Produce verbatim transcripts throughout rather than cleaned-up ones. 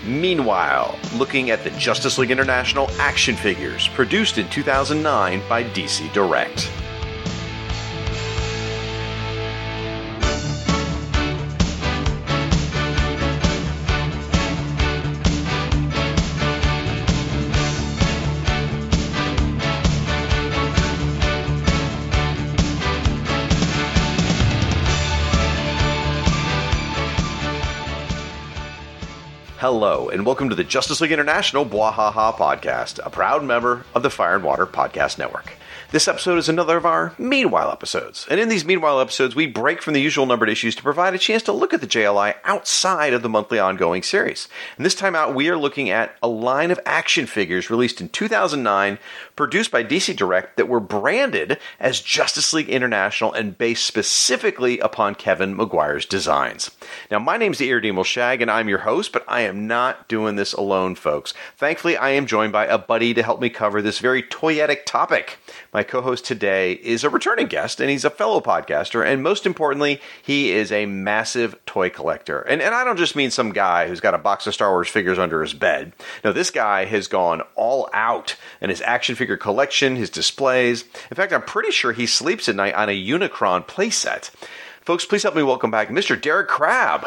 Meanwhile, looking at the Justice League International action figures produced in two thousand nine by D C Direct. Hello, and welcome to the Justice League International Bwahaha podcast, a proud member of the Fire and Water Podcast Network. This episode is another of our Meanwhile episodes. And in these Meanwhile episodes, we break from the usual numbered issues to provide a chance to look at the J L I outside of the monthly ongoing series. And this time out, we are looking at a line of action figures released in two thousand nine, produced by D C Direct, that were branded as Justice League International and based specifically upon Kevin Maguire's designs. Now, my name is the Irredeemable Shag, and I'm your host, but I am not doing this alone, folks. Thankfully, I am joined by a buddy to help me cover this very toyetic topic. My co-host today is a returning guest, and he's a fellow podcaster, and most importantly, he is a massive toy collector. And, and I don't just mean some guy who's got a box of Star Wars figures under his bed. No, this guy has gone all out in his action figure collection, his displays. In fact, I'm pretty sure he sleeps at night on a Unicron playset. Folks, please help me welcome back Mister Derek Crabb.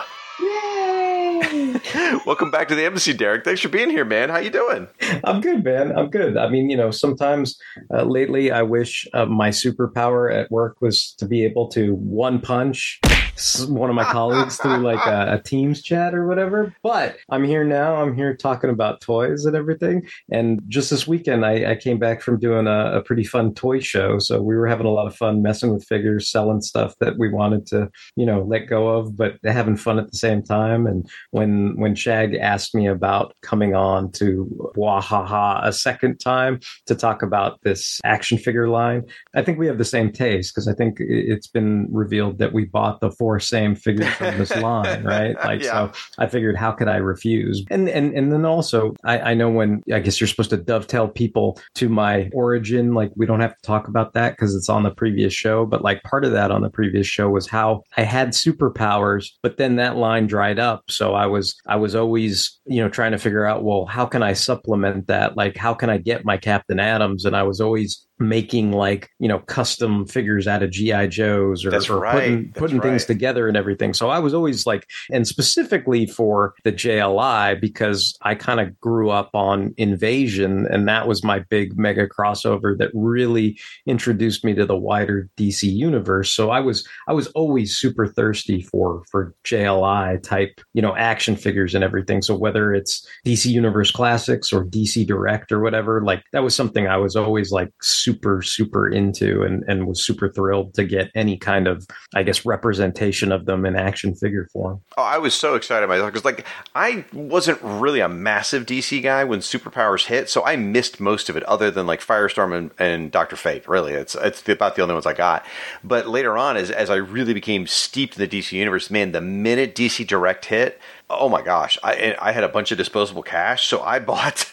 Yay! Welcome back to the embassy, Derek. Thanks for being here, man. How you doing? I'm good, man. I'm good. I mean, you know, sometimes uh, lately I wish uh, my superpower at work was to be able to one punch one of my colleagues through like a, a Teams chat or whatever. But I'm here now. I'm here talking about toys and everything. And just this weekend, I, I came back from doing a, a pretty fun toy show. So we were having a lot of fun messing with figures, selling stuff that we wanted to, you know, let go of, but having fun at the same time. And when when Shag asked me about coming on to Bwahaha a second time to talk about this action figure line, I think we have the same taste, because I think it's been revealed that we bought the four same figures from this line, right? Like, yeah. So I figured, how could I refuse? And and and then also, I, I know when, I guess you're supposed to dovetail people to my origin, like we don't have to talk about that because it's on the previous show, but like part of that on the previous show was how I had superpowers, but then that line dried up. So I was, I was always, you know, trying to figure out, well, how can I supplement that? Like, how can I get my Captain Adams? And I was always making like, you know, custom figures out of G I Joes or, That's or right. putting, That's putting right. things together and everything. So I was always like, and specifically for the J L I, because I kind of grew up on Invasion, and that was my big mega crossover that really introduced me to the wider D C universe. So I was, I was always super thirsty for, for J L I type, you know, action figures and everything. So whether it's D C Universe Classics or D C Direct or whatever, like that was something I was always like super, super into, and, and was super thrilled to get any kind of, I guess, representation of them in action figure form. Oh, I was so excited myself because, like, I wasn't really a massive D C guy when Superpowers hit, so I missed most of it, other than like Firestorm and, and Doctor Fate. Really, it's it's about the only ones I got. But later on, as as I really became steeped in the D C universe, man, the minute D C Direct hit, oh my gosh, I I had a bunch of disposable cash, so I bought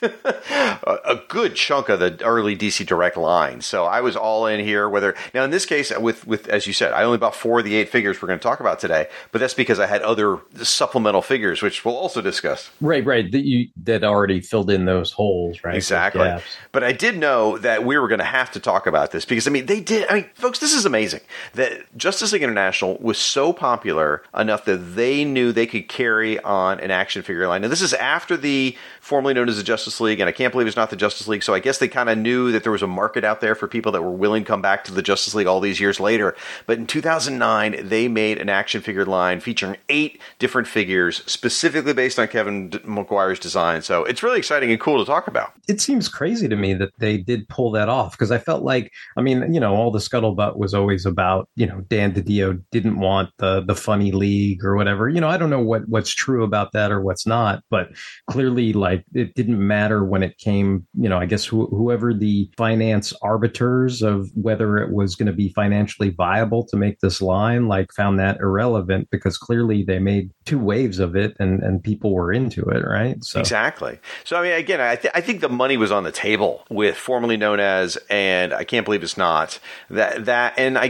a, a good chunk of the early D C Direct line. So I was all in here. Whether now in this case, with with as you said, I only bought four of the eight figures we're going to talk about today, but that's because I had other supplemental figures, which we'll also discuss. Right, right. That you that already filled in those holes, right? Exactly. But I did know that we were going to have to talk about this because, I mean, they did. I mean, folks, this is amazing that Justice League International was so popular enough that they knew they could carry on an action figure line. Now, this is after the formerly known as the Justice League, and I can't believe it's not the Justice League. So I guess they kind of knew that there was a market out there for people that were willing to come back to the Justice League all these years later. But in two thousand nine, they made an action figure line featuring eight different figures specifically based on Kevin Maguire's design. So it's really exciting and cool to talk about. It seems crazy to me that they did pull that off, because I felt like, I mean, you know, all the scuttlebutt was always about, you know, Dan DiDio didn't want the the funny league or whatever. You know, I don't know what what's true about that or what's not, but clearly, like, it didn't matter when it came, you know, I guess wh- whoever the finance arbiters of whether it was going to be financially viable to make this line, like, found that irrelevant, because clearly they made two waves of it and, and people were into it, right? So exactly. So, I mean, again, I, th- I think the money was on the table with formerly known as, and I can't believe it's not, that, that and I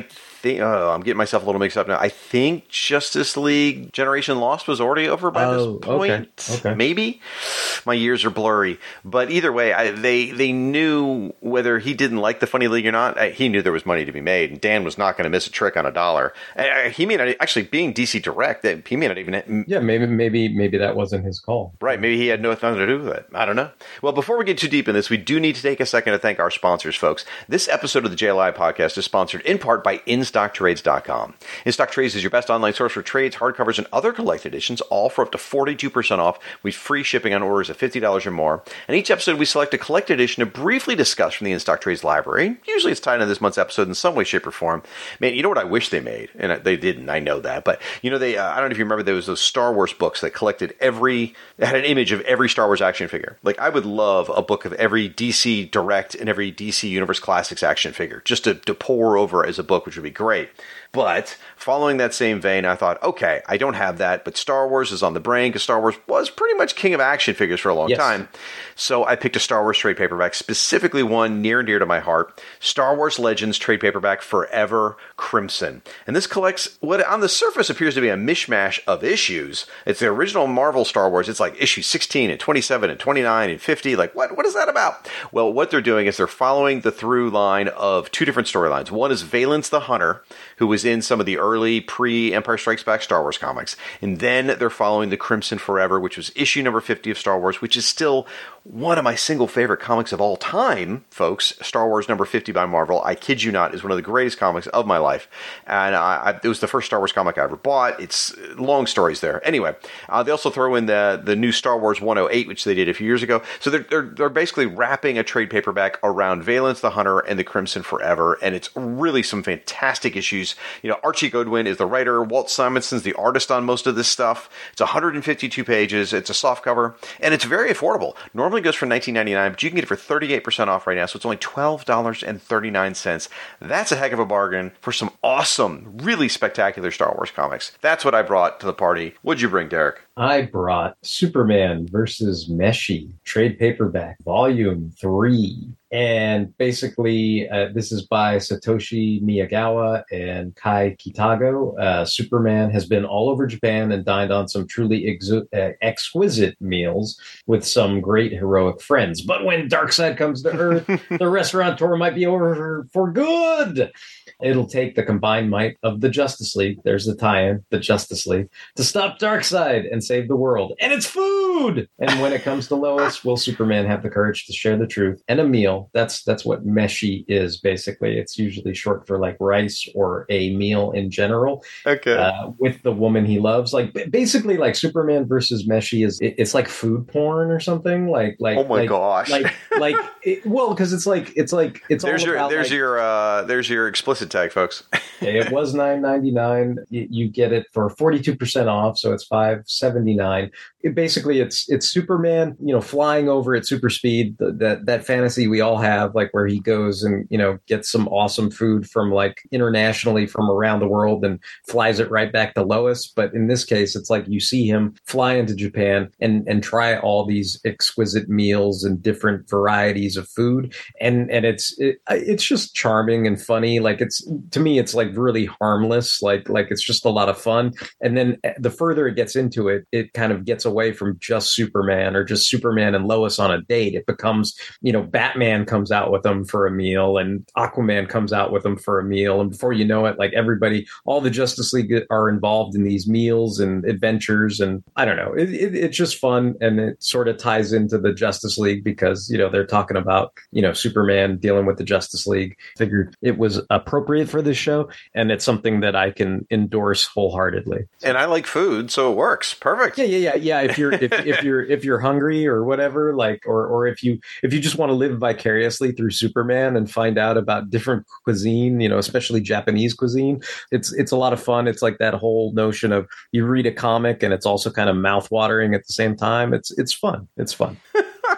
think, oh, I'm getting myself a little mixed up now. I think Justice League Generation Lost was already over by oh, this point. Okay. Okay. Maybe. My years are blurry. But either way, I, they they knew whether he didn't like the Funny League or not. I, he knew there was money to be made. And Dan was not going to miss a trick on a dollar. I, he may not, actually, being D C Direct, he may not even... Yeah, maybe maybe maybe that wasn't his call. Right, maybe he had nothing to do with it. I don't know. Well, before we get too deep in this, we do need to take a second to thank our sponsors, folks. This episode of the J L I podcast is sponsored in part by in stock trades dot com. InStock Trades is your best online source for trades, hardcovers, and other collected editions, all for up to forty-two percent off with free shipping on orders of fifty dollars or more. And each episode, we select a collected edition to briefly discuss from the InStock Trades library. Usually it's tied into this month's episode in some way, shape, or form. Man, you know what I wish they made? And they didn't, I know that. But, you know, they uh, I don't know if you remember, there was those Star Wars books that collected every, that had an image of every Star Wars action figure. Like, I would love a book of every D C Direct and every D C Universe Classics action figure, just to, to pour over as a book, which would be great. But following that same vein, I thought, okay, I don't have that, but Star Wars is on the brain because Star Wars was pretty much king of action figures for a long yes. time. So I picked a Star Wars trade paperback, specifically one near and dear to my heart, Star Wars Legends trade paperback Forever Crimson. And this collects what on the surface appears to be a mishmash of issues. It's the original Marvel Star Wars. It's like issue sixteen and twenty-seven and twenty-nine and fifty. Like, what? What is that about? Well, what they're doing is they're following the through line of two different storylines. One is Valence the Hunter, who was in some of the early pre-Empire Strikes Back Star Wars comics. And then they're following the Crimson Forever, which was issue number fifty of Star Wars, which is still one of my single favorite comics of all time, folks. Star Wars number fifty by Marvel, I kid you not, is one of the greatest comics of my life. And I, I, it was the first Star Wars comic I ever bought. It's long stories there. Anyway, uh, they also throw in the, the new Star Wars one oh eight, which they did a few years ago. So they're, they're, they're basically wrapping a trade paperback around Valence the Hunter and the Crimson Forever. And it's really some fantastic issues. You know, Archie Goodwin is the writer. Walt Simonson's the artist on most of this stuff. It's one hundred fifty-two pages. It's a softcover, and it's very affordable. Normally goes for nineteen ninety-nine, but you can get it for thirty-eight percent off right now, so it's only twelve dollars and thirty-nine cents. That's a heck of a bargain for some awesome, really spectacular Star Wars comics. That's what I brought to the party. What'd you bring, Derek? I brought Superman versus Meshi trade paperback, volume three. And basically, uh, this is by Satoshi Miyagawa and Kai Kitago. Uh, Superman has been all over Japan and dined on some truly exu- uh, exquisite meals with some great heroic friends. But when Darkseid comes to Earth, the restaurateur might be over for, for good. It'll take the combined might of the Justice League, there's the tie-in, the Justice League, to stop Darkseid and save the world. And it's food! And when it comes to Lois, will Superman have the courage to share the truth and a meal? That's that's what Meshi is, basically. It's usually short for like rice or a meal in general. Okay. Uh, with the woman he loves. Like basically like Superman versus Meshi is, it, it's like food porn or something. Like, like, oh my like, gosh. Like, like, it, well, because it's like, it's like, it's there's all your, about, there's like, your, uh, there's your explicit tag, folks. it was nine ninety-nine. You, you get it for forty-two percent off, so it's five seventy-nine. It basically, it's it's Superman, you know, flying over at super speed. The, that that fantasy we all have, like where he goes and you know gets some awesome food from like internationally from around the world and flies it right back to Lois. But in this case, it's like you see him fly into Japan and and try all these exquisite meals and different varieties of food, and and it's it, it's just charming and funny. Like it's to me, it's like really harmless. Like like it's just a lot of fun. And then the further it gets into it, it kind of gets away from just Superman or just Superman and Lois on a date. It becomes, you know, Batman comes out with them for a meal and Aquaman comes out with them for a meal. And before you know it, like everybody, all the Justice League are involved in these meals and adventures. And I don't know, it, it, it's just fun. And it sort of ties into the Justice League because, you know, they're talking about, you know, Superman dealing with the Justice League. Figured it was appropriate for this show. And it's something that I can endorse wholeheartedly. And I like food, so it works. Perfect. Yeah, yeah, yeah, yeah. If you're if, if you're if you're hungry or whatever, like, or or if you if you just want to live vicariously through Superman and find out about different cuisine, you know, especially Japanese cuisine, it's it's a lot of fun. It's like that whole notion of you read a comic and it's also kind of mouthwatering at the same time. It's it's fun. It's fun.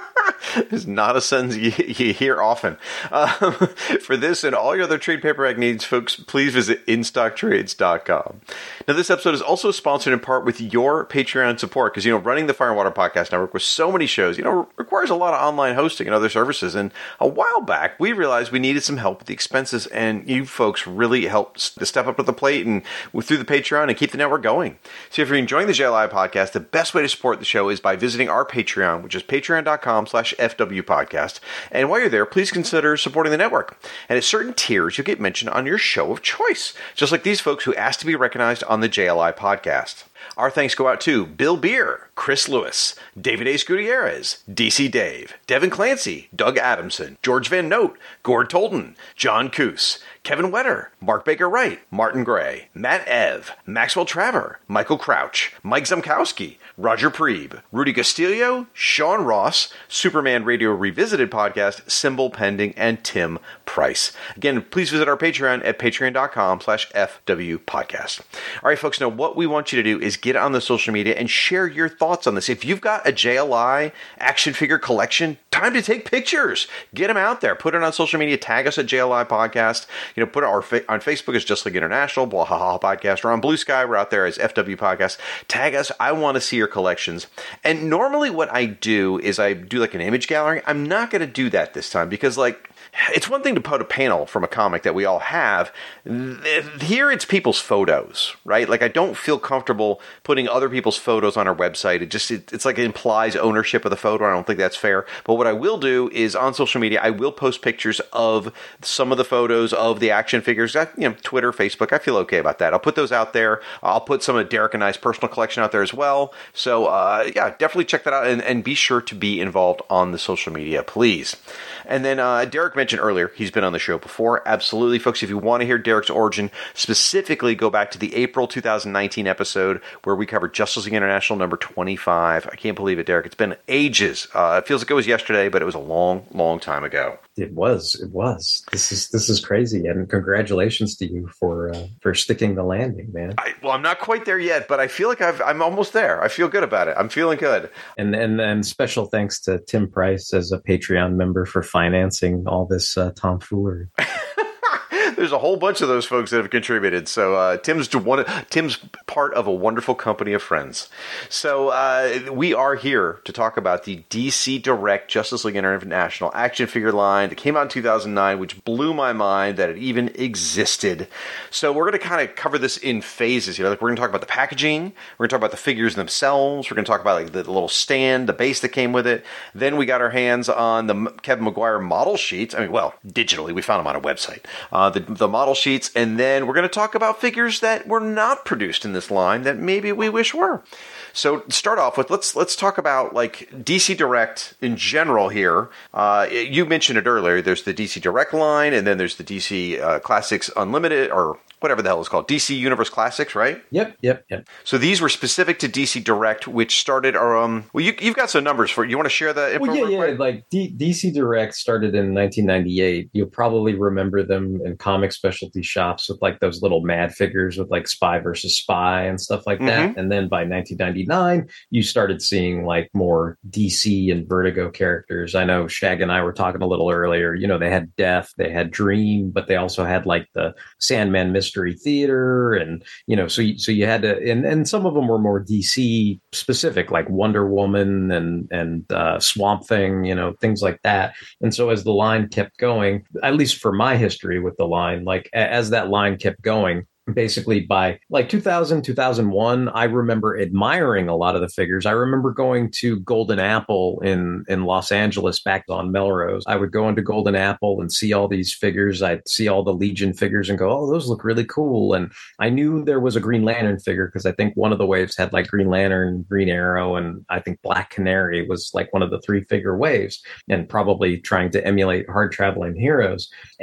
It's not a sentence you, you hear often. Um, for this and all your other trade paperback needs, folks, please visit in stock trades dot com. Now, this episode is also sponsored in part with your Patreon support because, you know, running the Fire and Water Podcast Network with so many shows, you know, requires a lot of online hosting and other services. And a while back, we realized we needed some help with the expenses, and you folks really helped to step up to the plate and through the Patreon and keep the network going. So if you're enjoying the J L I podcast, the best way to support the show is by visiting our Patreon, which is patreon dot com slash F W podcast. And while you're there, please consider supporting the network. And at certain tiers, you'll get mentioned on your show of choice, just like these folks who asked to be recognized on the J L I podcast. Our thanks go out to Bill Beer, Chris Lewis, David Ace Gutierrez, D C Dave, Devin Clancy, Doug Adamson, George Van Note, Gord Tolton, John Coos, Kevin Wetter, Mark Baker Wright, Martin Gray, Matt Ev, Maxwell Traver, Michael Crouch, Mike Zamkowski, Roger Preeb, Rudy Castillo, Sean Ross, Superman Radio Revisited Podcast, Symbol Pending, and Tim Price. Again, please visit our Patreon at patreon dot com slash F W podcast. All right, folks, now what we want you to do is get on the social media and share your thoughts on this. If you've got a J L I action figure collection, time to take pictures. Get them out there. Put it on social media. Tag us at J L I Podcast. You know, put it our fa- on Facebook as Just Like International, Blah Ha Ha Podcast, or on Blue Sky, we're out there as F W Podcast. Tag us. I want to see your collections. And normally what I do is I do like an image gallery. I'm not going to do that this time because, like, it's one thing to put a panel from a comic that we all have. Here it's people's photos, right? Like, I don't feel comfortable putting other people's photos on our website. It just, it, it's like it implies ownership of the photo. I don't think that's fair. But what I will do is on social media, I will post pictures of some of the photos of the action figures. You know, Twitter, Facebook, I feel okay about that. I'll put those out there. I'll put some of Derek and I's personal collection out there as well. So, uh, yeah, definitely check that out and, and be sure to be involved on the social media, please. And then uh, Derek mentioned earlier, he's been on the show before. Absolutely, folks, if you want to hear Derek's origin, specifically go back to the April two thousand nineteen episode where we covered Justice League International number twenty-five. I can't believe it, Derek. It's been ages. Uh, it feels like it was yesterday, but it was a long, long time ago. It was. It was. This is this is crazy, and congratulations to you for uh, for sticking the landing, man. I, well, I'm not quite there yet, but I feel like I've, I'm almost there. I feel good about it. I'm feeling good. And and and special thanks to Tim Price as a Patreon member for financing all this uh, tomfoolery. There's a whole bunch of those folks that have contributed. So uh, Tim's one. Tim's part of a wonderful company of friends. So uh, we are here to talk about the D C Direct Justice League International action figure line that came out in two thousand nine, which blew my mind that it even existed. So we're going to kind of cover this in phases. You know, like we're going to talk about the packaging. We're going to talk about the figures themselves. We're going to talk about like the little stand, the base that came with it. Then we got our hands on the Kevin Maguire model sheets. I mean, well, digitally, we found them on a website. Uh, the the model sheets, and then we're going to talk about figures that were not produced in this line that maybe we wish were. So to start off with, let's let's talk about like D C Direct in general here. Uh, you mentioned it earlier. There's the D C Direct line, and then there's the D C uh, Classics Unlimited, or whatever the hell it's called, D C Universe Classics, right? Yep, yep, yep. So these were specific to D C Direct, which started, or um, well, you, you've got some numbers for it. You want to share the info? Well, yeah, yeah. Like D- DC Direct started in nineteen ninety-eight. You'll probably remember them in comic specialty shops with like those little Mad figures with like Spy versus Spy and stuff like that. Mm-hmm. And then by nineteen ninety-nine, you started seeing like more D C and Vertigo characters. I know Shag and I were talking a little earlier. You know, they had Death, they had Dream, but they also had like the Sandman Mystery Theater, and you know, so you, so you had to, and, and some of them were more D C specific, like Wonder Woman and and uh, Swamp Thing, you know, things like that. And so as the line kept going, at least for my history with the line, like as that line kept going, basically by like two thousand, two thousand one, I remember admiring a lot of the figures. I remember going to Golden Apple in, in Los Angeles back on Melrose. I would go into Golden Apple and see all these figures. I'd see all the Legion figures and go, oh, those look really cool. And I knew there was a Green Lantern figure because I think one of the waves had like Green Lantern, Green Arrow, and I think Black Canary was like one of the three figure waves, and probably trying to emulate Hard Traveling Heroes. And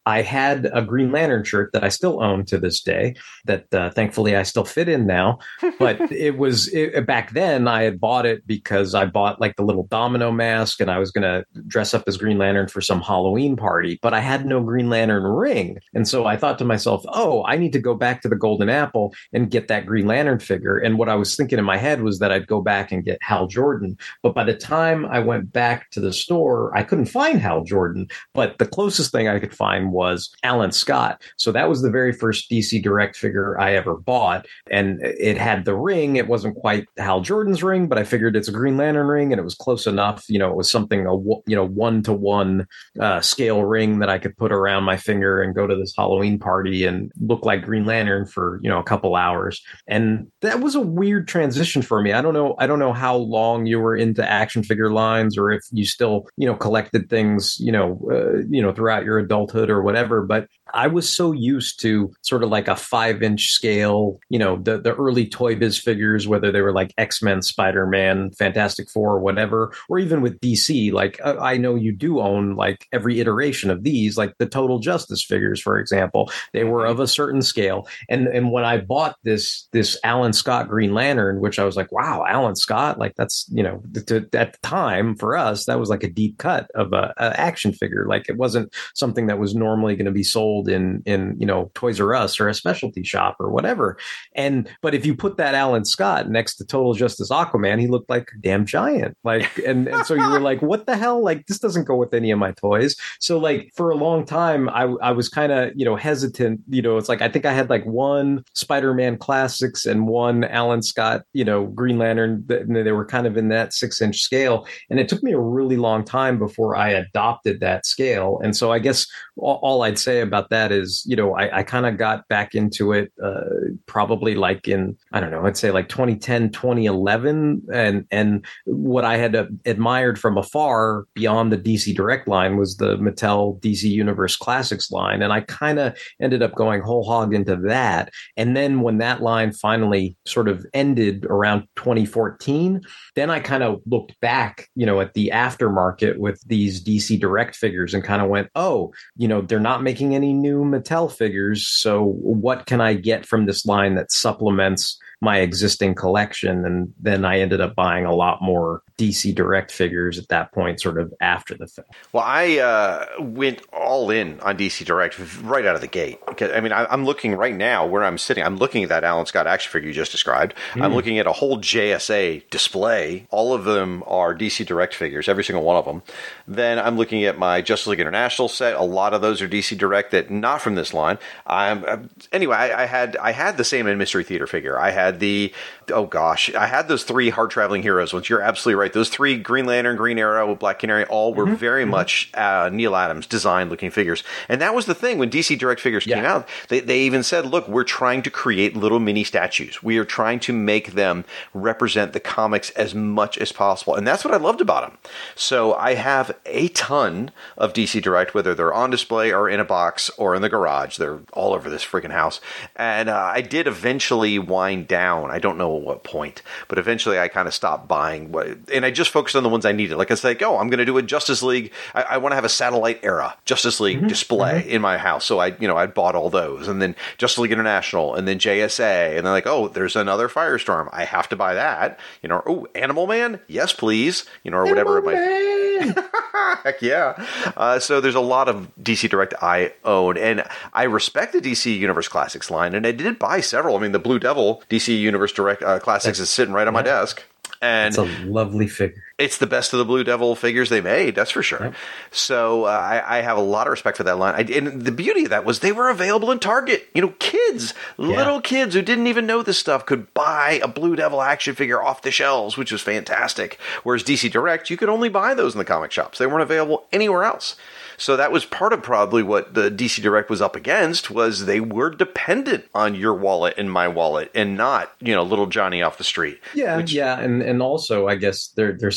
I had a Green Lantern shirt that I still own to this day that uh, thankfully I still fit in now. But it was it, back then I had bought it because I bought like the little domino mask and I was going to dress up as Green Lantern for some Halloween party, but I had no Green Lantern ring. And so I thought to myself, oh, I need to go back to the Golden Apple and get that Green Lantern figure. And what I was thinking in my head was that I'd go back and get Hal Jordan. But by the time I went back to the store, I couldn't find Hal Jordan. But the closest thing I could find was Alan Scott. So that was the very first D C Direct figure I ever bought. And it had the ring. It wasn't quite Hal Jordan's ring, but I figured it's a Green Lantern ring and it was close enough. You know, it was something, a you know, one to one uh, scale ring that I could put around my finger and go to this Halloween party and look like Green Lantern for, you know, a couple hours. And that was a weird transition for me. I don't know. I don't know how long you were into action figure lines or if you still, you know, collected things, you know, uh, you know, throughout your adulthood or whatever. But I was so used to sort of like a five inch scale, you know, the, the early Toy Biz figures, whether they were like X-Men, Spider-Man, Fantastic Four, or whatever, or even with D C, like uh, I know you do own like every iteration of these, like the Total Justice figures, for example, they were of a certain scale. And and when I bought this, this Alan Scott Green Lantern, which I was like, wow, Alan Scott, like that's, you know, to, at the time for us, that was like a deep cut of a, a action figure. Like it wasn't something that was normally going to be sold in, in, you know, Toys R Us or a specialty shop or whatever. And, but if you put that Alan Scott next to Total Justice Aquaman, he looked like a damn giant. Like, and, and so you were like, what the hell? Like, this doesn't go with any of my toys. So like for a long time, I, I was kind of, you know, hesitant, you know, it's like, I think I had like one Spider-Man Classics and one Alan Scott, you know, Green Lantern. They were kind of in that six inch scale. And it took me a really long time before I adopted that scale. And so I guess all, all I'd say about that is, you know, I, I kind of got back into it uh, probably like in, I don't know, I'd say like twenty ten, twenty eleven. And, and what I had uh, admired from afar beyond the D C Direct line was the Mattel D C Universe Classics line. And I kind of ended up going whole hog into that. And then when that line finally sort of ended around twenty fourteen, then I kind of looked back, you know, at the aftermarket with these D C Direct figures and kind of went, oh, you know, they're not making any new Mattel figures. So what can I get from this line that supplements my existing collection? And then I ended up buying a lot more D C Direct figures at that point, sort of after the film. Well, I uh, went all in on D C Direct right out of the gate. I mean, I, I'm looking right now where I'm sitting. I'm looking at that Alan Scott action figure you just described. Mm. I'm looking at a whole J S A display. All of them are D C Direct figures, every single one of them. Then I'm looking at my Justice League International set. A lot of those are D C Direct that not from this line. I'm, I'm anyway. I, I had I had the same in Mystery Theater figure. I had the oh gosh, I had those three Hard Traveling Heroes ones. You're absolutely right. Those three, Green Lantern, Green Arrow, Black Canary, all were mm-hmm. very mm-hmm. much uh, Neil Adams design looking figures. And that was the thing when D C Direct figures yeah. came out. They, they even said, look, we're trying to create little mini statues. We are trying to make them represent the comics as much as possible. And that's what I loved about them. So I have a ton of D C Direct, whether they're on display or in a box or in the garage. They're all over this freaking house. And uh, I did eventually wind down. I don't know at what point, but eventually I kind of stopped buying. What, and I just focused on the ones I needed. Like I said, oh, I'm going to do a Justice League. I, I want to have a satellite era Justice League mm-hmm. display mm-hmm. in my house. So I, you know, I bought all those, and then Justice League International, and then J S A, and then like, oh, there's another Firestorm. I have to buy that. You know, oh, Animal Man, yes, please. You know, or Animal whatever it might. Heck yeah. Uh, so there's a lot of D C Direct I own, and I respect the D C Universe Classics line, and I did buy several. I mean, the Blue Devil D C Universe Direct uh, Classics That's, is sitting right on yeah. my desk. And it's a lovely figure. It's the best of the Blue Devil figures they made, that's for sure. Yep. So uh, I, I have a lot of respect for that line. I, and the beauty of that was they were available in Target. You know, kids, yeah. little kids who didn't even know this stuff could buy a Blue Devil action figure off the shelves, which was fantastic. Whereas D C Direct, you could only buy those in the comic shops. They weren't available anywhere else. So that was part of probably what the D C Direct was up against, was they were dependent on your wallet and my wallet and not, you know, little Johnny off the street. Yeah, which, yeah. And, and also, I guess there there's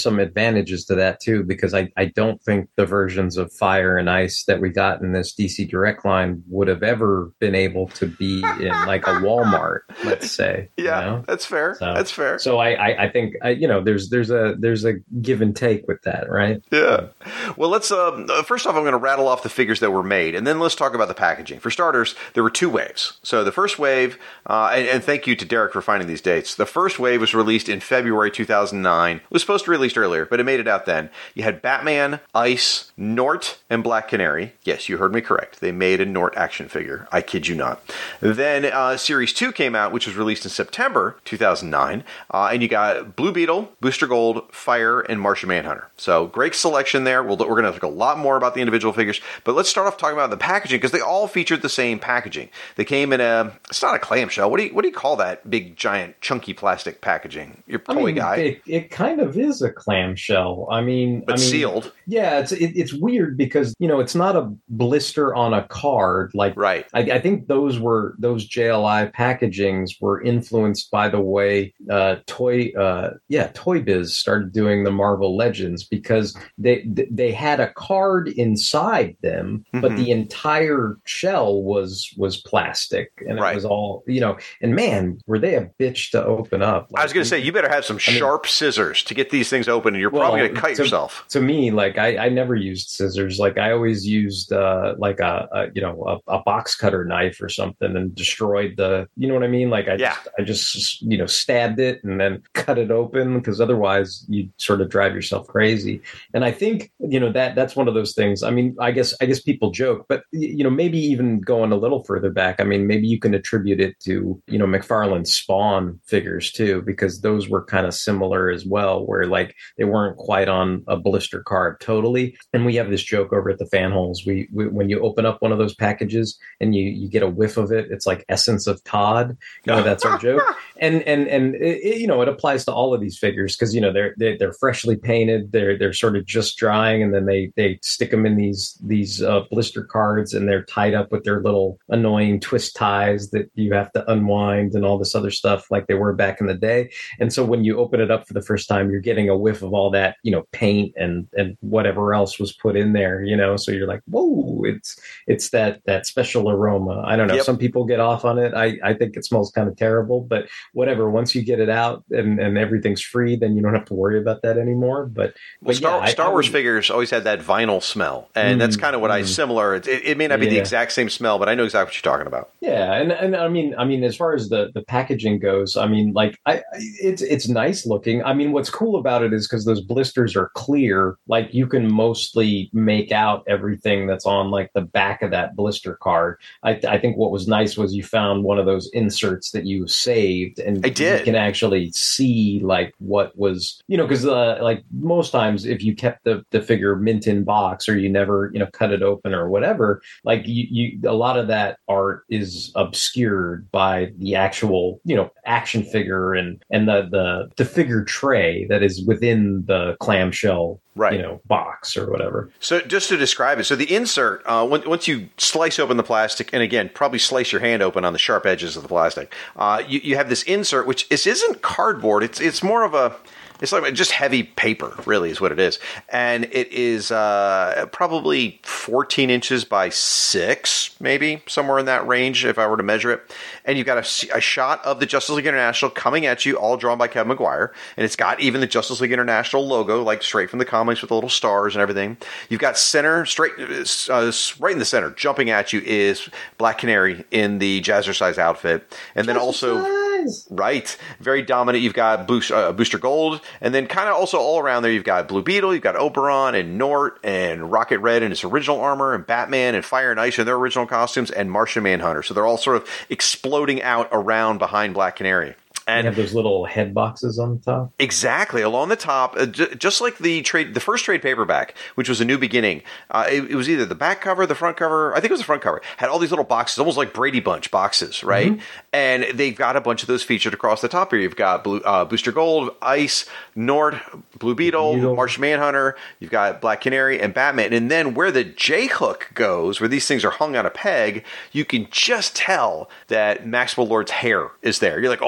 some advantages to that too, because I, I don't think the versions of Fire and Ice that we got in this D C Direct line would have ever been able to be in like a Walmart, let's say. Yeah, you know? that's fair. So, that's fair. So I, I, I think uh, you know there's there's a there's a give and take with that, right? Yeah. Well, let's um, first off, I'm going to rattle off the figures that were made, and then let's talk about the packaging. For starters, there were two waves. So the first wave, uh, and, and thank you to Derek for finding these dates. The first wave was released in February two thousand nine. It was supposed to be released earlier, but it made it out then. You had Batman, Ice, Nort, and Black Canary. Yes, you heard me correct. They made a Nort action figure. I kid you not. Then uh, Series two came out, which was released in September two thousand nine, uh, and you got Blue Beetle, Booster Gold, Fire, and Martian Manhunter. So great selection there. We'll, we're going to talk a lot more about the individual figures, but let's start off talking about the packaging because they all featured the same packaging. They came in a, it's not a clamshell. What do you, what do you call that big, giant, chunky plastic packaging? Your toy I mean, guy. It, it kind of is a clamshell. I mean, but I mean, sealed. Yeah, it's it, it's weird because you know it's not a blister on a card. Like, right. I, I think those were those J L I packagings were influenced by the way uh, toy, uh, yeah, Toy Biz started doing the Marvel Legends because they they had a card inside them, mm-hmm. but the entire shell was was plastic and right. it was all you know. And man, were they a bitch to open up? Like, I was going to say you better have some I sharp mean, scissors to get these things open, and you're well, probably going to cut to, yourself. To me, like I, I never used scissors. Like I always used uh, like a, a you know a, a box cutter knife or something and destroyed the you know what I mean. Like I yeah. just, I just you know stabbed it and then cut it open because otherwise you'd sort of drive yourself crazy. And I think you know that that's one of those things. I mean, I guess I guess people joke, but you know maybe even going a little further back. I mean, maybe you can attribute it to you know McFarlane's Spawn figures too, because those were kind of similar as well, where like they weren't quite on a blister card totally. And we have this joke over at the fan holes. We, we when you open up one of those packages and you you get a whiff of it, it's like essence of Todd. You know, that's our joke. And and and it, it, you know it applies to all of these figures because you know they're, they're they're freshly painted. They're they're sort of just drying, and then they they stick them in these these uh, blister cards, and they're tied up with their little annoying twist ties that you have to unwind and all this other stuff like they were back in the day. And so when you open it up for the first time, you're getting a whiff of all that you know paint and and whatever else was put in there. You know, so you're like, whoa, it's it's that that special aroma. I don't know. Yep. Some people get off on it. I I think it smells kind of terrible, but whatever. Once you get it out and, and everything's free, then you don't have to worry about that anymore. But, well, but Star, yeah, Star I, Wars I, figures always had that vinyl smell, and mm, that's kind of what mm, I similar. It, it may not be yeah. the exact same smell, but I know exactly what you're talking about. Yeah, and and I mean, I mean, as far as the, the packaging goes, I mean, like, I, it's it's nice looking. I mean, what's cool about it is because those blisters are clear, like you can mostly make out everything that's on like the back of that blister card. I, I think what was nice was you found one of those inserts that you saved, and I did. You can actually see like what was, you know, because uh, like most times if you kept the, the figure mint in box or you never, you know, cut it open or whatever, like you, you a lot of that art is obscured by the actual, you know, action figure and and the the, the figure tray that is within the clamshell. Right. You know, box or whatever. So just to describe it, so the insert, uh, when, once you slice open the plastic, and again, probably slice your hand open on the sharp edges of the plastic, uh, you, you have this insert, which this isn't cardboard. It's it's more of a, it's like just heavy paper, really, is what it is. And it is uh, probably fourteen inches by six, maybe, somewhere in that range, if I were to measure it. And you've got a, a shot of the Justice League International coming at you, all drawn by Kevin Maguire. And it's got even the Justice League International logo, like straight from the comics with the little stars and everything. You've got center, straight, uh, right in the center, jumping at you is Black Canary in the Jazzercise outfit. And then also... Right. Very dominant. You've got Boost, uh, Booster Gold. And then kind of also all around there, you've got Blue Beetle, you've got Oberon and Nort and Rocket Red in its original armor and Batman and Fire and Ice in their original costumes and Martian Manhunter. So they're all sort of exploding out around behind Black Canary. And you have those little head boxes on the top. Exactly, along the top, uh, j- just like the trade, the first trade paperback, which was A New Beginning. Uh, it, it was either the back cover, the front cover. I think it was the front cover. Had all these little boxes, almost like Brady Bunch boxes, right? Mm-hmm. And they've got a bunch of those featured across the top here. You've got Blue, uh, Booster Gold, Ice, Nort, Blue Beetle, Beetle, Martian Manhunter. You've got Black Canary and Batman. And then where the J hook goes, where these things are hung on a peg, you can just tell that Maxwell Lord's hair is there. You're like, oh, that's Maxwell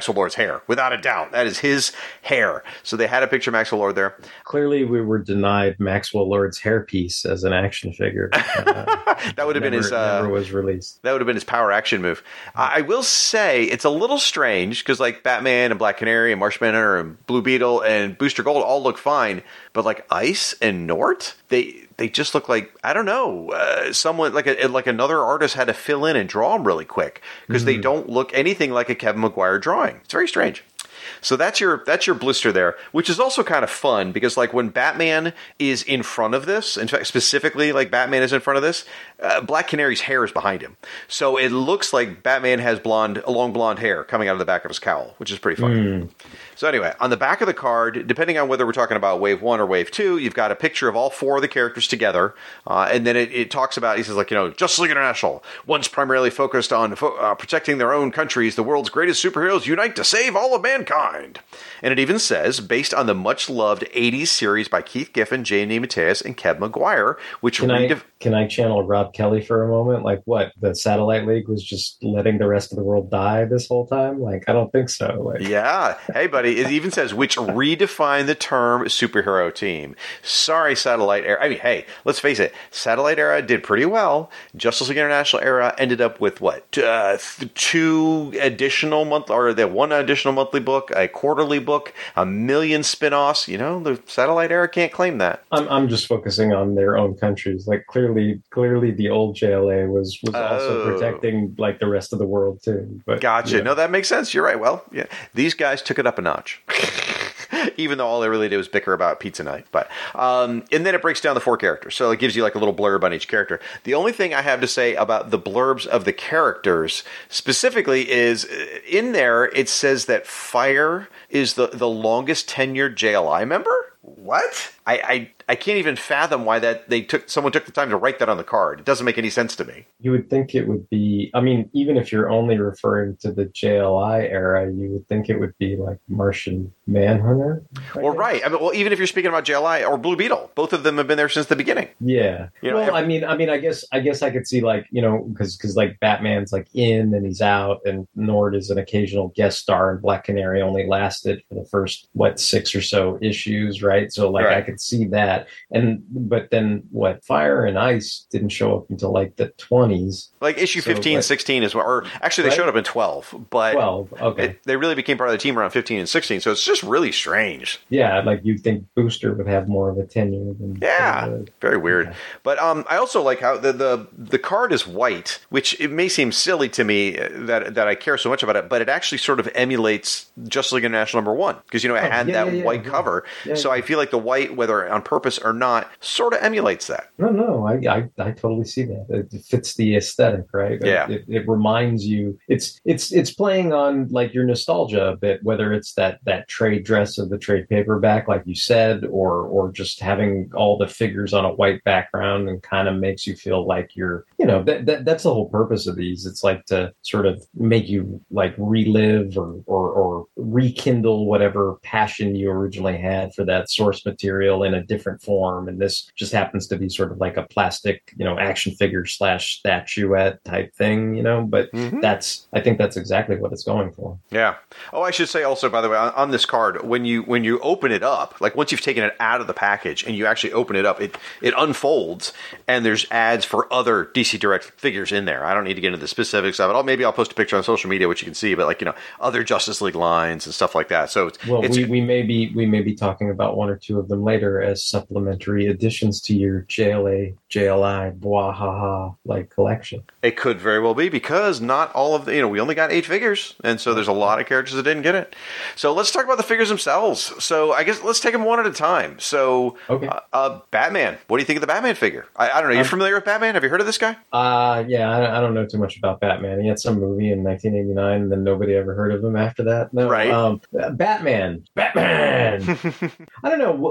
Maxwell Lord's hair, without a doubt. That is his hair. So they had a picture of Maxwell Lord there. Clearly, we were denied Maxwell Lord's hairpiece as an action figure. Uh, that would have been his. Uh, never was released. That would have been his power action move. I will say it's a little strange because like Batman and Black Canary and Martian Manhunter and Blue Beetle and Booster Gold all look fine, but like Ice and Nort, they. They just look like, I don't know, uh, someone like a, like another artist had to fill in and draw them really quick because mm-hmm. they don't look anything like a Kevin Maguire drawing. It's very strange. So that's your that's your blister there, which is also kind of fun because like when Batman is in front of this, in fact, specifically like Batman is in front of this, uh, Black Canary's hair is behind him. So it looks like Batman has blonde, long blonde hair coming out of the back of his cowl, which is pretty funny. Mm. So anyway, on the back of the card, depending on whether we're talking about wave one or wave two, you've got a picture of all four of the characters together. Uh, and then it, it talks about, he says like, you know, Justice League International, once primarily focused on fo- uh, protecting their own countries, the world's greatest superheroes unite to save all of mankind. And it even says, based on the much-loved eighties series by Keith Giffen, J. D. Mateus, and Kev Maguire, which... Can, redef- I, can I channel Rob Kelly for a moment? Like, what? The Satellite League was just letting the rest of the world die this whole time? Like, I don't think so. Like, yeah. Hey, buddy, it even says, which redefined the term superhero team. Sorry, Satellite Era. I mean, hey, let's face it. Satellite Era did pretty well. Justice League International Era ended up with, what? Uh, two additional month, or the one additional monthly book, a quarterly book, a million spin-offs. You know, the Satellite Era can't claim that. I'm I'm just focusing on their own countries. Like clearly, clearly, the old J L A was was oh. also protecting like the rest of the world too. But gotcha. Yeah. No, that makes sense. You're right. Well, yeah, these guys took it up a notch. Even though all they really did was bicker about pizza night. But um, and then it breaks down the four characters. So it gives you like a little blurb on each character. The only thing I have to say about the blurbs of the characters specifically is in there it says that Fire is the, the longest tenured J L I member. What? I, I I can't even fathom why that they took someone took the time to write that on the card. It doesn't make any sense to me. You would think it would be, I mean, even if you're only referring to the J L I era, you would think it would be like Martian Manhunter. I well, guess. right. I mean, well, even if you're speaking about J L I or Blue Beetle, both of them have been there since the beginning. Yeah. You know, well, every- I mean, I mean, I guess, I guess I could see like, you know, because because like Batman's like in and he's out, and Nord is an occasional guest star, and Black Canary only lasted for the first what six or so issues, right? So like right. I could see that, and but then what? Fire and Ice didn't show up until like the twenties, like issue so, fifteen, but, sixteen is what, or actually they right? showed up in twelve, but twelve, okay, it, they really became part of the team around fifteen and sixteen. So it's just really strange. Yeah, like you'd think Booster would have more of a tenure than yeah, than very weird. Okay. But um, I also like how the, the the card is white, which it may seem silly to me that that I care so much about it, but it actually sort of emulates Justice League International number one because you know it oh, had yeah, that yeah, white yeah. cover. Yeah, so yeah. I feel like the white, whether on purpose or not, sort of emulates that. No, no, I, I, I totally see that. It fits the aesthetic, right? Yeah. It, it reminds you. It's it's it's playing on like your nostalgia a bit, whether it's that that trade dress of the trade paperback, like you said, or or just having all the figures on a white background and kind of makes you feel like you're, you know, that, that that's the whole purpose of these. It's like to sort of make you like relive or or, or rekindle whatever passion you originally had for that source material in a different form. And this just happens to be sort of like a plastic, you know, action figure slash statuette type thing, you know, but mm-hmm. that's, I think that's exactly what it's going for. Yeah. Oh, I should say also, by the way, on, on this card, when you, when you open it up, like once you've taken it out of the package and you actually open it up, it, it unfolds and there's ads for other D C Direct figures in there. I don't need to get into the specifics of it. I'll, maybe I'll post a picture on social media, which you can see, but like, you know, other Justice League lines and stuff like that. So it's, well, it's, we, we may be, we may be talking about one or two of them later as supplementary additions to your J L A, J L I, Bwahaha like collection. It could very well be because not all of the, you know, we only got eight figures. And so there's a lot of characters that didn't get it. So let's talk about the figures themselves. So I guess let's take them one at a time. So okay. uh, uh, Batman, what do you think of the Batman figure? I, I don't know. Are you um, familiar with Batman? Have you heard of this guy? Uh, yeah, I, I don't know too much about Batman. He had some movie in nineteen eighty-nine and then nobody ever heard of him after that. No, right. Um, Batman, Batman. I don't know. What, like, what do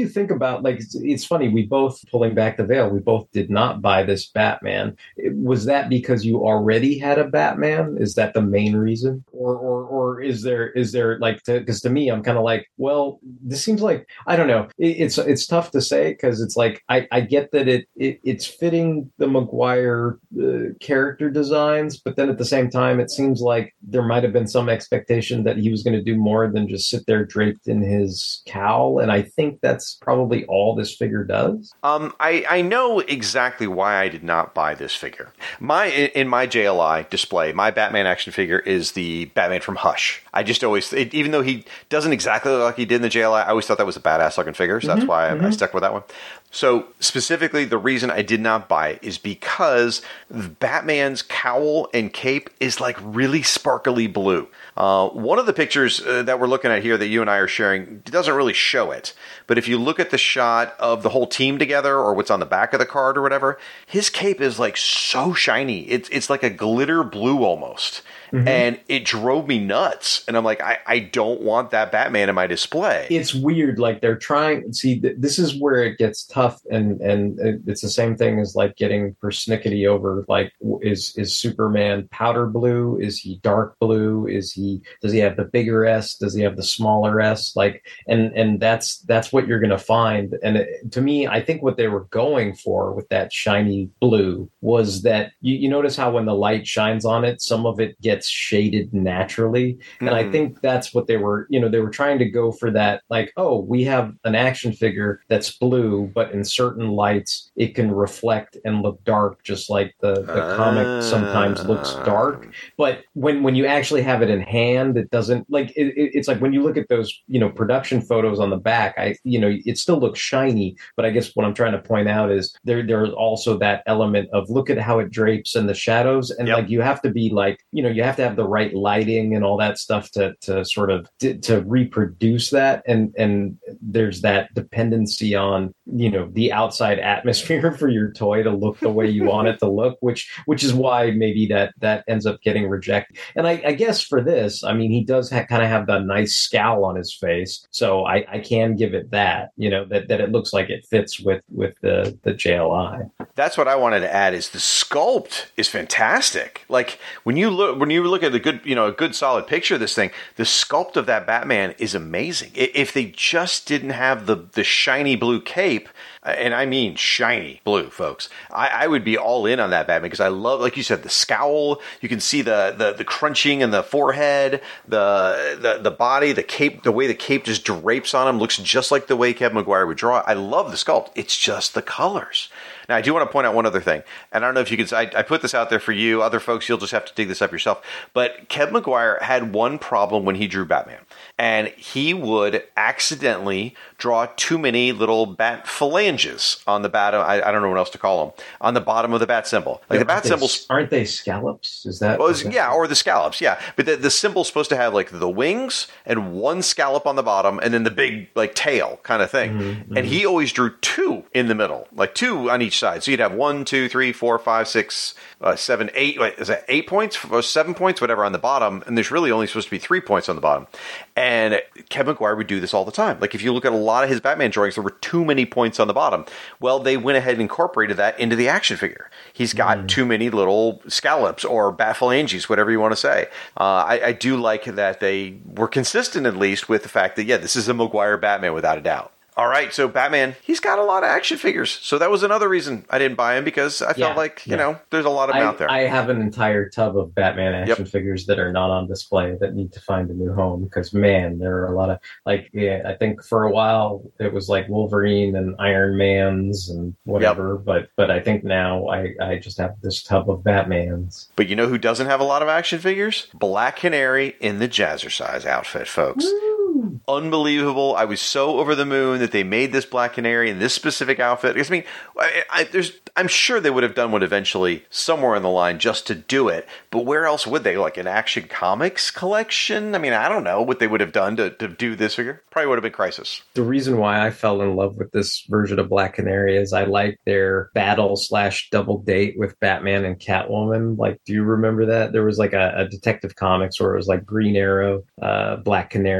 you think about, like, it's, it's funny, we both, pulling back the veil, we both did not buy this Batman. Was that because you already had a Batman? Is that the main reason? Or, or, or is there, is there like, because to, to me, I'm kind of like, well, this seems like, I don't know. It, it's, it's tough to say because it's like, I, I get that it, it it's fitting the Maguire uh, character designs, but then at the same time, it seems like there might have been some expectation that he was going to do more than just sit there draped in his cowl. And I think that's probably all this figure does. Um, I, I know exactly why I did not buy this figure. My in my J L I display, my Batman action figure is the Batman from Hush. I just always, it, even though he doesn't exactly look like he did in the J L I, I always thought that was a badass looking figure. So mm-hmm, that's why I, mm-hmm. I stuck with that one. So specifically, the reason I did not buy it is because Batman's cowl and cape is like really sparkly blue. Uh, one of the pictures uh, that we're looking at here that you and I are sharing doesn't really show it. But if you look at the shot of the whole team together or what's on the back of the card or whatever, his cape is like so shiny. It's, it's like a glitter blue almost. Mm-hmm. And it drove me nuts. And I'm like, I, I don't want that Batman in my display. It's weird. Like they're trying. See, th- this is where it gets tough. And, and it's the same thing as like getting persnickety over. Like, is, is Superman powder blue? Is he dark blue? Is he, does he have the bigger S? Does he have the smaller S? Like, and, and that's, that's what you're going to find. And it, to me, I think what they were going for with that shiny blue was that you, you notice how when the light shines on it, some of it gets shaded naturally. And mm. I think that's what they were, you know, they were trying to go for that, like, oh, we have an action figure that's blue, but in certain lights, it can reflect and look dark, just like the, the uh, comic sometimes looks dark. But when, when you actually have it in hand, it doesn't, like, it, it, it's like when you look at those, you know, production photos on the back, I, you know, it still looks shiny. But I guess what I'm trying to point out is there, there's also that element of look at how it drapes in the shadows. And yep. like, you have to be like, you know, you have to have the right lighting and all that stuff to to sort of to, to reproduce that, and and there's that dependency on, you know, the outside atmosphere for your toy to look the way you want it to look, which which is why maybe that that ends up getting rejected. And I, I guess for this, I mean, he does ha- kind of have the nice scowl on his face, so I, I can give it that, you know, that, that it looks like it fits with with the the J L I. That's what I wanted to add. Is the sculpt is fantastic. Like when you look when you look at the good, you know, a good solid picture of this thing, the sculpt of that Batman is amazing. If they just didn't have the the shiny blue cape, and I mean shiny blue, folks, I, I would be all in on that Batman because I love, like you said, the scowl. You can see the the, the crunching in the forehead, the, the the body, the cape, the way the cape just drapes on him looks just like the way Kevin Maguire would draw. I love the sculpt. It's just the colors. Now, I do want to point out one other thing, and I don't know if you can, I, I put this out there for you. Other folks, you'll just have to dig this up yourself. But Kevin Maguire had one problem when he drew Batman, and he would accidentally draw too many little bat phalanges on the bat. I, I don't know what else to call them, on the bottom of the bat symbol. Like yeah, the bat symbols. Aren't they scallops? Is that? Well, is that... Yeah, or the scallops, yeah. But the, the symbol's supposed to have like the wings and one scallop on the bottom, and then the big like tail kind of thing. Mm-hmm, and he always drew two in the middle, like two on each side. So you'd have one, two, three, four, five, six, uh, seven, eight. Wait, is that eight points or seven points, whatever, on the bottom? And there's really only supposed to be three points on the bottom. And Kevin Maguire would do this all the time. Like if you look at a lot of his Batman drawings, there were too many points on the bottom. Well, they went ahead and incorporated that into the action figure. He's got mm. too many little scallops or bat phalanges, whatever you want to say. Uh, I, I do like that they were consistent, at least, with the fact that, yeah, this is a Maguire Batman without a doubt. All right, so Batman, he's got a lot of action figures. So that was another reason I didn't buy him, because I felt yeah, like, you yeah. know, there's a lot of them I, out there. I have an entire tub of Batman action yep. figures that are not on display that need to find a new home, because, man, there are a lot of, like, yeah, I think for a while it was like Wolverine and Iron Man's and whatever, yep. but but I think now I, I just have this tub of Batmans. But you know who doesn't have a lot of action figures? Black Canary in the Jazzercise outfit, folks. Woo! Unbelievable. I was so over the moon that they made this Black Canary in this specific outfit. Because, I mean, I, I, there's, I'm sure they would have done one eventually somewhere in the line just to do it. But where else would they? Like an Action Comics collection? I mean, I don't know what they would have done to, to do this figure. Probably would have been Crisis. The reason why I fell in love with this version of Black Canary is I like their battle slash double date with Batman and Catwoman. Like, do you remember that? There was like a, a Detective Comics where it was like Green Arrow, uh, Black Canary in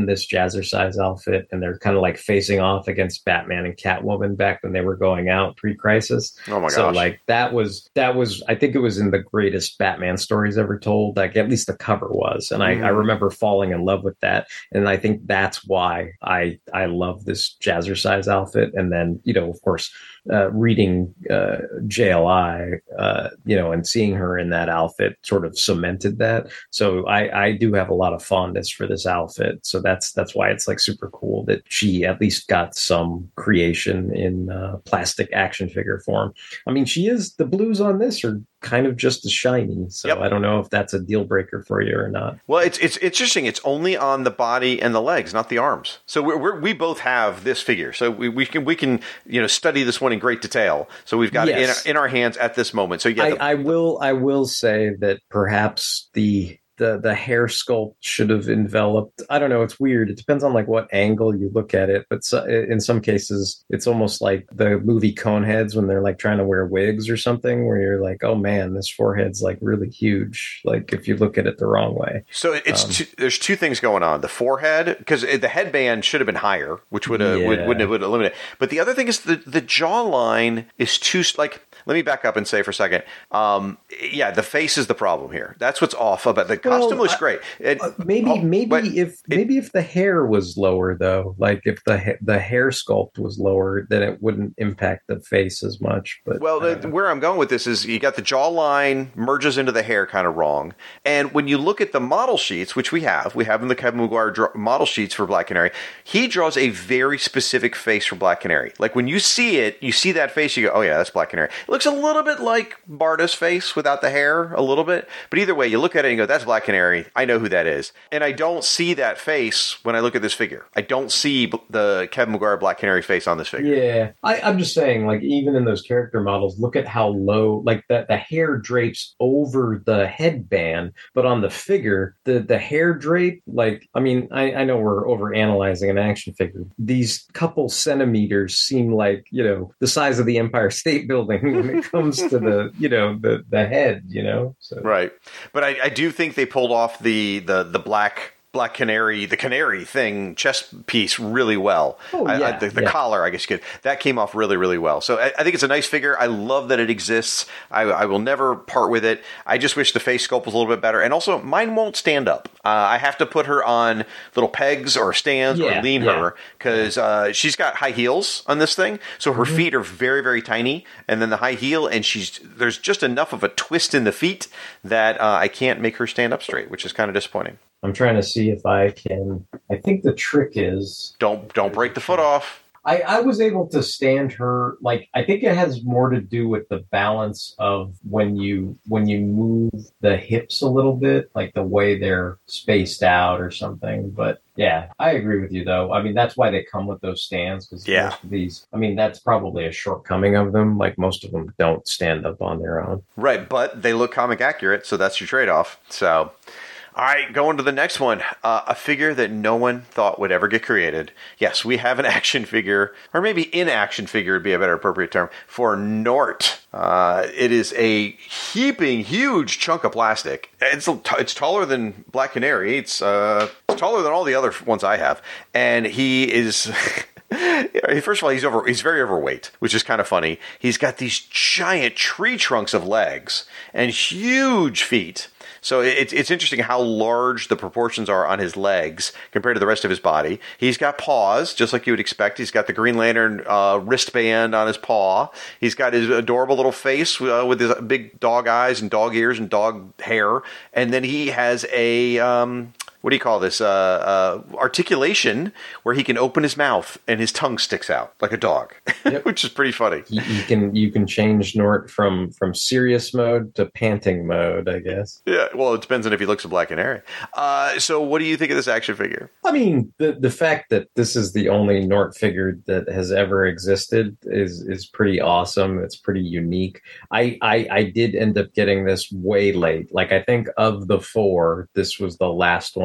in this Jazzercise outfit, and they're kind of like facing off against Batman and Catwoman back when they were going out pre-Crisis. Oh my gosh. So like that was that was I think it was in the greatest Batman stories ever told. Like at least the cover was, and I, mm. I remember falling in love with that. And I think that's why I I love this Jazzercise outfit. And then, you know, of course, uh, reading uh, J L I, uh, you know, and seeing her in that outfit sort of cemented that. So I, I do have a lot of fondness for this outfit. So that's that's why it's like super cool that she at least got some creation in uh, plastic action figure form. I mean, she is, the blues on this are kind of just as shiny. So yep. I don't know if that's a deal breaker for you or not. Well, it's it's interesting. It's only on the body and the legs, not the arms. So we're, we're, we both have this figure. So we, we can we can you know study this one in great detail. So we've got yes. it in, in our hands at this moment. So yeah, I, the, I will I will say that perhaps the the the hair sculpt should have enveloped. I don't know. It's weird. It depends on like what angle you look at it. But so, in some cases, it's almost like the movie Coneheads when they're like trying to wear wigs or something, where you're like, oh man, this forehead's like really huge. Like if you look at it the wrong way. So it's um, two, there's two things going on. The forehead, because the headband should have been higher, which would have yeah. would, wouldn't have would eliminate. But the other thing is the the jawline is too like. Let me back up and say for a second. Um, yeah, the face is the problem here. That's what's off about the costume. Well, looks great. It, uh, maybe, oh, maybe if it, maybe if the hair was lower, though, like if the the hair sculpt was lower, then it wouldn't impact the face as much. But well, the, where I'm going with this is you got the jawline merges into the hair kind of wrong, and when you look at the model sheets, which we have, we have in the Kevin Maguire draw, model sheets for Black Canary, he draws a very specific face for Black Canary. Like when you see it, you see that face, you go, oh yeah, that's Black Canary. It looks a little bit like Barda's face without the hair, a little bit. But either way, you look at it and you go, that's Black Canary. I know who that is. And I don't see that face when I look at this figure. I don't see the Kevin Maguire Black Canary face on this figure. Yeah. I, I'm just saying, like, even in those character models, look at how low, like, that the hair drapes over the headband. But on the figure, the, the hair drape, like, I mean, I, I know we're over analyzing an action figure. These couple centimeters seem like, you know, the size of the Empire State Building when it comes to the, you know, the, the head, you know? So. Right. But I, I do think they pulled off the, the, the black... Black Canary, the canary thing, chest piece really well. Oh, yeah, I, I, the the yeah. collar, I guess you could, that came off really, really well. So I, I think it's a nice figure. I love that it exists. I, I will never part with it. I just wish the face sculpt was a little bit better. And also, mine won't stand up. Uh, I have to put her on little pegs or stands yeah, or lean yeah. her because uh, she's got high heels on this thing. So her mm-hmm. feet are very, very tiny. And then the high heel, and she's there's just enough of a twist in the feet that uh, I can't make her stand up straight, which is kind of disappointing. I'm trying to see if I can. I think the trick is don't don't break the foot off. I, I was able to stand her. Like I think it has more to do with the balance of when you when you move the hips a little bit, like the way they're spaced out or something. But yeah, I agree with you though. I mean, that's why they come with those stands because yeah. most of these. I mean, that's probably a shortcoming of them. Like most of them don't stand up on their own. Right, but they look comic accurate, so that's your trade-off. So. All right, going to the next one. Uh, a figure that no one thought would ever get created. Yes, we have an action figure, or maybe in action figure would be a better appropriate term, for Nort. Uh, it is a heaping, huge chunk of plastic. It's it's taller than Black Canary. It's, uh, it's taller than all the other ones I have. And he is... First of all, he's over. He's very overweight, which is kind of funny. He's got these giant tree trunks of legs and huge feet. So it's it's interesting how large the proportions are on his legs compared to the rest of his body. He's got paws, just like you would expect. He's got the Green Lantern uh, wristband on his paw. He's got his adorable little face uh, with his big dog eyes and dog ears and dog hair. And then he has a... Um, what do you call this? Uh, uh, articulation where he can open his mouth and his tongue sticks out like a dog, yep. which is pretty funny. You, you can you can change Nort from from serious mode to panting mode, I guess. Yeah, well, it depends on if he looks a Black Canary. Uh, so, what do you think of this action figure? I mean, the the fact that this is the only Nort figure that has ever existed is is pretty awesome. It's pretty unique. I I, I did end up getting this way late. Like I think of the four, this was the last one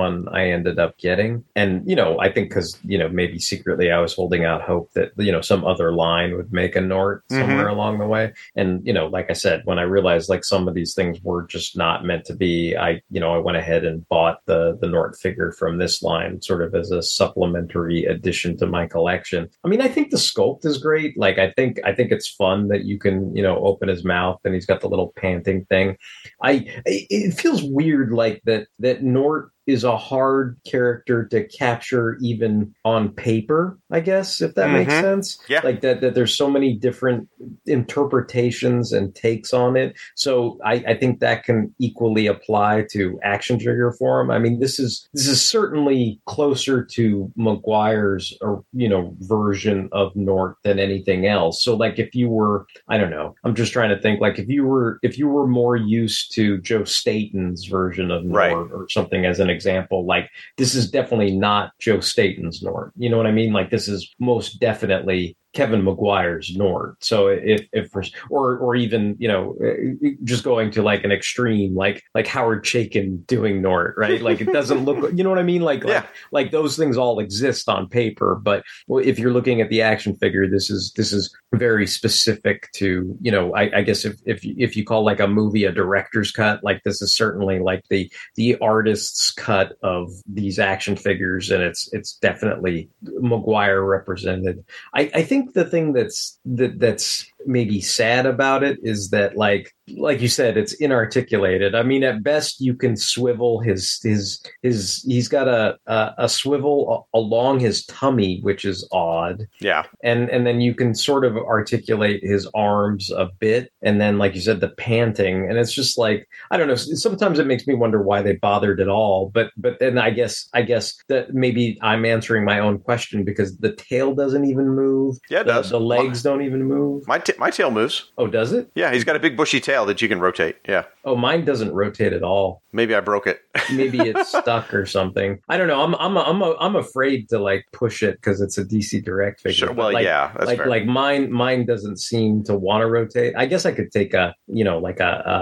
one I ended up getting. And, you know, I think because, you know, maybe secretly I was holding out hope that, you know, some other line would make a Nort somewhere mm-hmm. along the way. And, you know, like I said, when I realized like some of these things were just not meant to be, I, you know, I went ahead and bought the, the Nort figure from this line sort of as a supplementary addition to my collection. I mean, I think the sculpt is great. Like, I think, I think it's fun that you can, you know, open his mouth and he's got the little panting thing. I, it feels weird like that, that Nort is a hard character to capture even on paper, I guess, if that mm-hmm. makes sense. Yeah. Like that, that there's so many different interpretations and takes on it. So I, I think that can equally apply to action figure form. I mean, this is this is certainly closer to Maguire's or, you know, version of Nort than anything else. So like if you were, I don't know, I'm just trying to think like if you were if you were more used to Joe Staton's version of Nort right. or something as an example, like this is definitely not Joe Staton's Nort. You know what I mean? Like this is most definitely Kevin Maguire's Nort. So if, if, or, or even, you know, just going to like an extreme, like, like Howard Chaykin doing Nort, right? Like it doesn't look, you know what I mean? Like, yeah. like, like those things all exist on paper, but if you're looking at the action figure, this is, this is very specific to, you know, I, I guess if, if, if you call like a movie a director's cut, like this is certainly like the, the artist's cut of these action figures. And it's, it's definitely Maguire represented. I, I think the thing that's that that's maybe sad about it is that like like you said, it's inarticulated. I mean, at best you can swivel his his his he's got a a, a swivel along his tummy, which is odd. Yeah. And and then you can sort of articulate his arms a bit, and then like you said, the panting, and it's just like I don't know, sometimes it makes me wonder why they bothered at all, but but then I guess I guess that maybe I'm answering my own question because the tail doesn't even move. Yeah, it the, does. The legs my, don't even move. My t- my tail moves. Oh, does it? Yeah, he's got a big bushy tail that you can rotate. Yeah. Oh, mine doesn't rotate at all. Maybe I broke it. Maybe it's stuck or something. I don't know. I'm I'm I'm I'm afraid to like push it because it's a D C Direct figure. Sure. Well, like, yeah, that's like fair. like mine mine doesn't seem to want to rotate. I guess I could take a you know like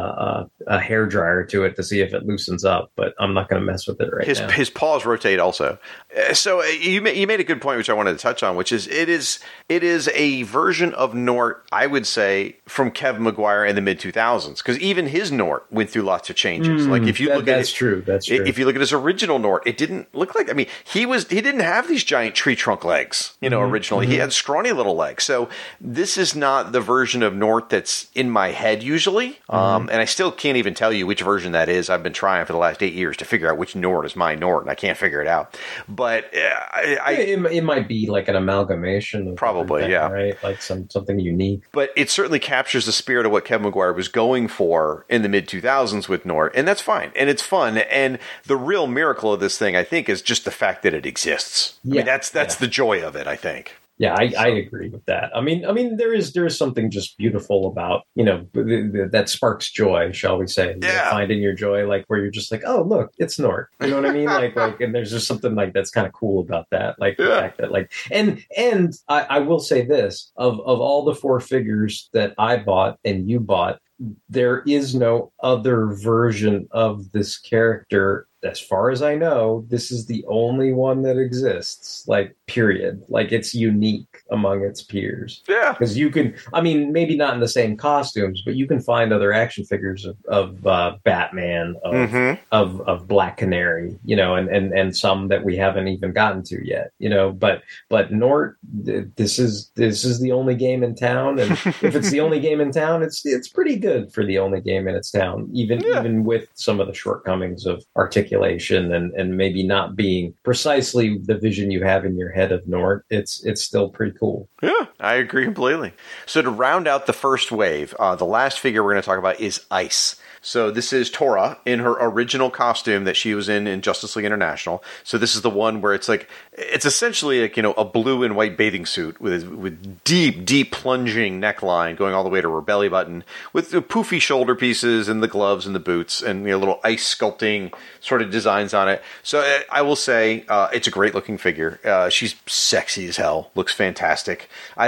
a a, a hair dryer to it to see if it loosens up, but I'm not going to mess with it right his, now. His paws rotate also. Uh, so uh, you ma- you made a good point, which I wanted to touch on, which is it is it is a version of Nort, I would say, from Kevin Maguire in the mid two thousands, because even his Nort went through lots of changes. Mm, like if you that, look at that's it, true. That's true. If you look at his original Nort, it didn't look like. I mean, he was he didn't have these giant tree trunk legs. You know, mm-hmm, originally mm-hmm. he had scrawny little legs. So this is not the version of Nort that's in my head usually. Mm-hmm. Um, and I still can't even tell you which version that is. I've been trying for the last eight years to figure out which Nort is my Nort, and I can't figure it out. But uh, I, I it, it might be like an amalgamation. Of probably, yeah, right, like some something unique. But it certainly captures the spirit of what Kevin Maguire was going for in the mid two thousands with Nort, and that's fine, and it's fun. And the real miracle of this thing, I think, is just the fact that it exists. Yeah, I mean, that's that's yeah. the joy of it, I think. Yeah, I, so. I agree with that. I mean, I mean, there is there is something just beautiful about you know the, the, that sparks joy, shall we say? Yeah, you know, finding your joy, like where you're just like, oh, look, it's Nort. You know what I mean? like, like, and there's just something like that's kind of cool about that. Like the yeah. fact that, like, and and I, I will say this: of of all the four figures that I bought and you bought, there is no other version of this character. As far as I know, this is the only one that exists, like, period. Like, it's unique among its peers. Yeah. Because you can, I mean, maybe not in the same costumes, but you can find other action figures of, of uh, Batman, of, mm-hmm. of of Black Canary, you know, and, and, and some that we haven't even gotten to yet, you know. But but Nort, this is this is the only game in town. And if it's the only game in town, it's it's pretty good for the only game in its town, even, yeah. even with some of the shortcomings of articulation. And, and maybe not being precisely the vision you have in your head of Nort, it's it's still pretty cool. Yeah, I agree completely. So to round out the first wave, uh, the last figure we're going to talk about is Ice. So this is Tora in her original costume that she was in in Justice League International. So this is the one where it's like, it's essentially like, you know, a blue and white bathing suit with with deep, deep plunging neckline going all the way to her belly button with the poofy shoulder pieces and the gloves and the boots and, you know, little ice sculpting sort of designs on it. So uh, I will say uh, it's a great looking figure. Uh, she's sexy as hell, looks fantastic. I,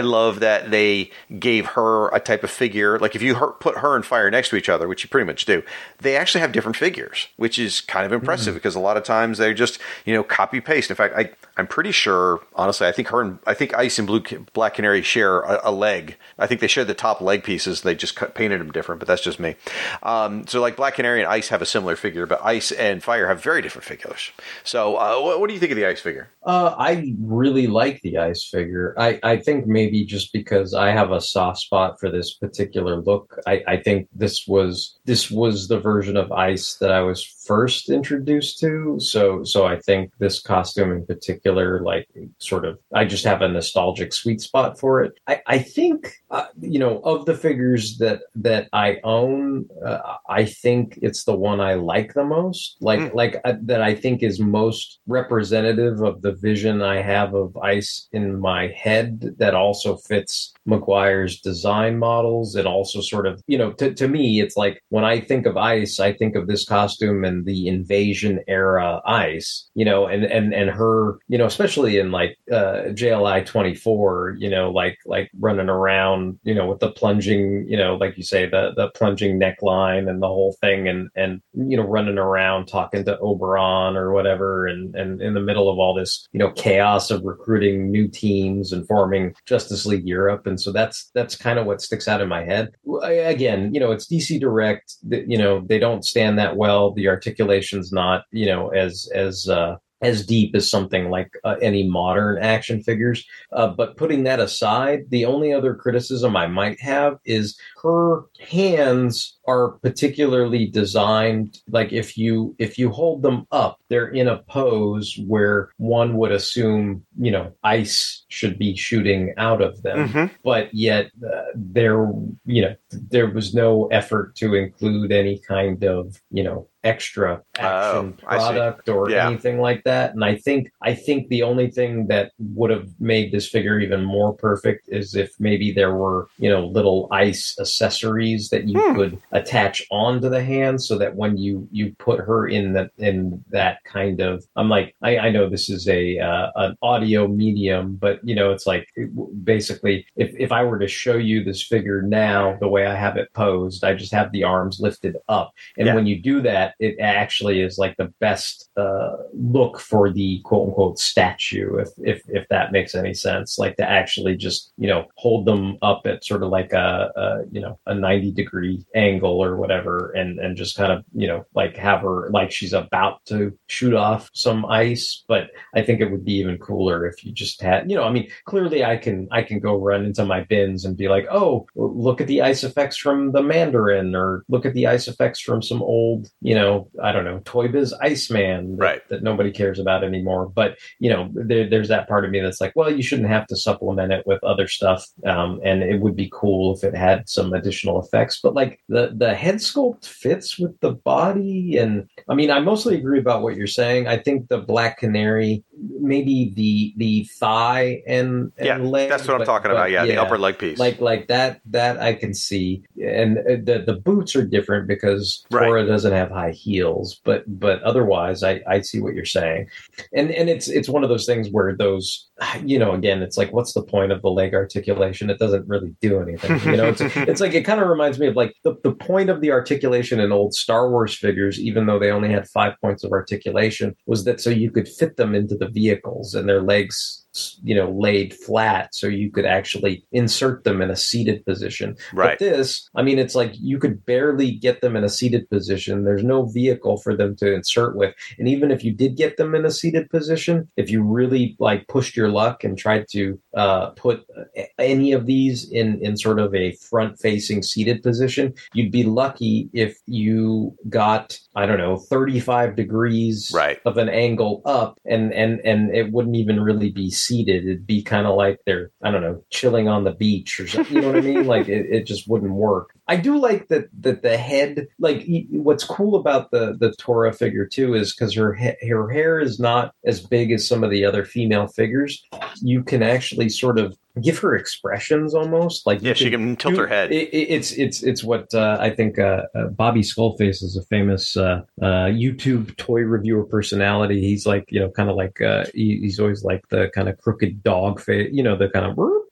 love that they gave her a type of figure. Like if you her, put her and Fire next to each other, which you pretty much do, they actually have different figures, which is kind of impressive mm-hmm. because a lot of times they're just, you know, copy paste. In fact, I, I'm pretty sure, honestly, I think her and I think Ice and Blue Black Canary share a, a leg. I think they share the top leg pieces. They just cut, painted them different, but that's just me. Um, so like Black Canary and Ice have a similar figure, but Ice and Fire have very different figures. So uh, what, what do you think of the Ice figure? Uh, I really like the Ice figure. I, I think maybe just because I have a soft spot for this particular look, I, I think this was this was the version of Ice that I was first introduced to. So so I think this costume in particular, like sort of, I just have a nostalgic sweet spot for it. I, I think, uh, you know, of the figures that that I own, uh, I think it's the one I like the most. Like mm. like uh, that I think is most representative of the vision I have of Ice in my head that also fits Maguire's design models. And also sort of, you know, to, to me, it's like when I think of Ice, I think of this costume and the Invasion era Ice, you know, and, and, and her, you know, especially in like uh, J L I twenty-four, you know, like, like running around, you know, with the plunging, you know, like you say, the, the plunging neckline and the whole thing and, and, you know, running around talking to Oberon or whatever. And, and in the middle of all this, you know, chaos of recruiting new teams and forming Justice League Europe. And so that's, that's kind of what sticks out in my head. Again, you know, it's D C Direct, you know, they don't stand that well. The articulation's not, you know, as, as, uh, as deep as something like uh, any modern action figures. Uh, but putting that aside, the only other criticism I might have is her hands are particularly designed, like if you if you hold them up, they're in a pose where one would assume, you know, Ice should be shooting out of them. Mm-hmm. But yet uh, there, you know, there was no effort to include any kind of, you know, extra action oh, product or yeah. anything like that. And I think I think the only thing that would have made this figure even more perfect is if maybe there were, you know, little Ice accessories that you hmm. could attach onto the hand so that when you you put her in the in that kind of, I'm like, I, I know this is a uh, an audio medium, but you know, it's like basically if if I were to show you this figure now the way I have it posed, I just have the arms lifted up, and yeah. when you do that, it actually is like the best uh, look for the quote unquote statue, if if if that makes any sense. Like to actually just, you know, hold them up at sort of like a, a you know a ninety degree angle or whatever, and and just kind of, you know, like have her like she's about to shoot off some ice. But I think it would be even cooler if you just had, you know, I mean, clearly I can I can go run into my bins and be like, oh, look at the ice effects from the Mandarin, or look at the ice effects from some old, you know, I don't know, Toy Biz Iceman that, right. that nobody cares about anymore. But, you know, there, there's that part of me that's like, well, you shouldn't have to supplement it with other stuff. Um, and it would be cool if it had some additional effects. But like the, the head sculpt fits with the body. And I mean, I mostly agree about what you're saying. I think the Black Canary, maybe the the thigh and, and yeah, leg. That's what I'm but, talking but, about. Yeah, yeah, the upper leg piece. Like like that that I can see. And the the boots are different because right. Tora doesn't have high heels, but but otherwise I, I see what you're saying. And and it's it's one of those things where those, you know, again, it's like, what's the point of the leg articulation? It doesn't really do anything. You know, it's it's like, it kind of reminds me of like the, the point of the articulation in old Star Wars figures, even though they only had five points of articulation, was that so you could fit them into the vehicles and their legs, you know, laid flat so you could actually insert them in a seated position. Right. But this, I mean, it's like you could barely get them in a seated position. There's no vehicle for them to insert with. And even if you did get them in a seated position, if you really like pushed your luck and tried to uh, put any of these in, in sort of a front facing seated position, you'd be lucky if you got, I don't know, thirty-five degrees right. of an angle up, and, and, and it wouldn't even really be seated. It'd be kind of like they're, I don't know, chilling on the beach or something. You know what I mean? Like it, it just wouldn't work. I do like that that the head, like what's cool about the the Tora figure too is because her her hair is not as big as some of the other female figures. You can actually sort of give her expressions almost like yeah she can tilt do, her head. It, it, it's it's it's what uh, I think uh, uh, Bobby Skullface is a famous uh, uh, YouTube toy reviewer personality. He's like, you know, kind of like uh, he, he's always like the kind of crooked dog face, you know, the kind of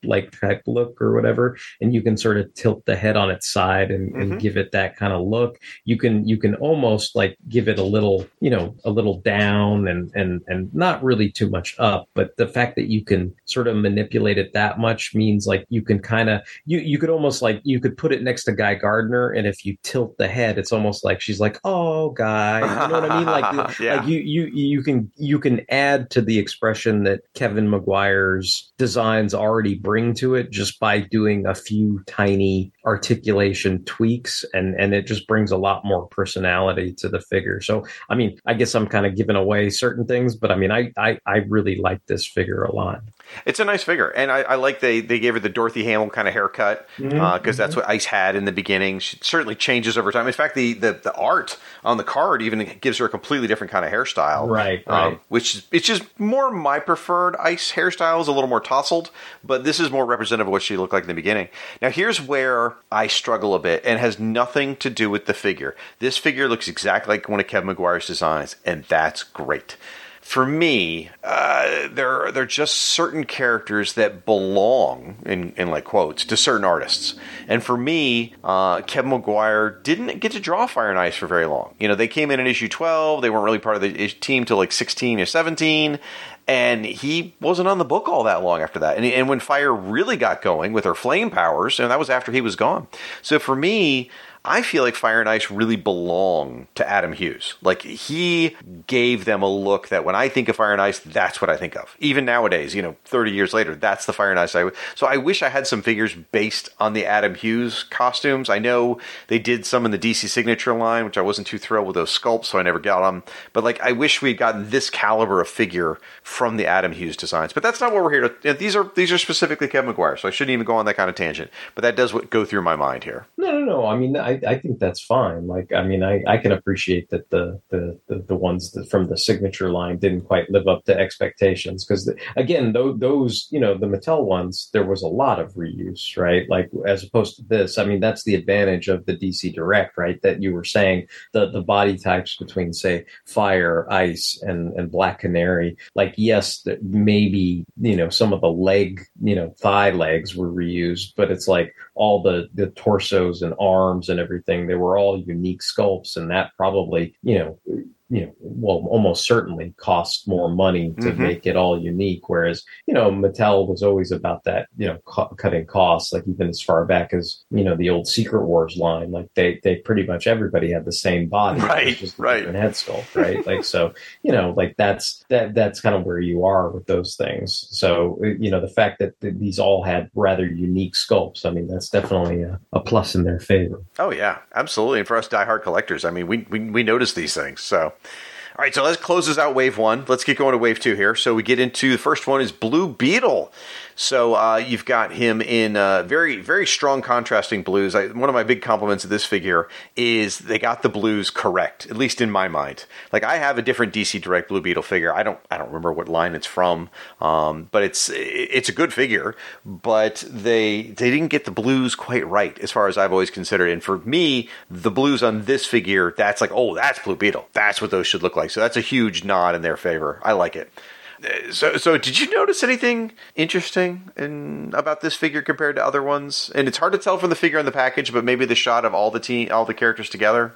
like type look or whatever, and you can sort of tilt the head on its side and, mm-hmm. and give it that kind of look. You can you can almost like give it a little, you know, a little down and and and not really too much up, but the fact that you can sort of manipulate it that much means like you can kind of you you could almost like you could put it next to Guy Gardner, and if you tilt the head, it's almost like she's like, oh, Guy, you know what I mean? Like, yeah. like you you you can you can add to the expression that Kevin Maguire's designs already bring to it just by doing a few tiny articulation tweaks, and and it just brings a lot more personality to the figure. So I mean, I guess I'm kind of giving away certain things, but I mean, I I, I really like this figure a lot. It's a nice figure, and I, I like they they gave her the Dorothy Hamill kind of haircut because mm-hmm. uh, that's what Ice had in the beginning. She certainly changes over time. In fact, the, the, the art on the card even gives her a completely different kind of hairstyle, right? Um, right. Which is it's just more my preferred Ice hairstyle is a little more tousled, but this is more representative of what she looked like in the beginning. Now, here's where I struggle a bit, and has nothing to do with the figure. This figure looks exactly like one of Kevin Maguire's designs, and that's great. For me, uh, there there are just certain characters that belong, in, in like quotes, to certain artists. And for me, uh, Kevin Maguire didn't get to draw Fire and Ice for very long. You know, they came in in issue twelve. They weren't really part of the team till like sixteen or seventeen. And he wasn't on the book all that long after that. And, and when Fire really got going with her flame powers, and that was after he was gone. So for me, I feel like Fire and Ice really belong to Adam Hughes. Like, he gave them a look that when I think of Fire and Ice, that's what I think of. Even nowadays, you know, thirty years later, that's the Fire and Ice I would. So I wish I had some figures based on the Adam Hughes costumes. I know they did some in the D C Signature line, which I wasn't too thrilled with those sculpts, so I never got them. But, like, I wish we'd gotten this caliber of figure from the Adam Hughes designs. But that's not what we're here to... You know, these are these are specifically Kevin Maguire, so I shouldn't even go on that kind of tangent. But that does what, go through my mind here. No, no, no. I mean, I I think that's fine. Like, I mean, I, I can appreciate that the the the, the ones that from the Signature line didn't quite live up to expectations because, again, those, those, you know, the Mattel ones, there was a lot of reuse, right? Like, as opposed to this, I mean, that's the advantage of the D C Direct, right? That you were saying the, the body types between, say, Fire, Ice, and, and Black Canary. Like, yes, that maybe, you know, some of the leg, you know, thigh legs were reused, but it's like all the, the torsos and arms and everything, they were all unique sculpts, and that probably, you know, you know, well, almost certainly cost more money to mm-hmm. make it all unique. Whereas, you know, Mattel was always about that, you know, cu- cutting costs, like even as far back as, you know, the old Secret Wars line, like they, they pretty much everybody had the same body, right? Just right. different head sculpt, right? Like, so, you know, like that's, that, that's kind of where you are with those things. So, you know, the fact that th- these all had rather unique sculpts, I mean, that's definitely a, a plus in their favor. Oh yeah, absolutely. And for us diehard collectors, I mean, we, we, we notice these things. So, all right, so let's closes out wave one. Let's get going to wave two here. So we get into the first one is Blue Beetle. So uh, you've got him in uh, very, very strong contrasting blues. I, one of my big compliments of this figure is they got the blues correct, at least in my mind. Like, I have a different D C Direct Blue Beetle figure. I don't, I don't remember what line it's from, um, but it's it's a good figure. But they they didn't get the blues quite right, as far as I've always considered. And for me, the blues on this figure, that's like, oh, that's Blue Beetle. That's what those should look like. So that's a huge nod in their favor. I like it. So, so did you notice anything interesting in about this figure compared to other ones? And it's hard to tell from the figure on the package, but maybe the shot of all the team, all the characters together.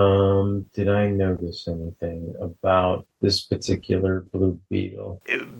Um, did I notice anything about this particular Blue Beetle?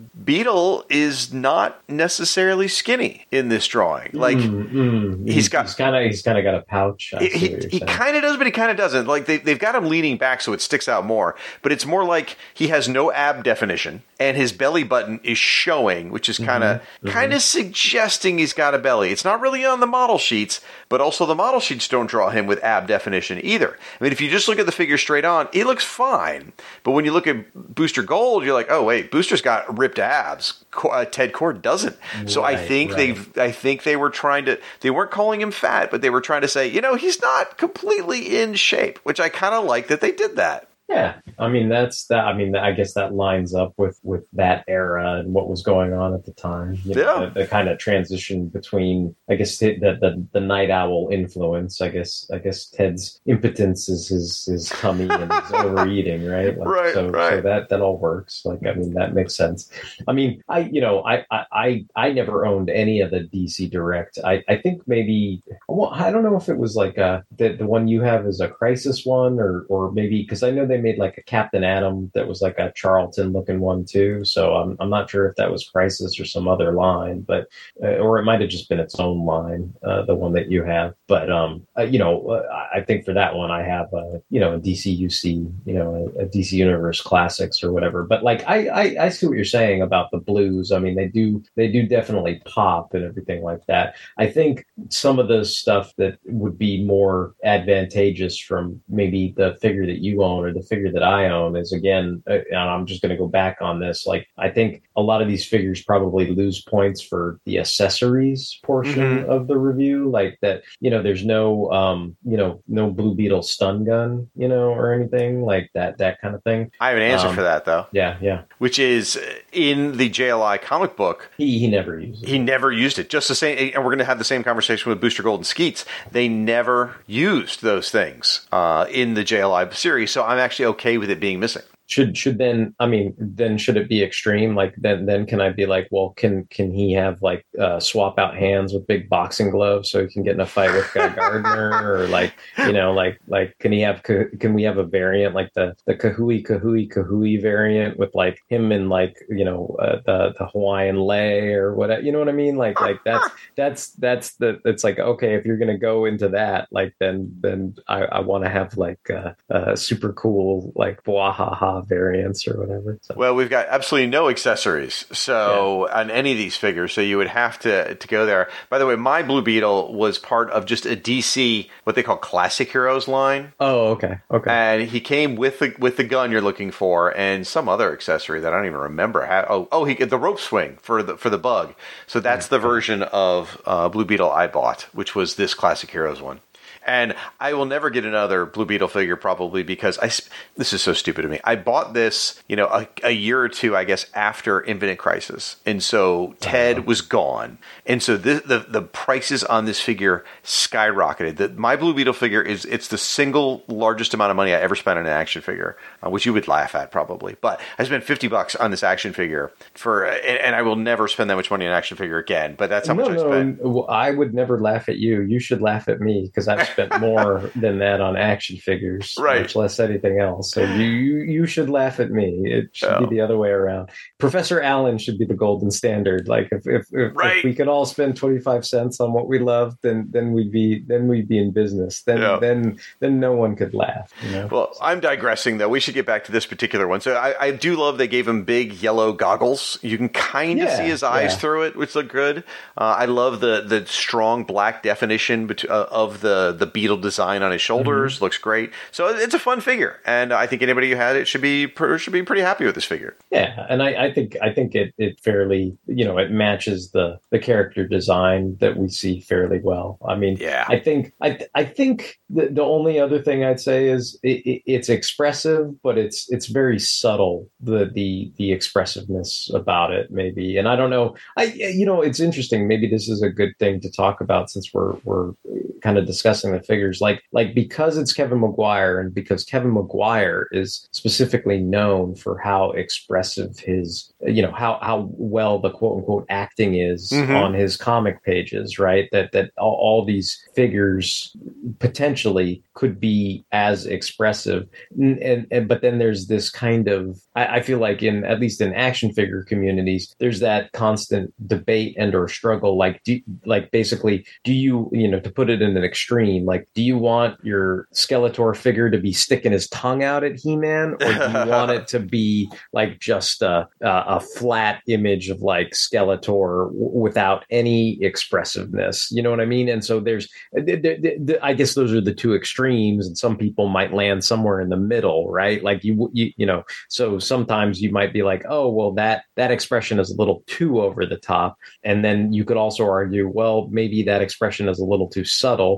Beetle is not necessarily skinny in this drawing. Like mm, mm. he's got, he's kind of, he's kind of got a pouch. I he he kind of does, but he kind of doesn't. Like they they've got him leaning back, so it sticks out more. But it's more like he has no ab definition, and his belly button is showing, which is kind of mm-hmm. kind of mm-hmm. suggesting he's got a belly. It's not really on the model sheets, but also the model sheets don't draw him with ab definition either. I mean, if you just look at the figure straight on, it looks fine. But when you look at Booster Gold, you're like, oh wait, Booster's got ripped abs. Uh, Ted Kord doesn't. Right, so I think right. they've, I think they were trying to, they weren't calling him fat, but they were trying to say, you know, he's not completely in shape, which I kind of like that they did that. Yeah, I mean that's that. I mean, I guess that lines up with with that era and what was going on at the time. You know, Yeah. the, the kind of transition between, I guess, the, the the night owl influence. I guess I guess Ted's impotence is his his tummy and his overeating, right? Like, Right, so, right. So that that all works. Like, I mean, that makes sense. I mean, I you know, I I I, I never owned any of the D C Direct. I I think maybe, well, I don't know if it was like a the the one you have is a Crisis one, or or maybe, because I know they made like a Captain Atom that was like a Charlton looking one too. So I'm I'm not sure if that was Crisis or some other line, but uh, or it might have just been its own line, uh, the one that you have. But um, uh, you know, uh, I think for that one I have a you know a D C U C, you know, a, a D C Universe Classics or whatever. But like I, I I see what you're saying about the blues. I mean, they do they do definitely pop and everything like that. I think some of the stuff that would be more advantageous from maybe the figure that you own or the figure that I own is, again, uh, and I'm just going to go back on this. Like, I think a lot of these figures probably lose points for the accessories portion Mm-hmm. of the review. Like that, you know, there's no, um, you know, no Blue Beetle stun gun, you know, or anything like that, that kind of thing. I have an answer Um, for that, though. Yeah, yeah. Which is, uh, in the J L I comic book, He he never uses it. he never used it. Just the same, and we're going to have the same conversation with Booster Gold and Skeets. They never used those things uh, in the J L I series, so I'm actually okay with it being missing. Should should then I mean then should it be extreme? Like then then can I be like, well, can can he have like uh, swap out hands with big boxing gloves so he can get in a fight with Guy Gardner, or like, you know, like like can he have can we have a variant like the the Kahui Kahui Kahui variant with like him in like, you know, uh, the the Hawaiian lei or whatever, you know what I mean? Like like that's that's that's the it's like, okay, if you're gonna go into that, like then then I, I want to have like uh, uh super cool like Bwahaha variants or whatever. So. Well, we've got absolutely no accessories, so yeah. on any of these figures, so you would have to to go there. By the way, my Blue Beetle was part of just a D C, what they call Classic Heroes line. Oh, okay, okay. And he came with the with the gun you're looking for, and some other accessory that I don't even remember. How, oh, oh, he the rope swing for the for the bug. So that's the version of uh, Blue Beetle I bought, which was this Classic Heroes one. And I will never get another Blue Beetle figure, probably because I. This is so stupid to me. I bought this, you know, a, a year or two, I guess, after Infinite Crisis, and so Ted uh-huh. was gone, and so this, the the prices on this figure skyrocketed. The, my Blue Beetle figure is it's the single largest amount of money I ever spent on an action figure, uh, which you would laugh at probably. But I spent fifty bucks on this action figure for, and, and I will never spend that much money on an action figure again. But that's how no, much I spent. No, I would never laugh at you. You should laugh at me because I've spent more than that on action figures, right. much less anything else. So you you, you should laugh at me. It should oh. be the other way around. Professor Allen should be the golden standard. Like if if, if, right. if we could all spend twenty-five cents on what we love, then then we'd be then we'd be in business. Then yeah. then then no one could laugh. You know? Well, I'm digressing though. We should get back to this particular one. So I, I do love they gave him big yellow goggles. You can kind of yeah, see his eyes yeah. through it, which look good. Uh, I love the the strong black definition bet- uh, of the the beetle design on his shoulders. Mm-hmm. Looks great. So it's a fun figure, and I think anybody who had it should be should be pretty happy with this figure. Yeah, and I, I think I think it, it fairly, you know, it matches the, the character design that we see fairly well. I mean, yeah. I think I I think the, the only other thing I'd say is it, it, it's expressive, but it's it's very subtle, the the the expressiveness about it maybe. And I don't know. I you know, it's interesting. Maybe this is a good thing to talk about since we're we're kind of discussing the figures. Like like because it's Kevin Maguire, and because Kevin Maguire is specifically known for how expressive his, you know, how how well the quote unquote acting is mm-hmm. on his comic pages, right? That that all, all these figures potentially could be as expressive, and, and, and but then there's this kind of I, I feel like in at least in action figure communities, there's that constant debate and or struggle. Like do like basically, do you you know to put it in an extreme, like do you want your Skeletor figure to be sticking his tongue out at He-Man, or do you want it to be like just a a, a flat image of like Skeletor w- without any expressiveness? You know what I mean? And so there's, th- th- th- I guess those are the two extremes, and some people might land somewhere in the middle, right? Like you, you, you know, so sometimes you might be like, oh, well, that that expression is a little too over the top, and then you could also argue, well, maybe that expression is a little too subtle, or some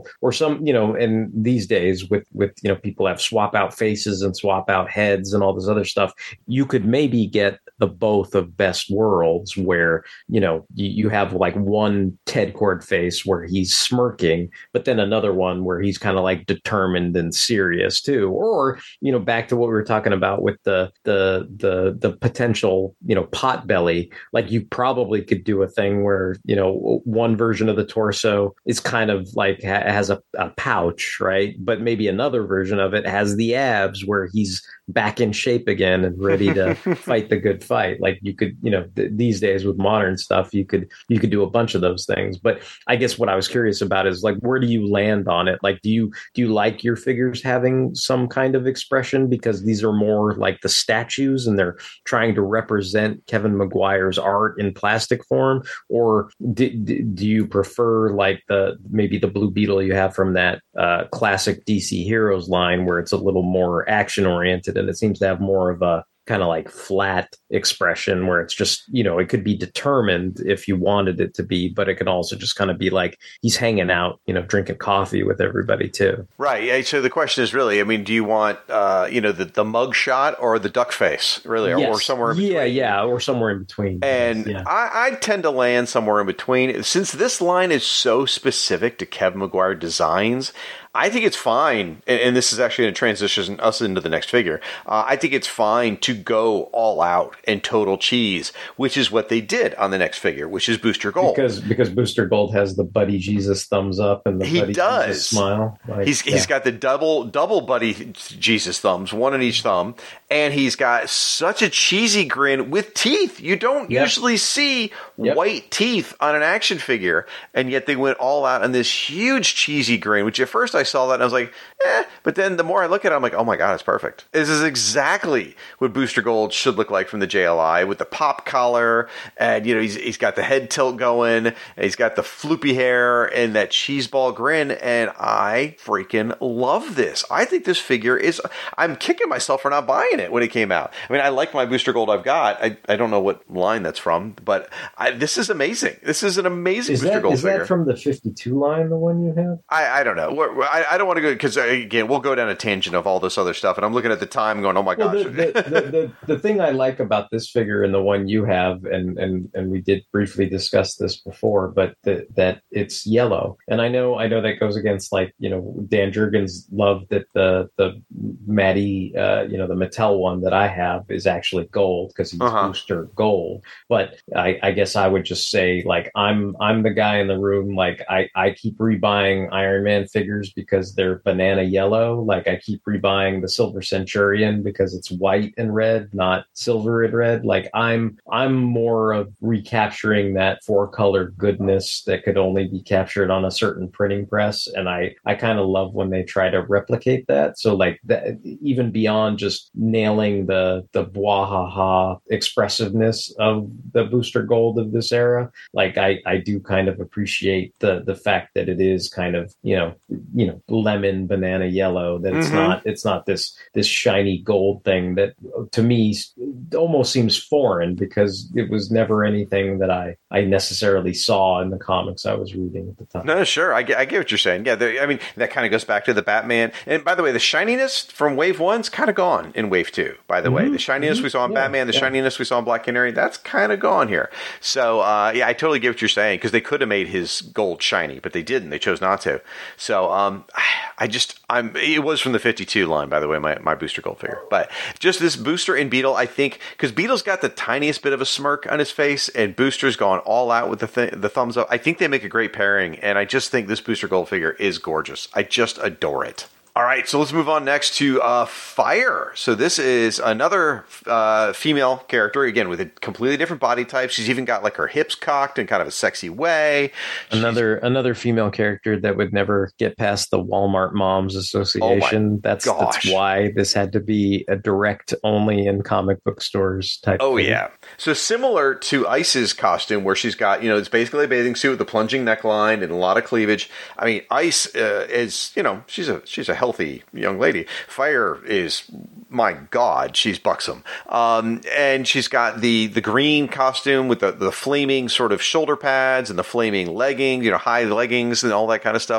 some, you know, and these days with, with, you know, people have swap out faces and swap out heads and all this other stuff, you could maybe get the both of best worlds where, you know, you, you have like one Ted Kord face where he's smirking, but then another one where he's kind of like determined and serious too. Or, you know, back to what we were talking about with the, the, the, the potential, you know, pot belly, like you probably could do a thing where, you know, one version of the torso is kind of like ha- has a, a pouch, right? But maybe another version of it has the abs where he's back in shape again and ready to fight the good fight. Like you could, you know, th- these days with modern stuff, you could, you could do a bunch of those things. But I guess what I was curious about is like, where do you land on it? Like, do you, do you like your figures having some kind of expression because these are more like the statues and they're trying to represent Kevin Maguire's art in plastic form? Or do, do you prefer like the, maybe the Blue Beetle you have from that uh, classic D C Heroes line where it's a little more action oriented and it seems to have more of a kind of like flat expression where it's just, you know, it could be determined if you wanted it to be, but it can also just kind of be like he's hanging out, you know, drinking coffee with everybody too. Right. Yeah, so the question is really, I mean, do you want, uh, you know, the, the mug shot or the duck face, really, or, yes. or somewhere in between? Yeah, yeah, or somewhere in between. And yeah. I, I tend to land somewhere in between. Since this line is so specific to Kevin Maguire designs, I think it's fine, and, and this is actually going to transition us into the next figure. Uh, I think it's fine to go all out and total cheese, which is what they did on the next figure, which is Booster Gold. Because because Booster Gold has the Buddy Jesus thumbs up and the he Buddy does. Jesus smile. Like, he's yeah. he's got the double double Buddy Jesus thumbs, one on each thumb, and he's got such a cheesy grin with teeth. You don't yep. usually see yep. white teeth on an action figure, and yet they went all out on this huge cheesy grin, which at first I saw that and I was like, eh, but then the more I look at it, I'm like, oh my God, it's perfect. This is exactly what Booster Gold should look like from the J L I with the pop collar, and you know, he's he's got the head tilt going, and he's got the floopy hair and that cheeseball grin, and I freaking love this. I think this figure is, I'm kicking myself for not buying it when it came out. I mean, I like my Booster Gold I've got. I, I don't know what line that's from, but I, this is amazing. This is an amazing is Booster that, Gold is figure. Is that from the fifty-two line, the one you have? I, I don't know. We're, I, I don't want to go, because again, we'll go down a tangent of all this other stuff, and I'm looking at the time going, oh my well, gosh. The, the, the, the, the thing I like about this figure and the one you have, and, and, and we did briefly discuss this before, but the, that it's yellow. And I know I know that goes against, like, you know, Dan Jurgens loved that the, the Matty, uh, you know, the Mattel one that I have is actually gold because he's uh-huh. Booster Gold. But I, I guess I would just say, like, I'm I'm the guy in the room, like, I, I keep rebuying Iron Man figures because they're banana yellow. Like, I keep rebuying the Silver Centurion because it's white and red, not silver and red. Like, I'm I'm more of recapturing that four color goodness that could only be captured on a certain printing press, and I I kind of love when they try to replicate that. So like that, even beyond just nailing the the bwahaha expressiveness of the Booster Gold of this era, like I I do kind of appreciate the the fact that it is kind of, you know you know lemon banana yellow, that it's mm-hmm. not it's not this this shiny gold thing that to me almost seems foreign because it was never anything that I I necessarily saw in the comics I was reading at the time. No, sure, I get, I get what you're saying. Yeah, the, I mean, that kind of goes back to the Batman. And by the way, the shininess from Wave One's kind of gone in Wave Two. By the mm-hmm. way, the shininess mm-hmm. we saw in yeah, Batman, the yeah. shininess we saw in Black Canary, that's kind of gone here. So uh, yeah, I totally get what you're saying, because they could have made his gold shiny, but they didn't. They chose not to. So um, I just, I'm. It was from the fifty-two line, by the way, my, my Booster Gold figure. But just this Booster and Beetle, I think, because Beetle's got the tiniest bit of a smirk on his face, and Booster's gone all out with the th- the thumbs up. I think they make a great pairing, and I just think this Booster Gold figure is gorgeous. I just adore it. All right, so let's move on next to uh, Fire. So this is another uh, female character, again, with a completely different body type. She's even got like her hips cocked in kind of a sexy way. Another She's... another female character that would never get past the Walmart Moms Association. Oh that's that's why this had to be a direct only in comic book stores type Oh, thing. yeah. So similar to Ice's costume, where she's got, you know, it's basically a bathing suit with a plunging neckline and a lot of cleavage. I mean, Ice uh, is, you know, she's a she's a healthy young lady. Fire is, my God, she's buxom. Um, and she's got the the green costume with the, the flaming sort of shoulder pads and the flaming leggings, you know, high leggings and all that kind of stuff.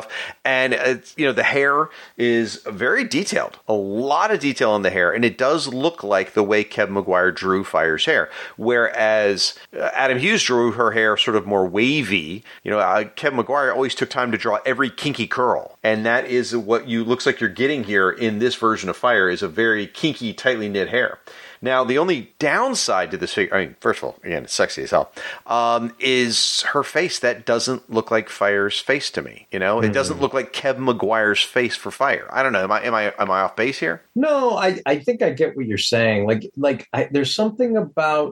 And, it's, you know, the hair is very detailed, a lot of detail in the hair. And it does look like the way Kevin Maguire drew Fire's hair. Whereas uh, Adam Hughes drew her hair sort of more wavy. You know, uh, Kevin Maguire always took time to draw every kinky curl. And that is what you looks like you're getting here in this version of Fire, is a very kinky, tightly knit hair. Now, the only downside to this figure, I mean, first of all, again, it's sexy as hell, um, is her face. That doesn't look like Fire's face to me. You know, mm-hmm. It doesn't look like Kevin Maguire's face for Fire. I don't know. Am I am I am I off base here? No, I, I think I get what you're saying. Like like I, there's something about,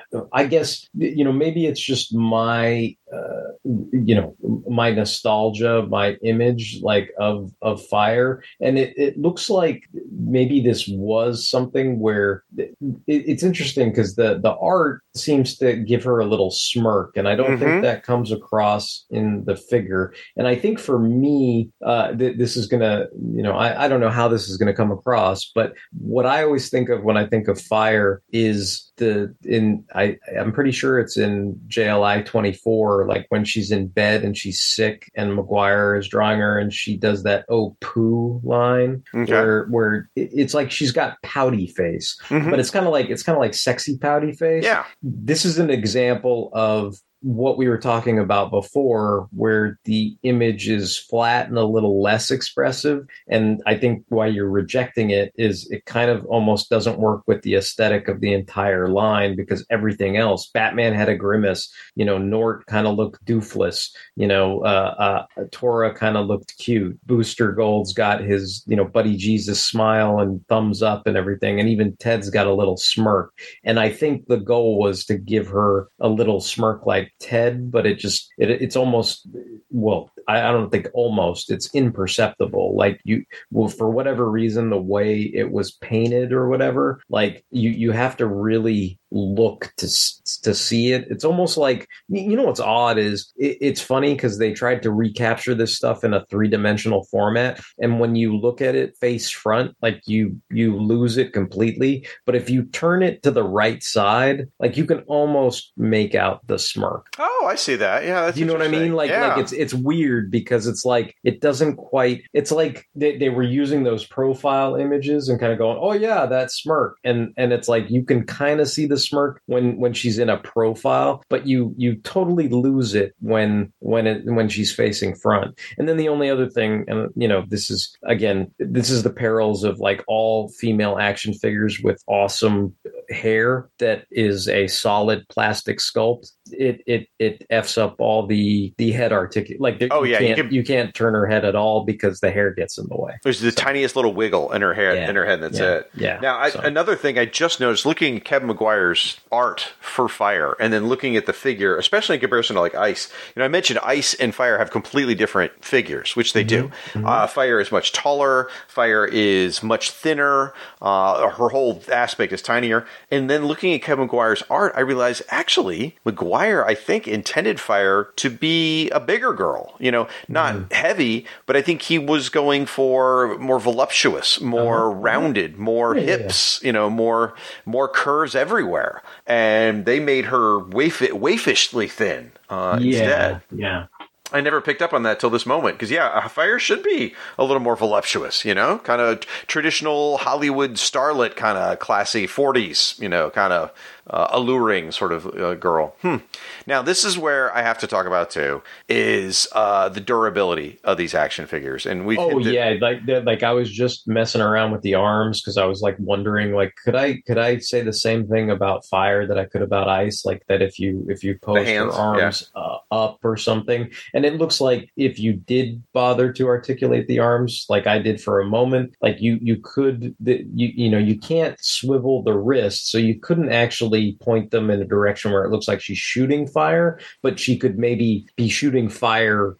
I guess, you know, maybe it's just my, uh, you know, my nostalgia, my image, like of of Fire, and it, it looks like maybe this was something where it, it's interesting because the the art seems to give her a little smirk, and I don't mm-hmm. think that comes across in the figure. And I think for me, uh, th- this is gonna, you know, I, I don't know how this is gonna come across, but what I always think of when I think of Fire is the in I I'm pretty sure it's in J L I twenty-four, like when she's in bed and she's sick and Maguire is drawing her and she does that oh poo line okay. where where it's like she's got pouty face, mm-hmm. but it's kind of like it's kind of like sexy pouty face. Yeah, this is an example of what we were talking about before, where the image is flat and a little less expressive. And I think why you're rejecting it is it kind of almost doesn't work with the aesthetic of the entire line, because everything else, Batman had a grimace, you know, Nort kind of looked doofless, you know, uh, uh, Tora kind of looked cute. Booster Gold's got his, you know, Buddy Jesus smile and thumbs up and everything. And even Ted's got a little smirk. And I think the goal was to give her a little smirk like Ted, but it just it, it's almost, well, I, I don't think almost, it's imperceptible. Like you, well, for whatever reason, the way it was painted or whatever, like you you have to really look to to see it. It's almost like, you know, what's odd is it, it's funny because they tried to recapture this stuff in a three-dimensional format, and when you look at it face front, like you you lose it completely. But if you turn it to the right side, like you can almost make out the smirk. Oh, I see that. Yeah, that's, you know what I mean? Like, yeah. like it's it's weird because it's like it doesn't quite. It's like they, they were using those profile images and kind of going, oh yeah, that smirk, and and it's like you can kind of see the smirk when when she's in a profile, but you you totally lose it when when it when she's facing front. And then the only other thing, and you know, this is again, this is the perils of like all female action figures with awesome hair that is a solid plastic sculpt. It it it f's up all the the head articulate. Like oh you yeah, can't, you, can, you can't turn her head at all because the hair gets in the way. There's the so, tiniest little wiggle in her hair, yeah, in her head. That's yeah, it. Yeah. Now I, so. another thing I just noticed looking at Kevin Maguire's art for Fire, and then looking at the figure, especially in comparison to like Ice. You know, I mentioned Ice and Fire have completely different figures, which they mm-hmm. do. Mm-hmm. Uh, Fire is much taller. Fire is much thinner. Uh, her whole aspect is tinier. And then looking at Kevin Maguire's art, I realized actually Maguire, I think, intended Fire to be a bigger girl. You know, not mm-hmm. heavy, but I think he was going for more voluptuous, more uh-huh. rounded, more yeah, hips. Yeah. You know, more more curves everywhere. And they made her waif- waifishly thin uh, yeah, instead. Yeah. I never picked up on that till this moment. Because, yeah, Fire should be a little more voluptuous, you know? Kind of traditional Hollywood starlet, kind of classy forties, you know, kind of uh, alluring sort of uh, girl. Hmm. Now, this is where I have to talk about, too, is uh, the durability of these action figures. And we Oh, the- yeah. Like, like I was just messing around with the arms because I was, like, wondering, like, could I could I say the same thing about Fire that I could about Ice? Like, that if you if you post hands, her arms yeah. uh, up or something. And it looks like if you did bother to articulate the arms, like I did for a moment, like you you could, the, you you know, you can't swivel the wrist, so you couldn't actually point them in a direction where it looks like she's shooting fire, but she could maybe be shooting fire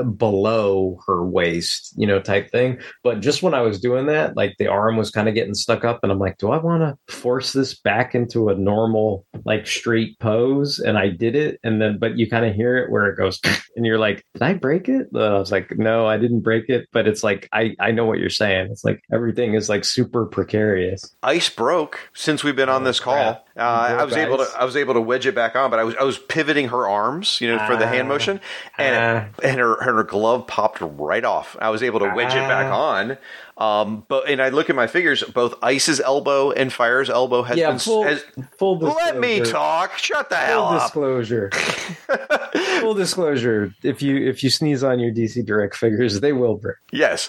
below her waist, you know, type thing. But just when I was doing that, like the arm was kind of getting stuck up, and I'm like, do I want to force this back into a normal, like straight pose? And I did it, and then, but you kind of hear it where it goes and you're like, did I break it? And I was like, no, I didn't break it. But it's like, I, I know what you're saying. It's like everything is like super precarious. Ice broke since we've been on this call. Uh, I was able to I was able to wedge it back on, but I was I was pivoting her arms, you know, for the hand motion, and uh, it, and her her glove popped right off. I was able to wedge uh, it back on. Um, but and I look at my figures, both Ice's elbow and Fire's elbow has yeah, been full, has, full disclosure. Let me talk. Shut the full hell up. Disclosure. Full disclosure. If you if you sneeze on your D C Direct figures, they will break. Yes.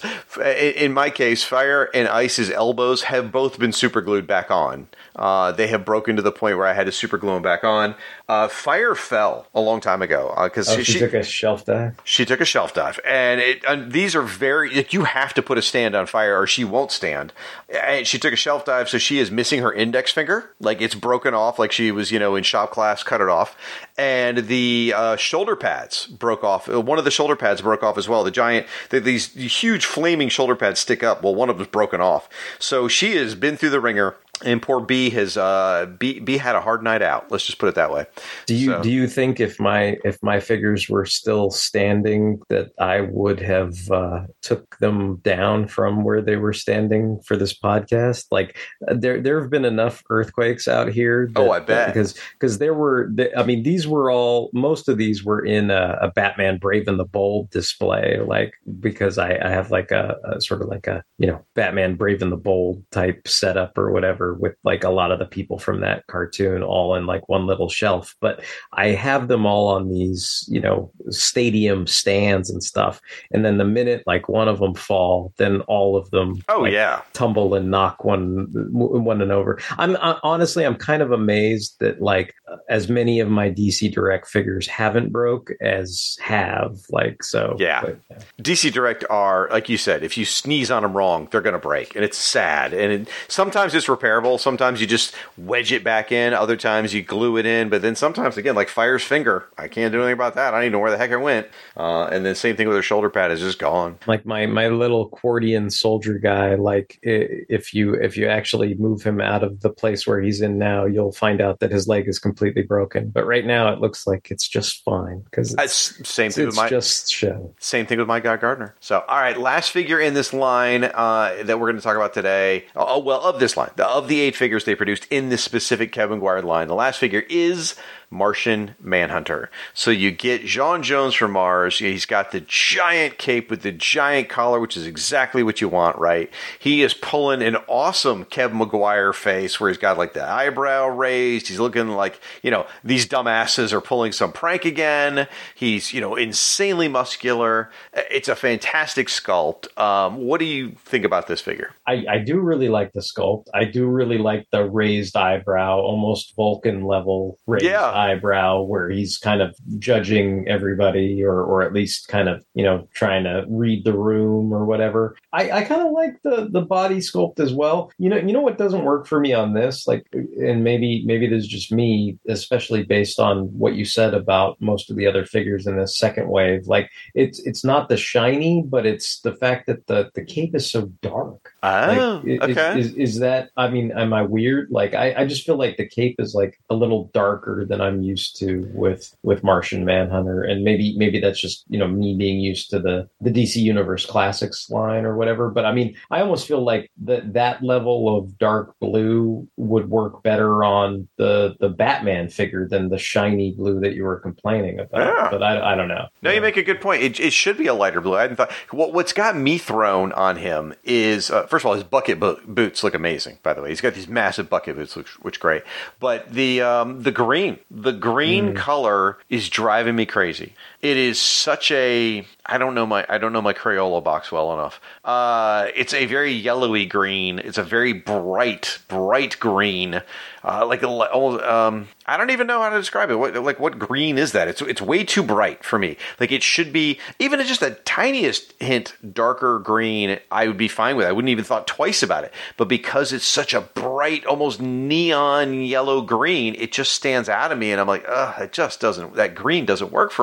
In my case, Fire and Ice's elbows have both been super glued back on. Uh, they have broken to the point where I had to super glue them back on. Uh, Fire fell a long time ago because uh, oh, she, she, she took a shelf dive. She took a shelf dive, and, it, and these are very. You have to put a stand on Fire, or she won't stand. And she took a shelf dive, so she is missing her index finger, like it's broken off, like she was, you know, in shop class, cut it off, and the uh, shoulder pads broke off. One of the shoulder pads broke off as well. The giant, the, these huge flaming shoulder pads stick up. Well, one of them was broken off, so she has been through the ringer. And poor B has uh, B, B had a hard night out. Let's just put it that way. Do you so. do you think if my if my figures were still standing that I would have uh, took them down from where they were standing for this podcast? Like there there have been enough earthquakes out here. That, oh, I bet because because there were I mean these were all most of these were in a, a Batman Brave and the Bold display. Like because I, I have like a, a sort of like a you know Batman Brave and the Bold type setup or whatever. With like a lot of the people from that cartoon all in like one little shelf, but I have them all on these, you know, stadium stands and stuff. And then the minute like one of them fall, then all of them oh like, yeah tumble and knock one one and over. I'm I, honestly I'm kind of amazed that like as many of my D C Direct figures haven't broke as have like so. Yeah, but, yeah. D C Direct are like you said. If you sneeze on them wrong, they're going to break, and it's sad. And it, sometimes it's repairable. Sometimes you just wedge it back in. Other times you glue it in. But then sometimes, again, like Fire's finger, I can't do anything about that. I don't even know where the heck it went. Uh, and then same thing with her shoulder pad is just gone. Like my my little Quardian soldier guy. Like if you if you actually move him out of the place where he's in now, you'll find out that his leg is completely broken. But right now, it looks like it's just fine because it's, same thing it's with my just show. Same thing with my guy Gardner. So, all right, last figure in this line uh, that we're going to talk about today. Oh, well, of this line, the, of the eight figures they produced in this specific Kevin Guard line, the last figure is Martian Manhunter. So you get J'onn J'onzz from Mars. He's got the giant cape with the giant collar, which is exactly what you want, right? He is pulling an awesome Kev Maguire face where he's got like the eyebrow raised. He's looking like, you know, these dumbasses are pulling some prank again. He's, you know, insanely muscular. It's a fantastic sculpt. Um, what do you think about this figure? I, I do really like the sculpt. I do really like the raised eyebrow, almost Vulcan level raised yeah. eyebrow, where he's kind of judging everybody, or or at least kind of, you know, trying to read the room or whatever. I, I kind of like the the body sculpt as well. You know, you know what doesn't work for me on this, like, and maybe maybe this is just me, especially based on what you said about most of the other figures in this second wave. Like, it's it's not the shiny, but it's the fact that the the cape is so dark. Oh, like, okay. Is, is, is that, I mean, am I weird? Like, I, I just feel like the cape is like a little darker than I'm used to with, with Martian Manhunter. And maybe, maybe that's just, you know, me being used to the, the D C Universe Classics line or whatever. But I mean, I almost feel like that, that level of dark blue would work better on the, the Batman figure than the shiny blue that you were complaining about. Yeah. But I, I don't know. No, yeah. you make a good point. It, it should be a lighter blue. I hadn't thought. What, what's got me thrown on him is, uh, first of all, his bucket bo- boots look amazing, by the way. He's got these massive bucket boots, which, which great. But the um, the green, the green mm. color is driving me crazy. It is such a, I don't know my, I don't know my Crayola box well enough. Uh, it's a very yellowy green. It's a very bright, bright green. Uh, like, um, I don't even know how to describe it. What, like, what green is that? It's it's way too bright for me. Like, it should be, even just the tiniest hint darker green, I would be fine with. I wouldn't even thought twice about it. But because it's such a bright, almost neon yellow green, it just stands out of me, and I'm like, ugh, it just doesn't, that green doesn't work for me.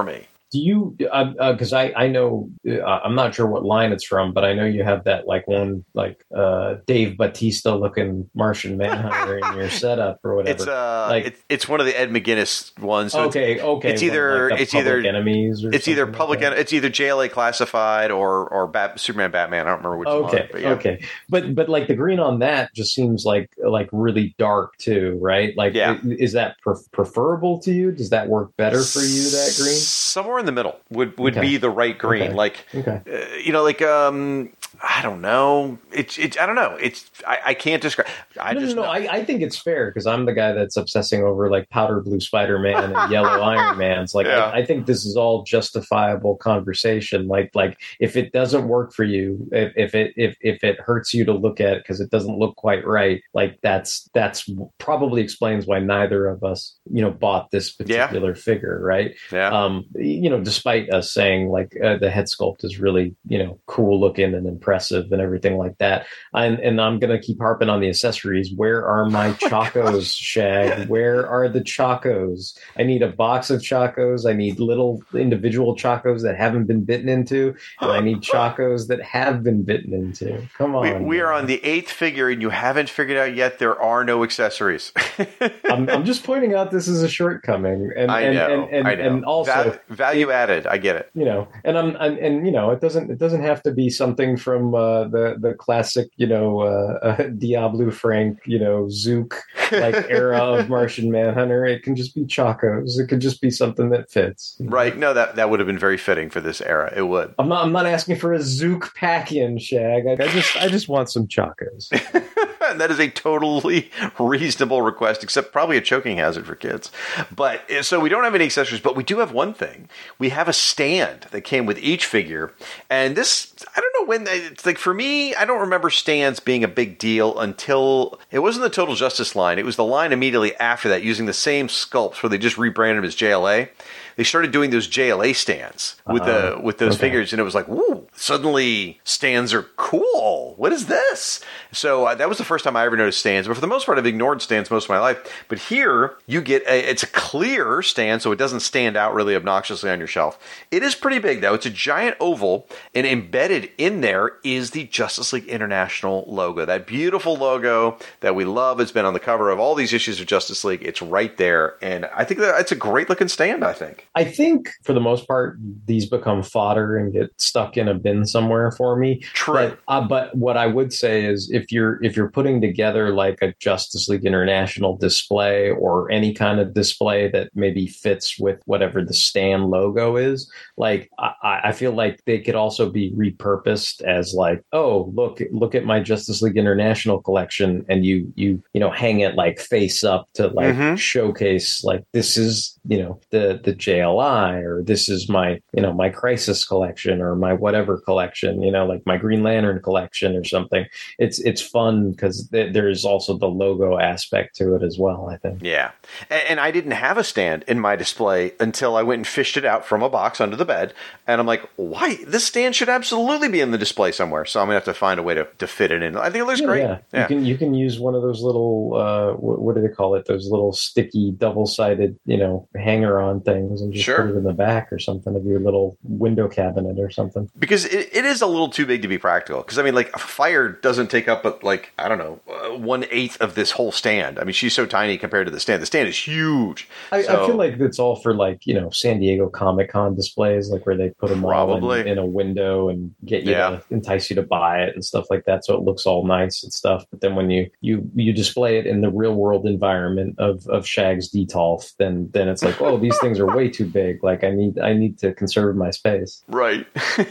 Do you, because uh, uh, I, I know, uh, I'm not sure what line it's from, but I know you have that like one, like uh, Dave Bautista looking Martian Manhunter in your setup or whatever. It's uh, like, it's, it's one of the Ed McGuinness ones. So okay, it's, okay. It's either, like it's either, enemies or it's either public, like en- it's either J L A Classified or, or Bat- Superman Batman. I don't remember which okay, one. But yeah. Okay. But, but like the green on that just seems like, like really dark too, right? Like, yeah. is that pre- preferable to you? Does that work better for you, that green? Somewhere in the middle would, would okay. be the right green. Okay. Like, okay. Uh, you know, like, um, I don't know. It's, it's, I don't know. It's, I, I can't describe. I no, just no, no. know. I, I think it's fair because I'm the guy that's obsessing over like powder blue Spider-Man and yellow Iron Man's. Like, yeah. I, I think this is all justifiable conversation. Like, like if it doesn't work for you, if, if it, if, if it hurts you to look at it because it doesn't look quite right, like that's, that's probably explains why neither of us, you know, bought this particular yeah. figure. Right. Yeah. Um, you know, despite us saying like uh, the head sculpt is really, you know, cool looking and impressive and everything like that. And, and I'm going to keep harping on the accessories. Where are my Chacos, Shag? Where are the Chacos? I need a box of Chacos. I need little individual Chacos that haven't been bitten into. And I need Chacos that have been bitten into. Come on. We, we are on the eighth figure and you haven't figured out yet there are no accessories. I'm, I'm just pointing out this is a shortcoming. And, I and, know. and, and, I know. and also Val- value added. I get it. You know, and I'm, and, and you know, it doesn't, it doesn't have to be something from uh, the the classic, you know, uh, uh, Diablo Frank, you know, Zook like era of Martian Manhunter. It can just be Chacos. It could just be something that fits. Right? No, that that would have been very fitting for this era. It would. I'm not. I'm not asking for a Zook pack-in, Shag. I, I just, I just want some Chacos. That is a totally reasonable request, except probably a choking hazard for kids. But so we don't have any accessories, but we do have one thing. We have a stand that came with each figure. And this, I don't know when, it's like for me, I don't remember stands being a big deal until it wasn't the Total Justice line. It was the line immediately after that using the same sculpts where they just rebranded them as J L A. They started doing those J L A stands with uh, the with those okay. figures, and it was like, woo, suddenly stands are cool. What is this? So uh, that was the first time I ever noticed stands. But for the most part, I've ignored stands most of my life. But here, you get a, it's a clear stand, so it doesn't stand out really obnoxiously on your shelf. It is pretty big, though. It's a giant oval, and embedded in there is the Justice League International logo. That beautiful logo that we love. It's been on the cover of all these issues of Justice League. It's right there, and I think that it's a great-looking stand, I think. I think, for the most part, these become fodder and get stuck in a bin somewhere for me. True. But, uh, but what I would say is, if you're if you're putting together like a Justice League International display or any kind of display that maybe fits with whatever the stand logo is, like I, I feel like they could also be repurposed as like, oh, look look at my Justice League International collection, and you you you know hang it like face up to like mm-hmm. showcase like this is you know the the J L I, or this is my you know my Crisis collection, or my whatever collection, you know like my Green Lantern collection or something. It's it's fun because th- there's also the logo aspect to it as well, I think. Yeah. And, and I didn't have a stand in my display until I went and fished it out from a box under the bed. And I'm like, why? This stand should absolutely be in the display somewhere. So I'm going to have to find a way to, to fit it in. I think it looks yeah, great. Yeah. yeah. You can you can use one of those little, uh, what, what do they call it? Those little sticky double-sided, you know, hanger-on things, and just sure. put it in the back or something of your little window cabinet or something. Because it, it is a little too big to be practical. Because, I mean, like, Fire doesn't take up, but like, I don't know, uh, one-eighth of this whole stand. I mean, she's so tiny compared to the stand. The stand is huge. I, so, I feel like it's all for, like, you know, San Diego Comic-Con displays, like where they put them probably. all in, in a window and get you yeah. to entice you to buy it and stuff like that, so it looks all nice and stuff. But then when you you, you display it in the real-world environment of, of Shag's Detolf, then then it's like, oh, these things are way too big. Like, I need I need to conserve my space. Right.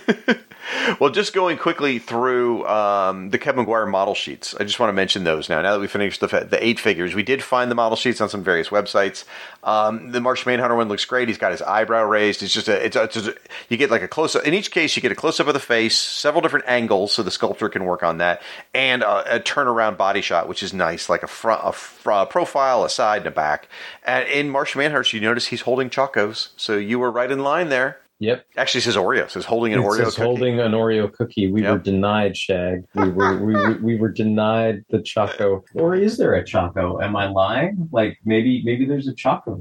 Well, just going quickly through um, the Kevin Maguire model sheets, I just want to mention those now. Now that we finished the, the eight figures, we did find the model sheets on some various websites. Um, the Martian Manhunter one looks great. He's got his eyebrow raised. It's just a, it's, a, it's a, you get like a close up. In each case, you get a close up of the face, several different angles, so the sculptor can work on that, and a, a turnaround body shot, which is nice, like a front, a, fr- a profile, a side, and a back. And in Martian Manhunter, you notice he's holding Chacos, so you were right in line there. Yep. Actually, it says Oreo. It says holding an it Oreo says cookie. holding an Oreo cookie. We yep. were denied, Shag. We were we, we we were denied the Chaco. Or is there a Chaco? Am I lying? Like maybe maybe there's a Chaco there.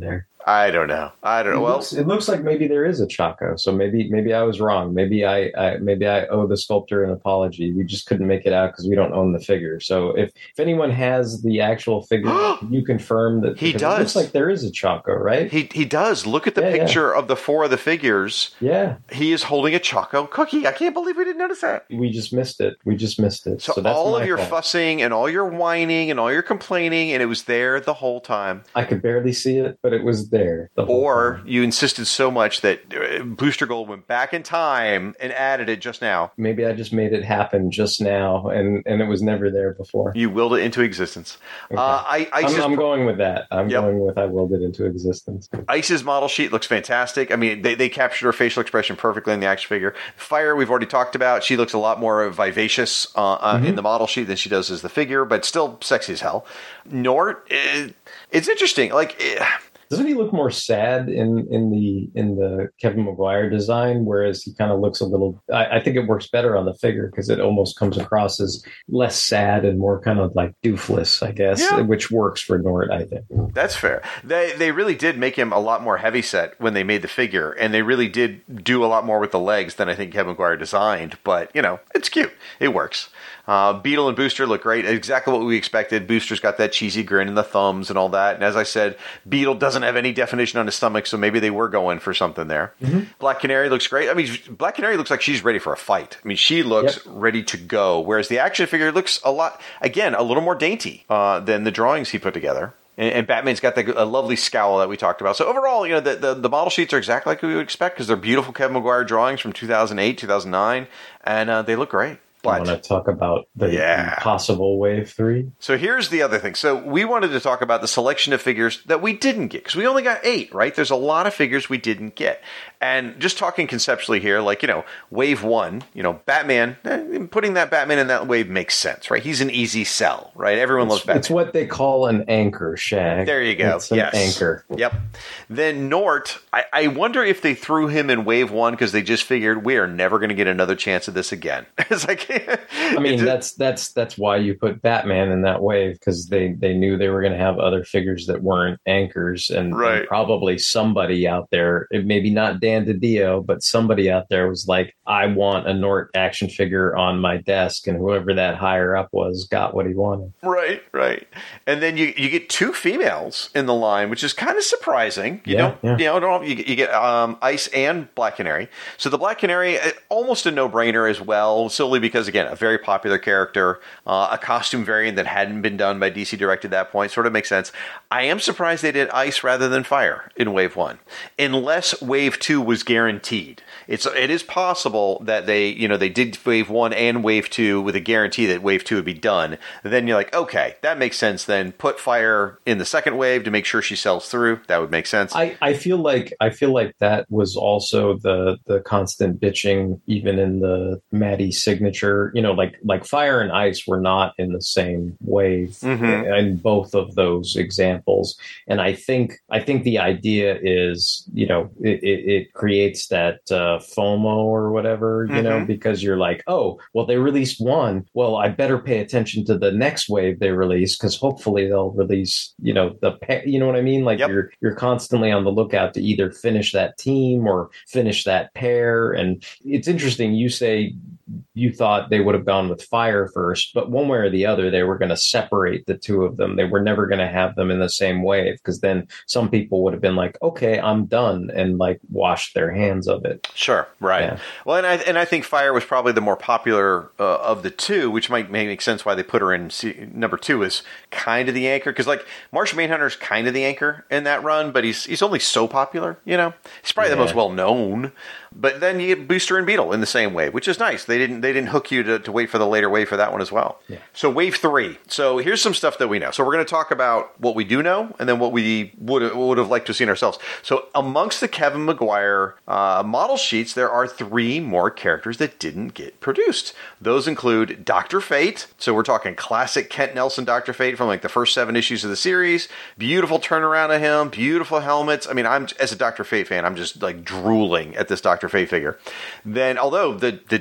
I don't know. I don't know. It Well, looks, it looks like maybe there is a Chaco. So maybe maybe I was wrong. Maybe I, I maybe I owe the sculptor an apology. We just couldn't make it out because we don't own the figure. So if, if anyone has the actual figure, can you confirm that he does. It looks like there is a Chaco, right? He he does. Look at the yeah, picture yeah. of the four of the figures. Yeah. He is holding a Choco cookie. I can't believe we didn't notice that. We just missed it. We just missed it. So, so that's all my of your fault. fussing and all your whining and all your complaining, and it was there the whole time. I could barely see it, but it was there. The whole Or time. you insisted so much that uh, Booster Gold went back in time and added it just now. Maybe I just made it happen just now, and, and it was never there before. You willed it into existence. Okay. Uh, I, I'm, Ice's, I'm going with that. I'm Yep. going with I willed it into existence. Ice's model sheet looks fantastic. I mean, they, they captured her facial expression perfectly in the action figure. Fire, we've already talked about. She looks a lot more vivacious uh, uh, Mm-hmm. in the model sheet than she does as the figure, but still sexy as hell. Nort, it, it's interesting. Like... It, Doesn't he look more sad in, in the in the Kevin Maguire design, whereas he kind of looks a little... I, I think it works better on the figure because it almost comes across as less sad and more kind of like doofless, I guess, Yeah. which works for Nort, I think. That's fair. They they really did make him a lot more heavyset when they made the figure, and they really did do a lot more with the legs than I think Kevin Maguire designed. But, you know, it's cute. It works. Uh, Beetle and Booster look great. Exactly what we expected. Booster's got that cheesy grin and the thumbs and all that. And as I said, Beetle doesn't have any definition on his stomach, so maybe they were going for something there. Mm-hmm. Black Canary looks great. I mean, Black Canary looks like she's ready for a fight. I mean, she looks yep. ready to go, whereas the action figure looks a lot, again, a little more dainty uh, than the drawings he put together. And, and Batman's got the, a lovely scowl that we talked about. So overall, you know, the, the, the model sheets are exactly like we would expect because they're beautiful Kevin Maguire drawings from two thousand eight, two thousand nine, and uh, they look great. I want to talk about the, yeah. the possible Wave three. So here's the other thing. So we wanted to talk about the selection of figures that we didn't get, because we only got eight, right? There's a lot of figures we didn't get. And just talking conceptually here, like, you know, Wave one, you know, Batman, eh, putting that Batman in that wave makes sense, right? He's an easy sell, right? Everyone it's, loves Batman. It's what they call an anchor, Shag. There you go. It's an yes. anchor. Yep. Then Nort, I, I wonder if they threw him in Wave one because they just figured we are never going to get another chance at this again. It's like... I mean, that's that's that's why you put Batman in that wave, because they, they knew they were going to have other figures that weren't anchors, and, right. and probably somebody out there, maybe not Dan DiDio, but somebody out there was like, I want a Nort action figure on my desk, and whoever that higher up was got what he wanted. Right, right. And then you you get two females in the line, which is kind of surprising. You yeah, don't, yeah. you know, don't, you, you get um, Ice and Black Canary. So the Black Canary, almost a no-brainer as well, solely because, again, a very popular character, uh, a costume variant that hadn't been done by D C Direct at that point, sort of makes sense. I am surprised they did Ice rather than Fire in Wave one, unless Wave two was guaranteed. It's it is possible that they, you know, they did Wave one and Wave two with a guarantee that Wave two would be done. Then you're like, okay, that makes sense. Then put Fire in the second wave to make sure she sells through. That would make sense. I, I feel like I feel like that was also the the constant bitching, even in the Maddie signature. You know, like like Fire and Ice were not in the same wave mm-hmm. in both of those examples. And I think I think the idea is, you know, it, it, it creates that uh, FOMO or whatever, you mm-hmm. know, because you're like, oh, well, they released one. Well, I better pay attention to the next wave they release, because hopefully they'll release, you know, the pa- you know what I mean? Like yep. you're you're constantly on the lookout to either finish that team or finish that pair. And it's interesting. You say you thought they would have gone with Fire first, but one way or the other, they were going to separate the two of them. They were never going to have them in the same wave, because then some people would have been like, okay, I'm done, and like washed their hands of it. Sure. Right. Yeah. Well, and I, and I think Fire was probably the more popular uh, of the two, which might make sense why they put her in C- number two as kind of the anchor. Because like Martian Manhunter's kind of the anchor in that run, but he's, he's only so popular, you know, he's probably yeah. the most well known. But then you get Booster and Beetle in the same wave, which is nice. They didn't they didn't hook you to, to wait for the later wave for that one as well. Yeah. So wave three. So here's some stuff that we know. So we're going to talk about what we do know, and then what we would would have liked to have seen ourselves. So amongst the Kevin Maguire uh, model sheets, there are three more characters that didn't get produced. Those include Doctor Fate. So we're talking classic Kent Nelson Doctor Fate from like the first seven issues of the series. Beautiful turnaround of him. Beautiful helmets. I mean, I'm as a Doctor Fate fan, I'm just like drooling at this Doctor Fate figure. Then, although the, the D C Universe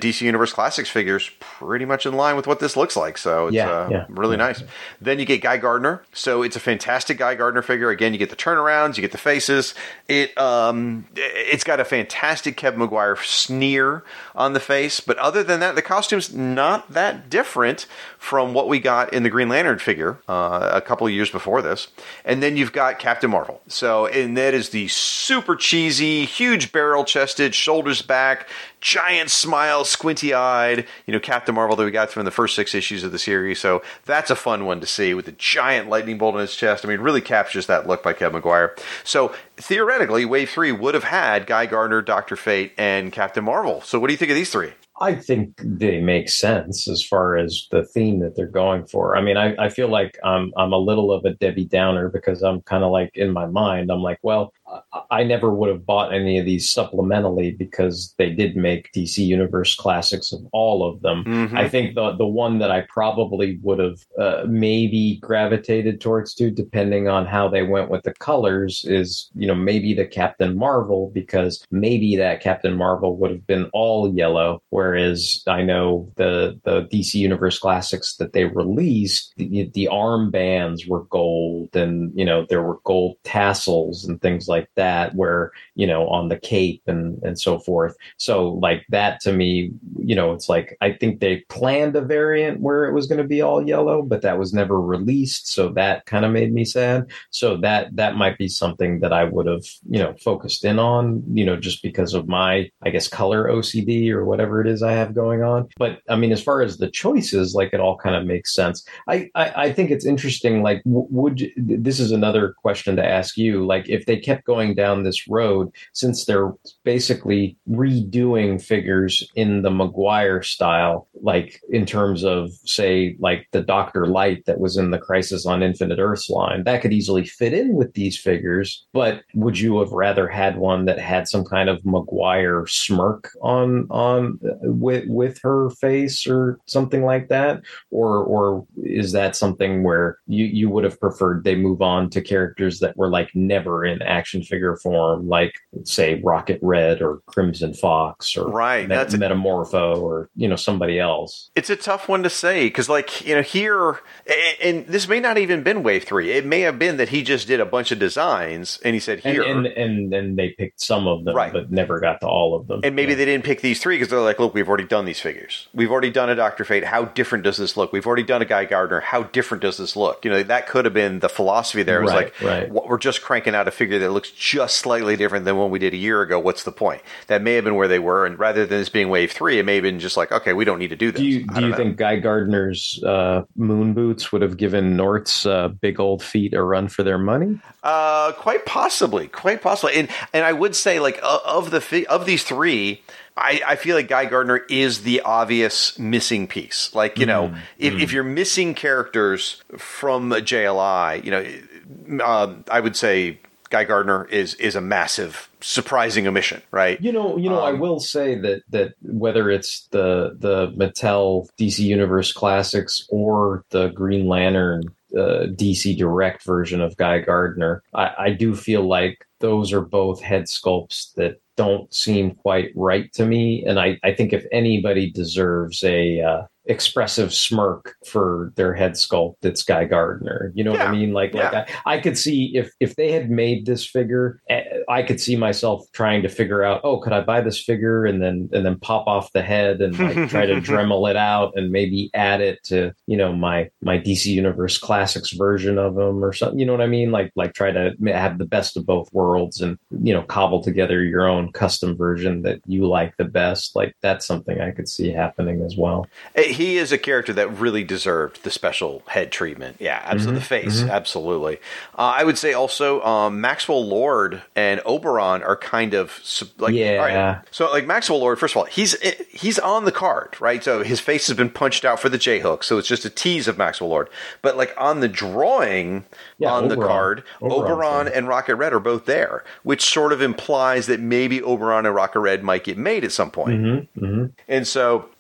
Universe Classics figures pretty much in line with what this looks like. So it's yeah, uh, yeah, really yeah. nice. Then you get Guy Gardner. So it's a fantastic Guy Gardner figure. Again, you get the turnarounds, you get the faces. It um, it's got a fantastic Kevin Maguire sneer on the face. But other than that, the costume's not that different from what we got in the Green Lantern figure uh, a couple of years before this. And then you've got Captain Marvel. So, and that is the super cheesy, huge barrel-chested, shoulders back, giant smile, squinty-eyed, you know, Captain Marvel that we got from the first six issues of the series. So that's a fun one to see with the giant lightning bolt in his chest. I mean, it really captures that look by Kevin Maguire. So theoretically, Wave three would have had Guy Gardner, Doctor Fate, and Captain Marvel. So what do you think of these three? I think they make sense as far as the theme that they're going for. I mean, I, I feel like I'm I'm a little of a Debbie Downer because I'm kind of like in my mind, I'm like, well, I never would have bought any of these supplementally because they did make D C Universe Classics of all of them. Mm-hmm. I think the the one that I probably would have uh, maybe gravitated towards too, depending on how they went with the colors, is, you know, maybe the Captain Marvel, because maybe that Captain Marvel would have been all yellow, whereas I know the the D C Universe Classics that they released, the, the armbands were gold, and, you know, there were gold tassels and things like like that, where, you know, on the cape and, and so forth. So like that to me, you know, it's like, I think they planned a variant where it was going to be all yellow, but that was never released. So that kind of made me sad. So that, that might be something that I would have, you know, focused in on, you know, just because of my, I guess, color O C D or whatever it is I have going on. But I mean, as far as the choices, like it all kind of makes sense. I, I, I think it's interesting. Like, w- would you, this is another question to ask you, like if they kept going down this road, since they're basically redoing figures in the Maguire style, like in terms of, say, like the Doctor Light that was in the Crisis on Infinite Earths line, that could easily fit in with these figures. But would you have rather had one that had some kind of Maguire smirk on on with with her face or something like that, or or is that something where you you would have preferred they move on to characters that were like never in action figure form, like say Rocket Red or Crimson Fox or right, Met- that's a, Metamorpho or, you know, somebody else? It's a tough one to say because, like, you know, here, and, and this may not even been Wave three. It may have been that he just did a bunch of designs and he said here, and and then they picked some of them, right, but never got to all of them. And maybe yeah. they didn't pick these three because they're like, look, we've already done these figures. We've already done a Doctor Fate. How different does this look? We've already done a Guy Gardner. How different does this look? You know, that could have been the philosophy there. It was right, like, right. we're just cranking out a figure that looks just slightly different than one we did a year ago. What's the point? That may have been where they were, and rather than this being Wave three, it may have been just like, okay, we don't need to do this. Do you, do you think Guy Gardner's uh, moon boots would have given Nort's uh, big old feet a run for their money? Uh, quite possibly, quite possibly. And and I would say, like, uh, of the fi- of these three, I, I feel like Guy Gardner is the obvious missing piece. Like, you know, mm, if, mm. if you're missing characters from J L I, you know, uh, I would say Guy Gardner is is a massive, surprising omission, right? You know, you know, um, I will say that that whether it's the the Mattel D C Universe Classics or the Green Lantern uh, D C Direct version of Guy Gardner, I, I do feel like those are both head sculpts that don't seem quite right to me. And I, I think if anybody deserves a uh, expressive smirk for their head sculpt, it's Guy Gardner. You know yeah. what I mean? Like, yeah. like I, I could see if, if they had made this figure, I could see myself trying to figure out, oh, could I buy this figure and then and then pop off the head and like try to Dremel it out and maybe add it to, you know, my my D C Universe Classics version of them or something. You know what I mean? Like like try to have the best of both worlds and, you know, cobble together your own custom version that you like the best. Like that's something I could see happening as well. He is a character that really deserved the special head treatment. Yeah, absolutely. Mm-hmm. The face, mm-hmm. absolutely. Uh, I would say also um, Maxwell Lord and Oberon are kind of like, yeah. All right, so like Maxwell Lord, first of all, he's he's on the card, right? So his face has been punched out for the J-hook, so it's just a tease of Maxwell Lord. But like on the drawing yeah, on Oberon. the card, Oberon, Oberon and Rocket Red are both there, which sort of implies that maybe Oberon and Rocket Red might get made at some point. Mm-hmm. Mm-hmm. And so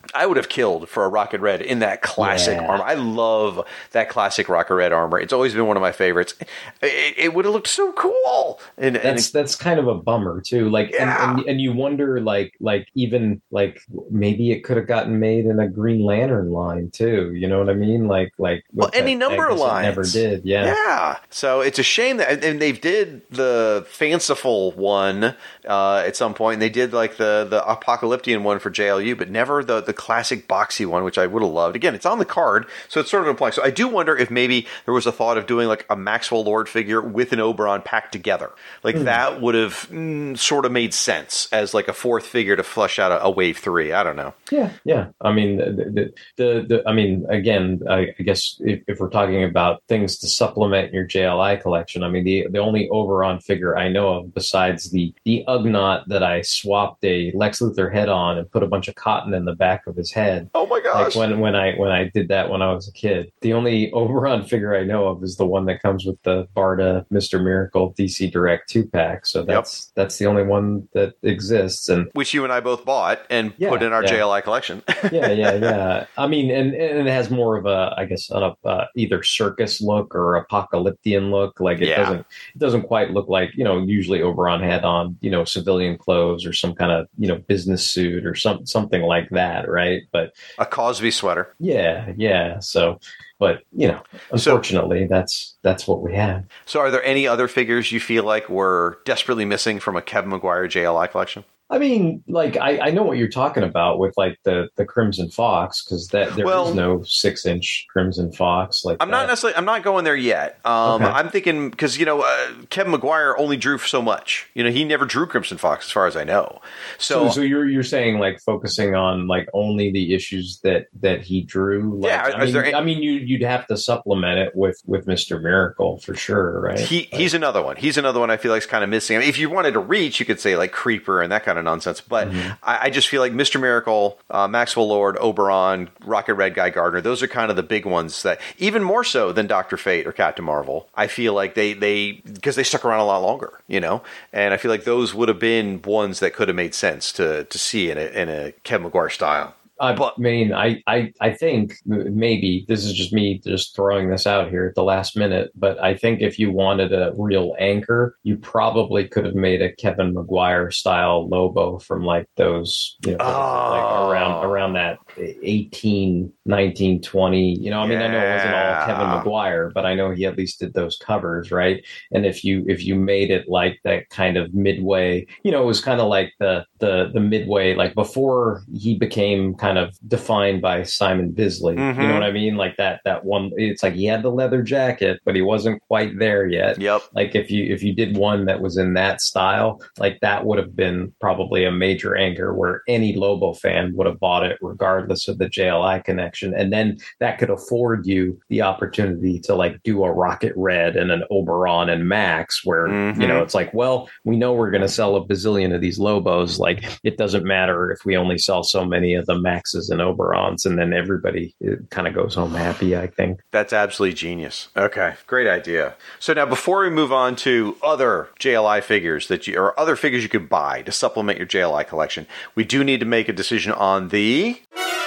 I would have killed for a Rocket Red in that classic Yeah. armor. I love that classic Rocket Red armor. It's always been one of my favorites. It, it would have looked so cool. And, That's and that's kind of a bummer too. Like, Yeah. and, and and you wonder, like, like even like maybe it could have gotten made in a Green Lantern line too. You know what I mean? Like, like well, with any that- number I of guess it lines. never did. Yeah. Yeah. So it's a shame that, and they did the fanciful one uh, at some point, and they did like the the Apocalyptian one for J L U, but never the the classic boxy one, which I would have loved. Again, it's on the card, so it's sort of implying. So I do wonder if maybe there was a thought of doing like a Maxwell Lord figure with an Oberon packed together. Like mm. that would have mm, sort of made sense as like a fourth figure to flush out a, a wave three. I don't know. Yeah, yeah. I mean, the the, the, the I mean, again, I, I guess if, if we're talking about things to supplement your J L I collection, I mean, the the only Oberon figure I know of besides the the Ugnaught that I swapped a Lex Luthor head on and put a bunch of cotton in the back of his head. Oh my gosh! Like when when I when I did that when I was a kid, the only Oberon figure I know of is the one that comes with the Barda Mister Miracle D C Direct two pack. So that's yep. that's the only one that exists, and which you and I both bought and yeah, put in our yeah. J L I collection. yeah, yeah, yeah. I mean, and, and it has more of a, I guess, an, uh, either circus look or apocalyptian look. Like it yeah. doesn't, it doesn't quite look like, you know, usually Oberon had on, you know, civilian clothes or some kind of, you know, business suit or some something like that, right? But a Cosby sweater. Yeah, yeah. So, but you know, unfortunately, so, that's that's what we have. So, are there any other figures you feel like were desperately missing from a Kevin Maguire J L I collection? I mean, like I, I know what you're talking about with like the, the Crimson Fox, because that there well, is no six inch Crimson Fox. Like I'm that. not necessarily I'm not going there yet. Um, okay. I'm thinking because you know uh, Kevin Maguire only drew so much. You know, he never drew Crimson Fox as far as I know. So so, so you're you're saying like focusing on like only the issues that, that he drew. Like, yeah, I mean, any, I mean you you'd have to supplement it with, with Mister Miracle for sure, right? He like, he's another one. He's another one I feel like is kind of missing. I mean, if you wanted to reach, you could say like Creeper and that kind of nonsense, but. Mm-hmm. I, I just feel like Mister Miracle, uh, Maxwell Lord, Oberon, Rocket Red, Guy Gardner, those are kind of the big ones that, even more so than Doctor Fate or Captain Marvel, I feel like they, they because they stuck around a lot longer, you know? And I feel like those would have been ones that could have made sense to to see in a, in a Kevin Maguire style. I but, mean, I, I, I think maybe this is just me just throwing this out here at the last minute, but I think if you wanted a real anchor, you probably could have made a Kevin Maguire style Lobo from like those, you know, oh. like around around that eighteen, nineteen, twenty. You know, I mean, yeah. I know it wasn't all Kevin Maguire, but I know he at least did those covers, right? And if you if you made it like that kind of midway, you know, it was kind of like the the the midway, like before he became kind kind of defined by Simon Bisley. Mm-hmm. You know what I mean? Like that that one, it's like he had the leather jacket, but he wasn't quite there yet. Yep. Like if you if you did one that was in that style, like that would have been probably a major anchor where any Lobo fan would have bought it regardless of the J L I connection. And then that could afford you the opportunity to like do a Rocket Red and an Oberon and Max where, mm-hmm. you know, it's like, well, we know we're going to sell a bazillion of these Lobos. Like it doesn't matter if we only sell so many of the Maxes and Oberons, and then everybody kind of goes home happy, I think. That's absolutely genius. Okay, great idea. So now before we move on to other J L I figures that you, or other figures you could buy to supplement your J L I collection, we do need to make a decision on the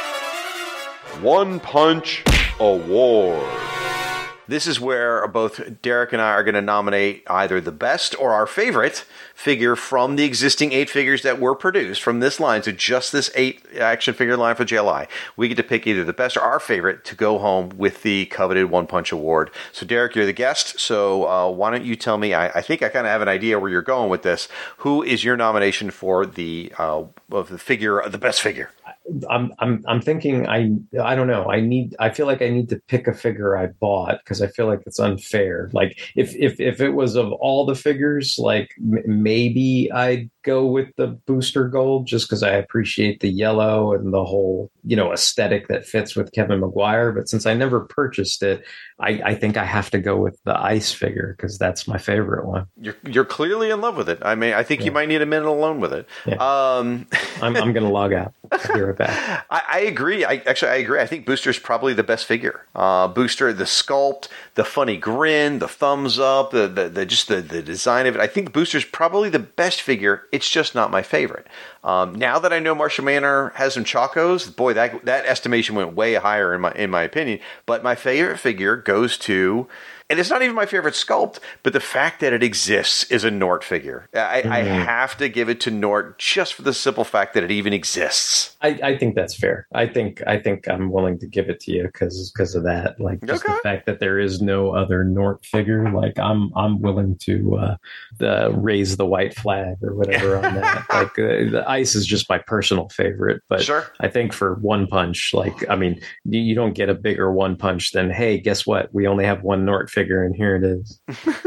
One Punch Award. This is where both Derek and I are going to nominate either the best or our favorite figure from the existing eight figures that were produced from this line. So just this eight action figure line for J L I. We get to pick either the best or our favorite to go home with the coveted One Punch Award. So Derek, you're the guest. So uh, why don't you tell me, I, I think I kind of have an idea where you're going with this. Who is your nomination for the uh, of the figure, the best figure? I'm I'm I'm thinking I I don't know I need I feel like I need to pick a figure I bought because I feel like it's unfair. Like if if if it was of all the figures, like m- maybe I'd go with the Booster Gold just because I appreciate the yellow and the whole, you know, aesthetic that fits with Kevin Maguire. But since I never purchased it, I, I think I have to go with the Ice figure because that's my favorite one. You're you're clearly in love with it. I mean, I think yeah. you might need a minute alone with it. Yeah. Um, I'm I'm going to log out. I'll be right back. I, I agree. I actually I agree. I think Booster's probably the best figure. Uh, Booster, the sculpt, the funny grin, the thumbs up, the the, the just the, the design of it. I think Booster's probably the best figure. It's just not my favorite. Um, now that I know Martian Manhunter has some Chacos, boy, that that estimation went way higher in my in my opinion. But my favorite figure goes to, and it's not even my favorite sculpt, but the fact that it exists is a Nort figure. I, mm. I have to give it to Nort just for the simple fact that it even exists. I, I think that's fair. I think I think I'm willing to give it to you because because of that. Like just okay. the fact that there is no other Nort figure. Like I'm I'm willing to uh, the, raise the white flag or whatever on that. Like uh, the Ice is just my personal favorite, but sure. I think for One Punch, like I mean, you, you don't get a bigger One Punch than hey, guess what? We only have one Nort figure, and here it is.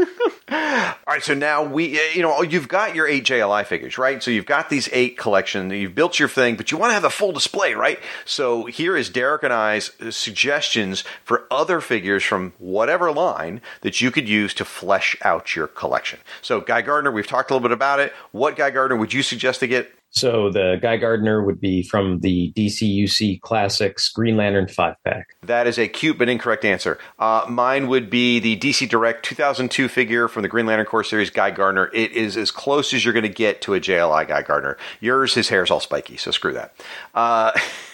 All right, so now we, you know, you've got your eight J L I figures, right? So you've got these eight collection, you've built your thing, but you want to have a full display, right? So here is Derek and I's suggestions for other figures from whatever line that you could use to flesh out your collection. So Guy Gardner, we've talked a little bit about it. What Guy Gardner would you suggest to get? So the Guy Gardner would be from the D C U C Classics Green Lantern five pack. That is a cute but incorrect answer. Uh, mine would be the D C Direct two thousand two figure from the Green Lantern Corps series, Guy Gardner. It is as close as you're going to get to a J L I Guy Gardner. Yours, his hair's all spiky, so screw that. Uh,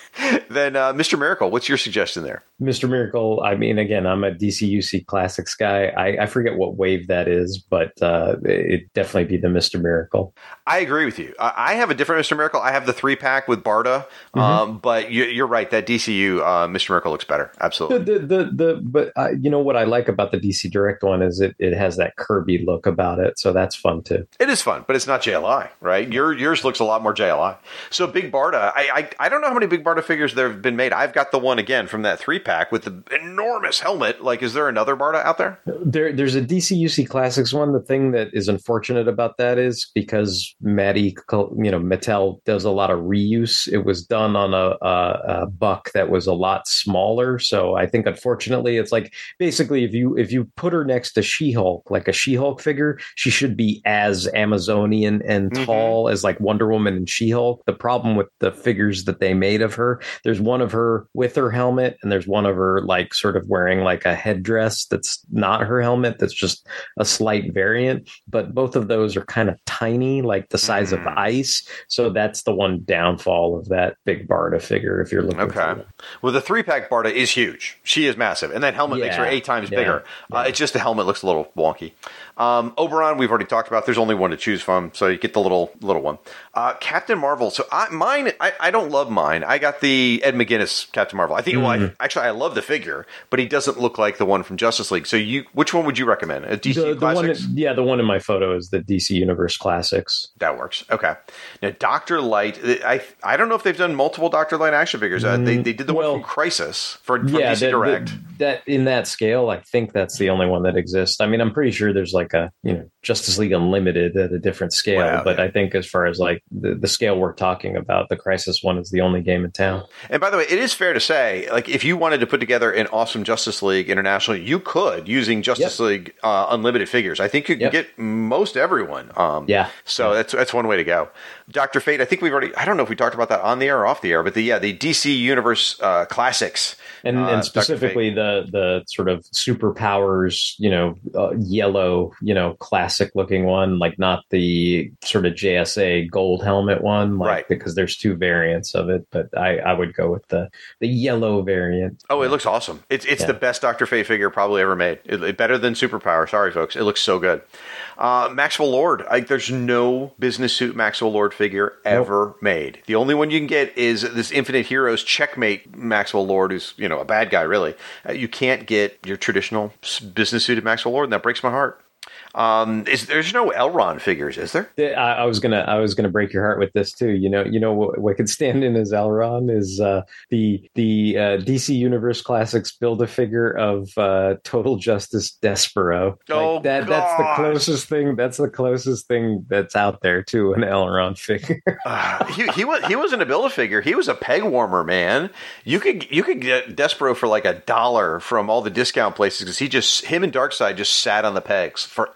then uh, Mister Miracle, what's your suggestion there? Mister Miracle, I mean, again, I'm a D C U C Classics guy. I, I forget what wave that is, but uh, it'd definitely be the Mister Miracle. I agree with you. I have a different Mister Miracle. I have the three-pack with Barda, mm-hmm. um, but you, you're right. That D C U uh, Mister Miracle looks better. Absolutely. The, the, the, the, but uh, you know what I like about the D C Direct one is it, it has that Kirby look about it, so that's fun, too. It is fun, but it's not J L I, right? Your, yours looks a lot more J L I. So Big Barda, I, I, I don't know how many Big Barda figures there have been made. I've got the one, again, from that three-pack with the enormous helmet. Like, is there another Barda out there? There, there's a D C U C Classics one. The thing that is unfortunate about that is because Matty, you know, Mattel does a lot of reuse. It was done on a, a, a buck that was a lot smaller. So I think, unfortunately, it's like basically if you if you put her next to She-Hulk, like a She-Hulk figure, she should be as Amazonian and mm-hmm. tall as like Wonder Woman and She-Hulk. The problem with the figures that they made of her, there's one of her with her helmet, and there's one of her like sort of wearing like a headdress that's not her helmet, that's just a slight variant. But both of those are kind of tiny, like the size mm. of Ice. So that's the one downfall of that Big Barda figure if you're looking okay. for that. Well, the three-pack Barda is huge. She is massive. And that helmet yeah. makes her eight times yeah. bigger. Yeah. Uh, it's just the helmet looks a little wonky. Um, Oberon, we've already talked about. There's only one to choose from, so you get the little little one. Uh, Captain Marvel. So I, mine, I, I don't love mine. I got the Ed McGuinness Captain Marvel. I think, mm. well, I, actually, I love the figure, but he doesn't look like the one from Justice League. So you, which one would you recommend? A D C the, the Classics? One, yeah, the one in my photo is the D C Universe Classics. That works. Okay. Now, Doctor Light, I I don't know if they've done multiple Doctor Light action figures. Uh, they, they did the well, one from Crisis for, for yeah, D C that, Direct. That, that in that scale, I think that's the only one that exists. I mean, I'm pretty sure there's like a, you know, Justice League Unlimited at a different scale, wow, but yeah. I think as far as like the, the scale we're talking about, the Crisis one is the only game in town. And by the way, it is fair to say, like, if you wanted to put together an awesome Justice League International, you could using Justice yep. League uh, Unlimited figures. I think you can yep. get most everyone. Um, yeah. So yeah. that's that's one way to go. Doctor Fate, I think we've already, I don't know if we talked about that on the air or off the air, but the yeah, the D C Universe uh, Classics. And, uh, and specifically the the sort of superpowers, you know, uh, yellow, you know, classic looking one, like not the sort of J S A gold helmet one, like, right? Because there's two variants of it, but I, I would go with the the yellow variant. Oh, it looks awesome! It's it's yeah. the best Doctor Fate figure probably ever made. It, it, better than Superpower. Sorry, folks, it looks so good. Uh, Maxwell Lord, I, there's no business suit Maxwell Lord figure ever nope. made. The only one you can get is this Infinite Heroes Checkmate Maxwell Lord, who's, you know, a bad guy, really. Uh, you can't get your traditional business suited Maxwell Lord, and that breaks my heart. Um, is there's no Elron figures, is there? I, I was gonna, I was gonna break your heart with this too. You know, you know what, what could stand in as Elron is uh, the the uh, D C Universe Classics build a figure of uh, Total Justice Despero. Like oh, that, gosh. that's the closest thing. That's the closest thing that's out there to an Elron figure. uh, he he was he wasn't a build a figure. He was a peg warmer, man. You could you could get Despero for like a dollar from all the discount places because he just him and Darkseid just sat on the pegs for.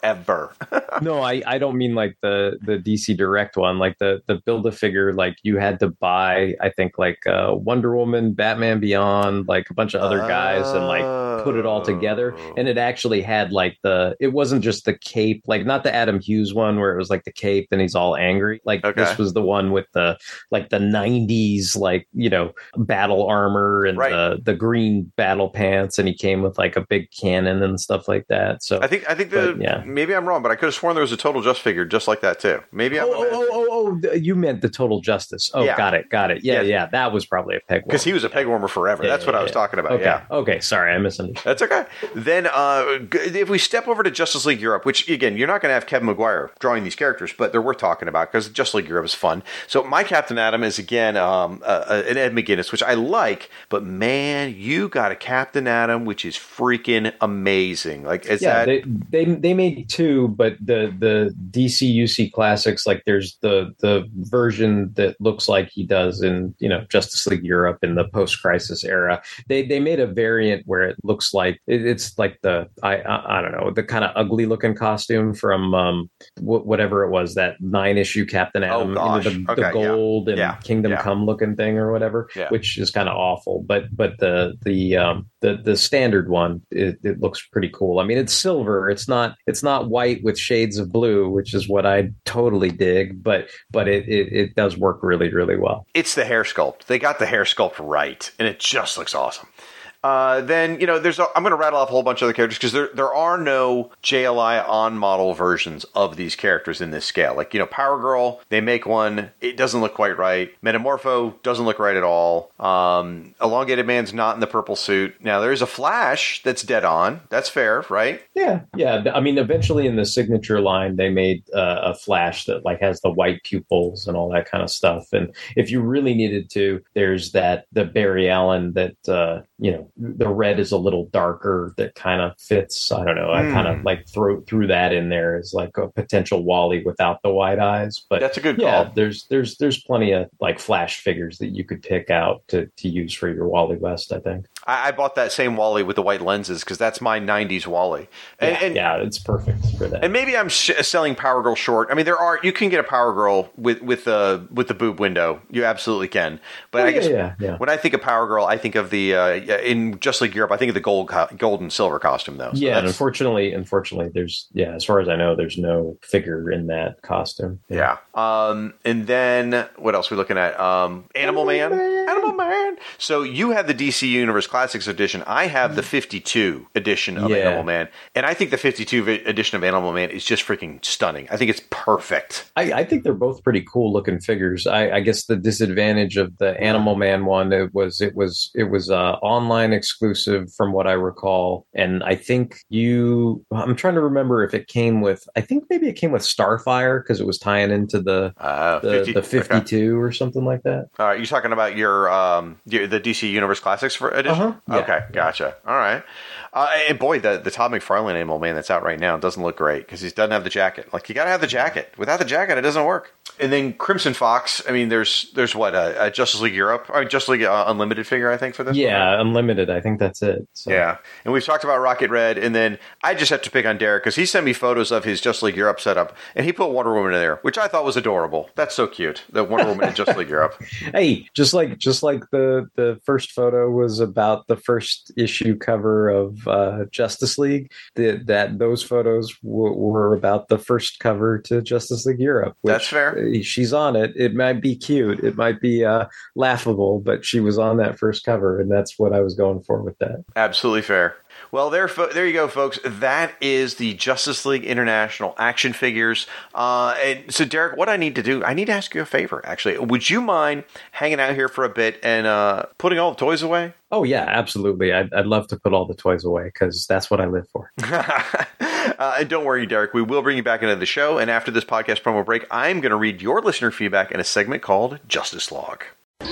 forever. No, I, I don't mean like the, the D C Direct one, like the, the Build-A-Figure, like you had to buy, I think like uh, Wonder Woman, Batman Beyond, like a bunch of other guys and like put it all together. And it actually had like the, it wasn't just the cape, like not the Adam Hughes one where it was like the cape and he's all angry. Like okay. This was the one with the, like the nineties, like, you know, battle armor and right. the, the green battle pants. And he came with like a big cannon and stuff like that. So I think, I think the, but, yeah. maybe I'm wrong, but I could have sworn there was a Total Just figure just like that too. Maybe I'm oh, oh, oh, oh, oh, you meant the Total Justice. Oh, yeah. got it. Got it. Yeah. Yeah. yeah that was probably a peg warmer. Because he was a peg warmer forever. Yeah, That's yeah, what yeah. I was talking about. Okay. Yeah. Okay. Sorry. I misunderstood. That's okay. Then uh, if we step over to Justice League Europe, which again, you're not going to have Kevin Maguire drawing these characters, but they're worth talking about because Justice League Europe is fun. So my Captain Atom is again um, uh, an Ed McGuinness, which I like, but man, you got a Captain Atom, which is freaking amazing. Like, is yeah, that they, they they made two, but the the D C U C classics, like there's the the version that looks like he does in you know Justice League Europe in the post Crisis era. They they made a variant where it looks like it, it's like the I, I I don't know the kind of ugly looking costume from um wh- whatever it was, that nine issue Captain Atom, oh, gosh. You know, the, okay, the gold yeah. and yeah. Kingdom yeah. Come looking thing or whatever, yeah. which is kind of awful. But but the the um the the standard one it, it looks pretty cool. I mean, it's silver. It's not it's not white with shades of blue, which is what I totally dig. But but it it, it does work really really well. It's the hair sculpt. They got the hair sculpt right, and it just looks awesome. Uh, then, you know, there's a, I'm going to rattle off a whole bunch of other characters because there there are no J L I on-model versions of these characters in this scale. Like, you know, Power Girl, they make one. It doesn't look quite right. Metamorpho doesn't look right at all. Um, Elongated Man's not in the purple suit. Now, there's a Flash that's dead on. That's fair, right? Yeah, yeah. I mean, eventually in the signature line, they made uh, a Flash that, like, has the white pupils and all that kind of stuff. And if you really needed to, there's that, the Barry Allen that, uh, you know, the red is a little darker that kind of fits. I don't know. I mm. kind of like throw threw that in there as like a potential Wally without the wide eyes. But that's a good yeah, call. There's there's there's plenty of like Flash figures that you could pick out to to use for your Wally West, I think. I, I bought that same Wally with the white lenses because that's my nineties Wally. And, yeah, and, yeah, it's perfect for that. And maybe I'm sh- selling Power Girl short. I mean, there are you can get a Power Girl with with the with the boob window. You absolutely can. But oh, I yeah, guess yeah, yeah. when I think of Power Girl, I think of the uh, in Just League Europe. I think of the gold, co- gold and silver costume, though. So yeah, and unfortunately, unfortunately, there's yeah, as far as I know, there's no figure in that costume. Yeah. yeah. Um, and then what else are we looking at? Um, Animal, Animal Man. Man. Animal Man. So you have the D C Universe Classics edition. I have the fifty-two edition of yeah. Animal Man, and I think the fifty-two edition of Animal Man is just freaking stunning. I think it's perfect. I, I think they're both pretty cool looking figures. I, I guess the disadvantage of the Animal Man one it was it was it was uh, online exclusive from what I recall, and I think you. I'm trying to remember if it came with. I think maybe it came with Starfire because it was tying into the uh, the, fifty, the fifty-two okay. or something like that. All right, you're talking about your um your, the D C Universe Classics for edition. Uh-huh. Yeah. Okay, gotcha. All right. Uh, and boy, the, the Todd McFarlane Animal Man that's out right now doesn't look great because he doesn't have the jacket. Like, you got to have the jacket. Without the jacket, it doesn't work. And then Crimson Fox, I mean, there's there's what, a, a Justice League Europe? Or Justice League uh, Unlimited figure, I think, for this Yeah, one. Unlimited. I think that's it. So. Yeah. And we've talked about Rocket Red, and then I just have to pick on Derek because he sent me photos of his Justice League Europe setup, and he put Wonder Woman in there, which I thought was adorable. That's so cute, the Wonder Woman in Justice League Europe. Hey, just like just like the, the first photo was about the first issue cover of uh, Justice League, the, that those photos w- were about the first cover to Justice League Europe. Which, That's fair. She's on it. It might be cute. It might be uh, laughable, but she was on that first cover, and that's what I was going for with that. Absolutely fair. Well, there, fo- there you go, folks. That is the Justice League International action figures. Uh, and so, Derek, what I need to do, I need to ask you a favor, actually. Would you mind hanging out here for a bit and uh, putting all the toys away? Oh, yeah, absolutely. I'd, I'd love to put all the toys away because that's what I live for. uh, and don't worry, Derek. We will bring you back into the show. And after this podcast promo break, I'm going to read your listener feedback in a segment called Justice Log.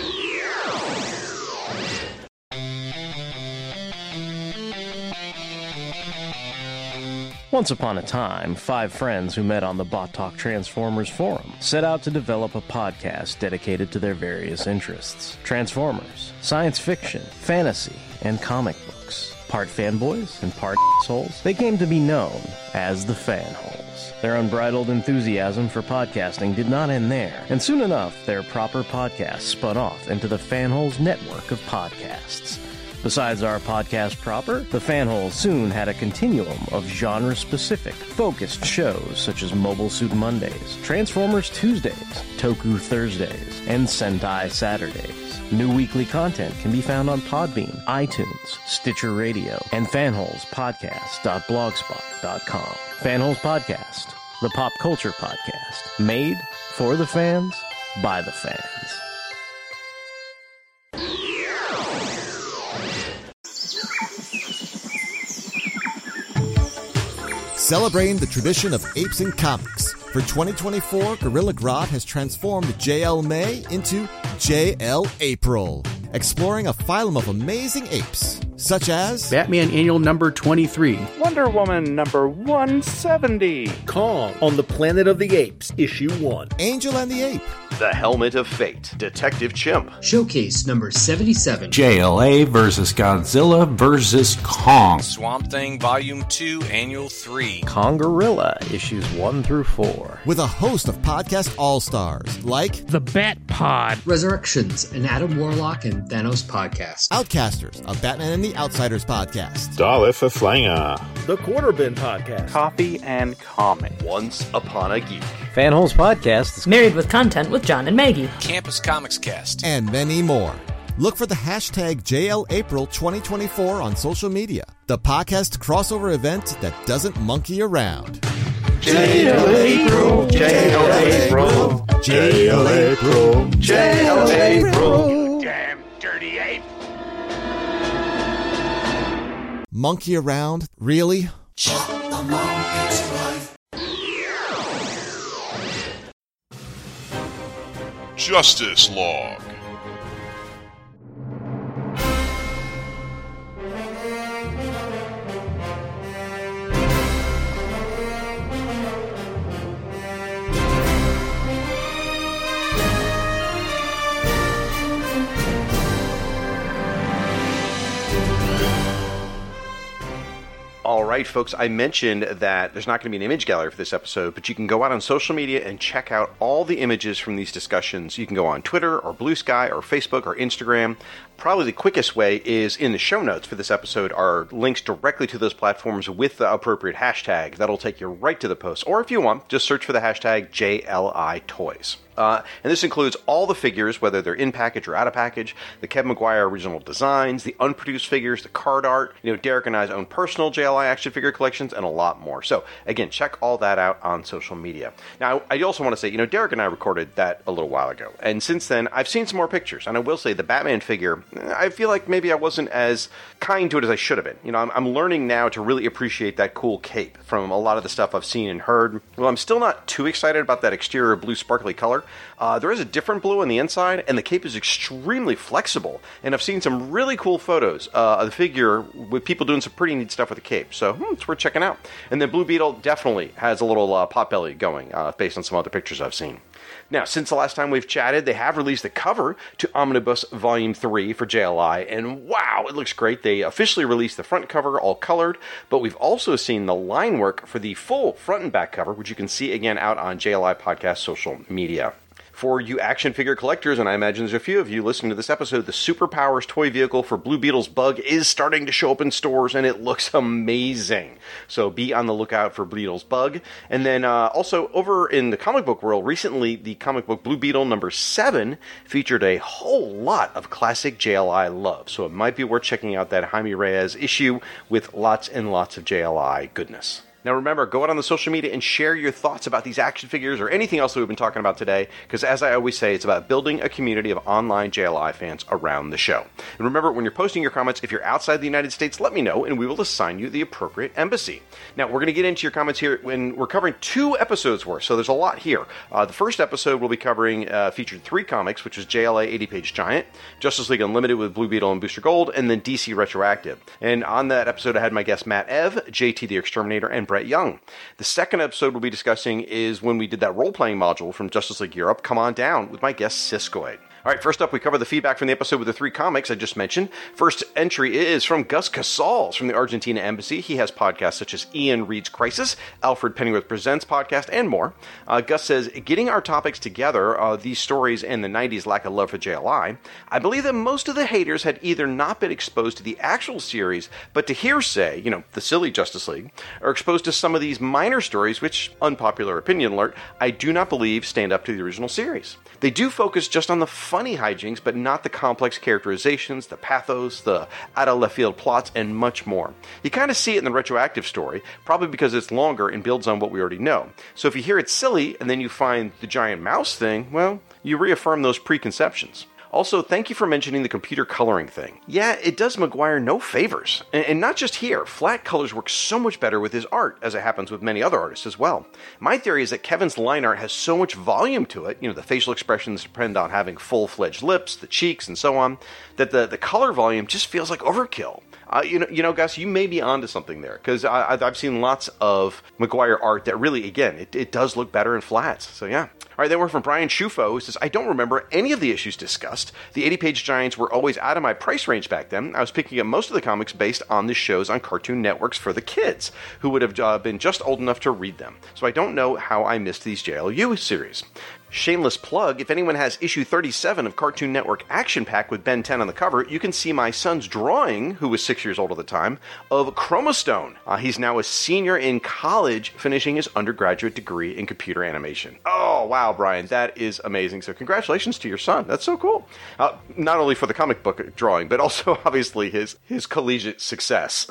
Once upon a time, five friends who met on the Bot Talk Transformers forum set out to develop a podcast dedicated to their various interests. Transformers, science fiction, fantasy, and comic books. Part fanboys and part assholes, they came to be known as the Fanholes. Their unbridled enthusiasm for podcasting did not end there, and soon enough, their proper podcast spun off into the Fanholes network of podcasts. Besides our podcast proper, the Fanholes soon had a continuum of genre-specific, focused shows such as Mobile Suit Mondays, Transformers Tuesdays, Toku Thursdays, and Sentai Saturdays. New weekly content can be found on Podbean, iTunes, Stitcher Radio, and fanholes podcast dot blogspot dot com. Fanholes Podcast, the pop culture podcast, made for the fans, by the fans. Celebrating the tradition of apes in comics. For twenty twenty-four, Gorilla Grodd has transformed J L May into J L April, exploring a phylum of amazing apes, such as Batman Annual Number twenty-three, Wonder Woman Number one seventy, Kong on the Planet of the Apes, Issue one, Angel and the Ape, The Helmet of Fate, Detective Chimp, Showcase Number seventy-seven, J L A versus Godzilla versus Kong, Swamp Thing Volume two, Annual three, Kongorilla, Issues one through four. With a host of podcast all-stars like The Bat Pod, Resurrections, an Adam Warlock and Thanos podcast, Outcasters, a Batman and the Outsiders podcast, Dollar for Flanger, The Quarter Bin Podcast, Coffee and Comic, Once Upon a Geek, Fanholes Podcast is Married with Content with John and Maggie, Campus Comics Cast, and many more. Look for the hashtag J L April twenty twenty-four on social media, the podcast crossover event that doesn't monkey around. J L April, J L April, J L April, J L April. Damn dirty ape. Monkey around? Really? Justice Log. All right, folks, I mentioned that there's not going to be an image gallery for this episode, but you can go out on social media and check out all the images from these discussions. You can go on Twitter or Blue Sky or Facebook or Instagram. Probably the quickest way is in the show notes for this episode are links directly to those platforms with the appropriate hashtag. That'll take you right to the post. Or if you want, just search for the hashtag J L I Toys. Uh, and this includes all the figures, whether they're in package or out of package, the Kevin Maguire original designs, the unproduced figures, the card art, you know, Derek and I's own personal J L I action figure collections, and a lot more. So, again, check all that out on social media. Now, I also want to say, you know, Derek and I recorded that a little while ago, and since then, I've seen some more pictures, and I will say the Batman figure, I feel like maybe I wasn't as kind to it as I should have been. You know, I'm, I'm learning now to really appreciate that cool cape from a lot of the stuff I've seen and heard. Well, I'm still not too excited about that exterior blue sparkly color. Uh, there is a different blue on the inside, and the cape is extremely flexible. And I've seen some really cool photos uh, of the figure with people doing some pretty neat stuff with the cape. So hmm, it's worth checking out. And then Blue Beetle definitely has a little uh, potbelly going uh, based on some other pictures I've seen. Now, since the last time we've chatted, they have released the cover to Omnibus Volume three for J L I, and wow, it looks great. They officially released the front cover, all colored, but we've also seen the line work for the full front and back cover, which you can see again out on J L I Podcast social media. For you action figure collectors, and I imagine there's a few of you listening to this episode, the Superpowers toy vehicle for Blue Beetle's Bug is starting to show up in stores, and it looks amazing. So be on the lookout for Blue Beetle's Bug. And then uh, also over in the comic book world, recently the comic book Blue Beetle number seven featured a whole lot of classic J L I love. So it might be worth checking out that Jaime Reyes issue with lots and lots of J L I goodness. Now remember, go out on the social media and share your thoughts about these action figures or anything else that we've been talking about today, because as I always say, it's about building a community of online J L I fans around the show. And remember, when you're posting your comments, if you're outside the United States, let me know, and we will assign you the appropriate embassy. Now, we're going to get into your comments here when we're covering two episodes worth, so there's a lot here. Uh, the first episode will be covering, uh, featured three comics, which was J L A eighty-page Giant, Justice League Unlimited with Blue Beetle and Booster Gold, and then D C Retroactive. And on that episode, I had my guests Matt Ev, J T the Exterminator, and Brett Young. The second episode we'll be discussing is when we did that role-playing module from Justice League Europe, Come On Down, with my guest Siskoid. All right, first up, we cover the feedback from the episode with the three comics I just mentioned. First entry is from Gus Casals from the Argentina Embassy. He has podcasts such as Ian Reads Crisis, Alfred Pennyworth Presents podcast, and more. Uh, Gus says, getting our topics together, uh, these stories and the nineties lack of love for J L I, I believe that most of the haters had either not been exposed to the actual series, but to hearsay, you know, the silly Justice League, or exposed to some of these minor stories, which, unpopular opinion alert, I do not believe stand up to the original series. They do focus just on the funny hijinks, but not the complex characterizations, the pathos, the out-of-left-field plots, and much more. You kind of see it in the retroactive story, probably because it's longer and builds on what we already know. So if you hear it's silly, and then you find the giant mouse thing, well, you reaffirm those preconceptions. Also, thank you for mentioning the computer coloring thing. Yeah, it does Maguire no favors. And, and not just here. Flat colors work so much better with his art, as it happens with many other artists as well. My theory is that Kevin's line art has so much volume to it, you know, the facial expressions depend on having full-fledged lips, the cheeks, and so on, that the, the color volume just feels like overkill. Uh, you know, you know, Gus, you may be onto something there, because I've seen lots of Maguire art that really, again, it, it does look better in flats. So, yeah. All right, then we're from Brian Schufo, who says, I don't remember any of the issues discussed. The eighty-page giants were always out of my price range back then. I was picking up most of the comics based on the shows on Cartoon Networks for the kids, who would have uh, been just old enough to read them. So I don't know how I missed these J L U series. Shameless plug, if anyone has issue thirty-seven of Cartoon Network Action Pack with Ben ten on the cover, you can see my son's drawing, who was six years old at the time, of Chromostone. Uh, he's now a senior in college, finishing his undergraduate degree in computer animation. Oh, wow, Brian, that is amazing. So congratulations to your son. That's so cool. Uh, not only for the comic book drawing, but also, obviously, his, his collegiate success.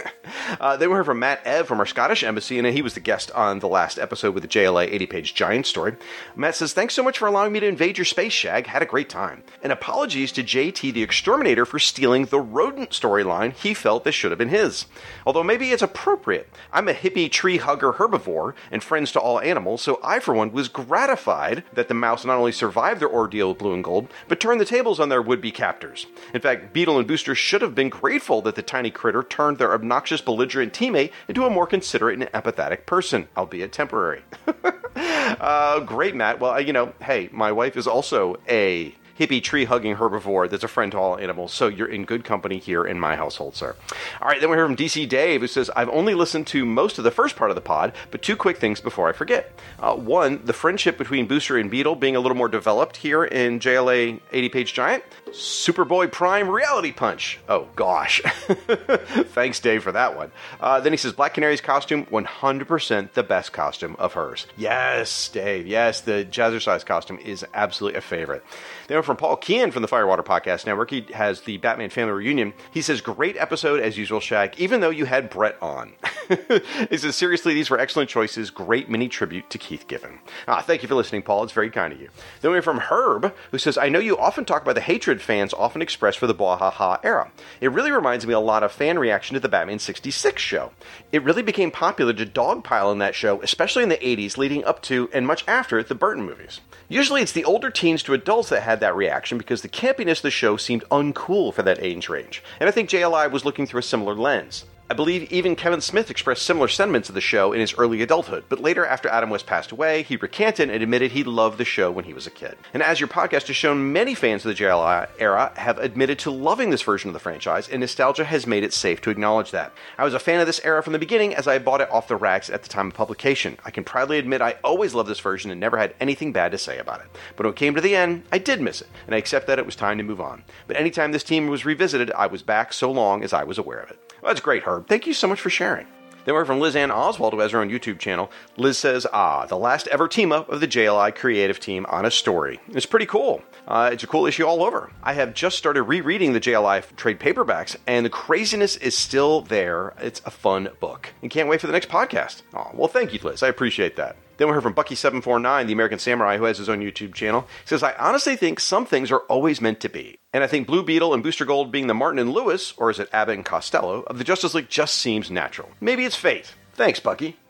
uh, then we heard from Matt Ev from our Scottish Embassy, and he was the guest on the last episode with the J L A eighty-page giant story. Matt says, thanks so much for allowing me to invade your space, Shag. Had a great time. And apologies to J T the Exterminator for stealing the rodent storyline he felt this should have been his. Although maybe it's appropriate. I'm a hippie tree hugger herbivore and friends to all animals, so I for one was gratified that the mouse not only survived their ordeal with Blue and Gold, but turned the tables on their would-be captors. In fact, Beetle and Booster should have been grateful that the tiny critter turned their obnoxious, belligerent teammate into a more considerate and empathetic person, albeit temporary. uh, great, Matt. Well, you know, hey, my wife is also a hippie tree-hugging herbivore that's a friend to all animals, so you're in good company here in my household, sir. All right, then we hear from D C Dave, who says, I've only listened to most of the first part of the pod, but two quick things before I forget. Uh, one, the friendship between Booster and Beetle being a little more developed here in J L A eighty-page giant. Superboy Prime Reality Punch. Oh, gosh. Thanks, Dave, for that one. Uh, then he says, Black Canary's costume, one hundred percent the best costume of hers. Yes, Dave, yes, the Jazzercise costume is absolutely a favorite. Then from Paul Kean from the Firewater Podcast Network, he has the Batman Family Reunion. He says, great episode as usual, Shag, even though you had Brett on. He says, seriously, these were excellent choices. Great mini tribute to Keith Giffen. Ah, thank you for listening, Paul. It's very kind of you. Then we have from Herb, who says, I know you often talk about the hatred fans often express for the Bwahaha era. It really reminds me a lot of fan reaction to the Batman sixty-six show. It really became popular to dogpile in that show, especially in the eighties, leading up to and much after the Burton movies. Usually it's the older teens to adults that had that reaction because the campiness of the show seemed uncool for that age range. And I think J L I was looking through a similar lens. I believe even Kevin Smith expressed similar sentiments of the show in his early adulthood, but later, after Adam West passed away, he recanted and admitted he loved the show when he was a kid. And as your podcast has shown, many fans of the J L I era have admitted to loving this version of the franchise, and nostalgia has made it safe to acknowledge that. I was a fan of this era from the beginning, as I bought it off the racks at the time of publication. I can proudly admit I always loved this version and never had anything bad to say about it. But when it came to the end, I did miss it, and I accept that it was time to move on. But anytime this team was revisited, I was back so long as I was aware of it. Well, that's great, Herb. Thank you so much for sharing. Then we're from Liz Ann Oswald, who has her own YouTube channel. Liz says, ah, the last ever team-up of the J L I creative team on a story. It's pretty cool. Uh, it's a cool issue all over. I have just started rereading the J L I trade paperbacks, and the craziness is still there. It's a fun book. And can't wait for the next podcast. Oh, well, thank you, Liz. I appreciate that. Then we heard from Bucky seven four nine, the American Samurai, who has his own YouTube channel. He says, I honestly think some things are always meant to be. And I think Blue Beetle and Booster Gold being the Martin and Lewis, or is it Abbott and Costello, of the Justice League just seems natural. Maybe it's fate. Thanks, Bucky.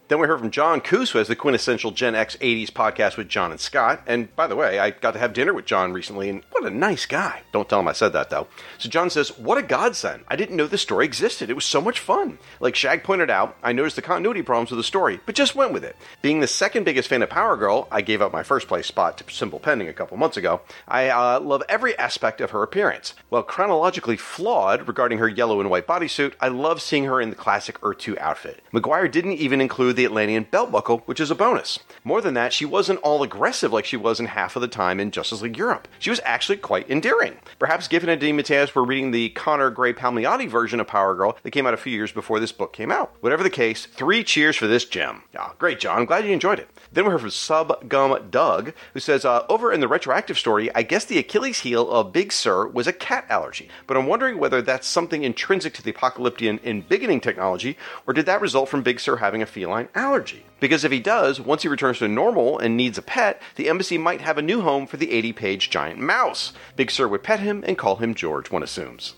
Then we heard from John Coos, who has the quintessential Gen X eighties podcast with John and Scott. And by the way, I got to have dinner with John recently, and what a nice guy. Don't tell him I said that, though. So John says, what a godsend. I didn't know this story existed. It was so much fun. Like Shag pointed out, I noticed the continuity problems with the story, but just went with it. Being the second biggest fan of Power Girl, I gave up my first place spot to Simple Pending a couple months ago. I uh, love every aspect of her appearance. While chronologically flawed regarding her yellow and white bodysuit, I love seeing her in the classic Earth two outfit. McGuire didn't even include the Atlantean belt buckle, which is a bonus. More than that, she wasn't all aggressive like she was in half of the time in Justice League Europe. She was actually quite endearing. Perhaps Giffen and DeMatteis were reading the Connor Gray Palmiotti version of Power Girl that came out a few years before this book came out. Whatever the case, three cheers for this gem. Oh, great, John. I'm glad you enjoyed it. Then we heard from Sub Gum Doug, who says, uh, over in the retroactive story, I guess the Achilles heel of Big Sur was a cat allergy, but I'm wondering whether that's something intrinsic to the Apocalyptian embiggening technology, or did that result from Big Sur having a feline allergy? Because if he does, once he returns to normal and needs a pet, the embassy might have a new home for the eighty-page giant mouse. Big Sur would pet him and call him George, one assumes.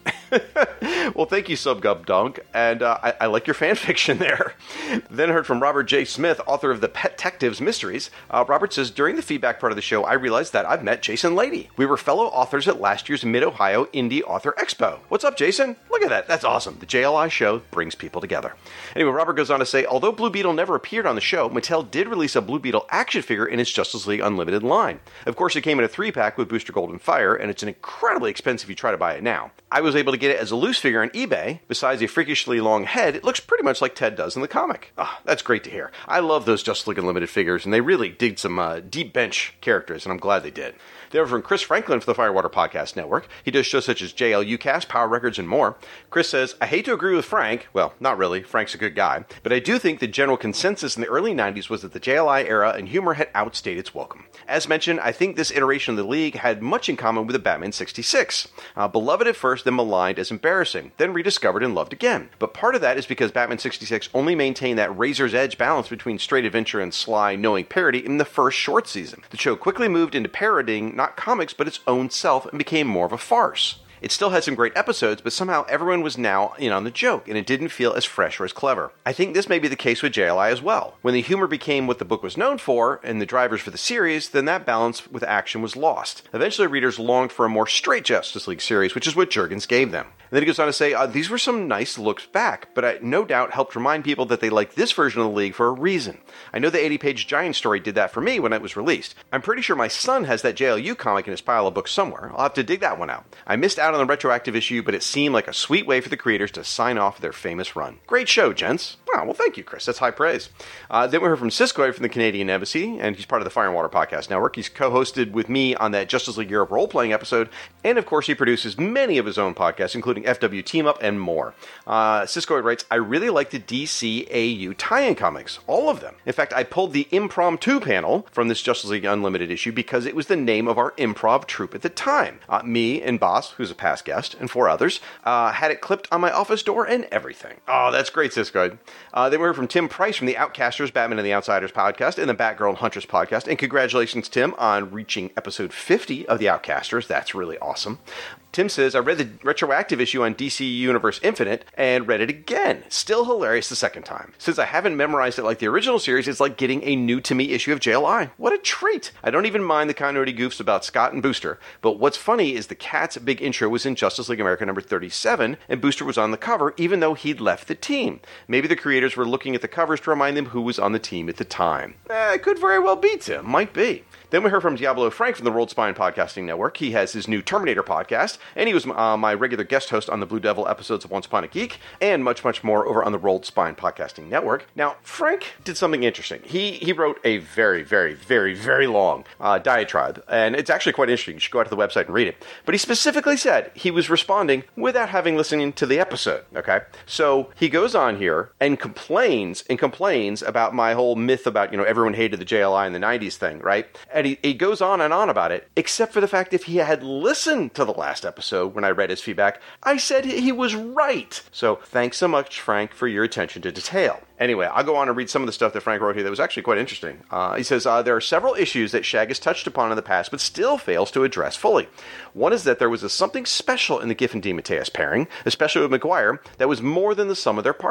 Well, thank you, Subgub Dunk, and uh, I-, I like your fan fiction there. Then heard from Robert J. Smith, author of the Pet Detectives Mysteries. Uh, Robert says, during the feedback part of the show, I realized that I've met Jason Lady. We were fellow authors at last year's Mid-Ohio Indie Author Expo. What's up, Jason? Look at that. That's awesome. The J L I show brings people together. Anyway, Robert goes on to say, although Blue Beetle never appeared on the show, Mattel did release a Blue Beetle action figure in its Justice League Unlimited line. Of course, it came in a three-pack with Booster Gold and Fire, and it's an incredibly expensive if you try to buy it now. I was able to get it as a loose figure on eBay. Besides a freakishly long head, it looks pretty much like Ted does in the comic. Ah, oh, that's great to hear. I love those Justice League Unlimited figures, and they really dig some uh, deep bench characters, and I'm glad they did. They're from Chris Franklin for the Firewater Podcast Network. He does shows such as J L U Cast, Power Records, and more. Chris says, I hate to agree with Frank. Well, not really. Frank's a good guy. But I do think the general consensus in the early nineties was that the J L I era and humor had outstayed its welcome. As mentioned, I think this iteration of the League had much in common with the Batman sixty-six. Uh, beloved at first, then maligned as embarrassing, then rediscovered and loved again. But part of that is because Batman sixty-six only maintained that razor's edge balance between straight adventure and sly, knowing parody in the first short season. The show quickly moved into parodying not comics, but its own self and became more of a farce. It still had some great episodes, but somehow everyone was now in on the joke, and it didn't feel as fresh or as clever. I think this may be the case with J L I as well. When the humor became what the book was known for, and the drivers for the series, then that balance with action was lost. Eventually, readers longed for a more straight Justice League series, which is what Jurgens gave them. And then he goes on to say, uh, these were some nice looks back, but I no doubt helped remind people that they liked this version of the League for a reason. I know the eighty-page Giant story did that for me when it was released. I'm pretty sure my son has that J L U comic in his pile of books somewhere. I'll have to dig that one out. I missed out on the retroactive issue, but it seemed like a sweet way for the creators to sign off their famous run. Great show, gents. Wow, well, thank you, Chris. That's high praise. Uh, then we heard from Siskoid from the Canadian Embassy, and he's part of the Fire and Water Podcast Network. He's co-hosted with me on that Justice League Europe role-playing episode, and of course, he produces many of his own podcasts, including F W Team Up and more. Uh, Siskoid writes, I really like the D C A U tie-in comics, all of them. In fact, I pulled the impromptu panel from this Justice League Unlimited issue because it was the name of our improv troupe at the time. Uh, me and Boss, who's a past guest, and four others, uh, had it clipped on my office door and everything. Oh, that's great, Siskoid. Uh, then we heard from Tim Price from the Outcasters, Batman and the Outsiders podcast, and the Batgirl and Huntress podcast. And congratulations, Tim, on reaching episode fifty of the Outcasters. That's really awesome. Tim says, I read the retroactive issue on D C Universe Infinite and read it again. Still hilarious the second time. Since I haven't memorized it like the original series, it's like getting a new-to-me issue of J L I. What a treat! I don't even mind the continuity goofs about Scott and Booster, but what's funny is the Cat's big intro was in Justice League America number thirty-seven, and Booster was on the cover even though he'd left the team. Maybe the creators were looking at the covers to remind them who was on the team at the time. Eh, it could very well be, Tim. Might be. Then we heard from Diablo Frank from the Rolled Spine Podcasting Network. He has his new Terminator podcast, and he was uh, my regular guest host on the Blue Devil episodes of Once Upon a Geek, and much, much more over on the Rolled Spine Podcasting Network. Now, Frank did something interesting. He he wrote a very, very, very, very long uh, diatribe, and it's actually quite interesting. You should go out to the website and read it. But he specifically said he was responding without having listened to the episode, okay? So he goes on here and complains and complains about my whole myth about, you know, everyone hated the J L I in the nineties thing, right? And he, he goes on and on about it, except for the fact if he had listened to the last episode when I read his feedback, I said he was right. So thanks so much, Frank, for your attention to detail. Anyway, I'll go on and read some of the stuff that Frank wrote here that was actually quite interesting. Uh, he says, uh, there are several issues that Shag has touched upon in the past, but still fails to address fully. One is that there was a something special in the Giffen DeMatteis pairing, especially with McGuire, that was more than the sum of their parts.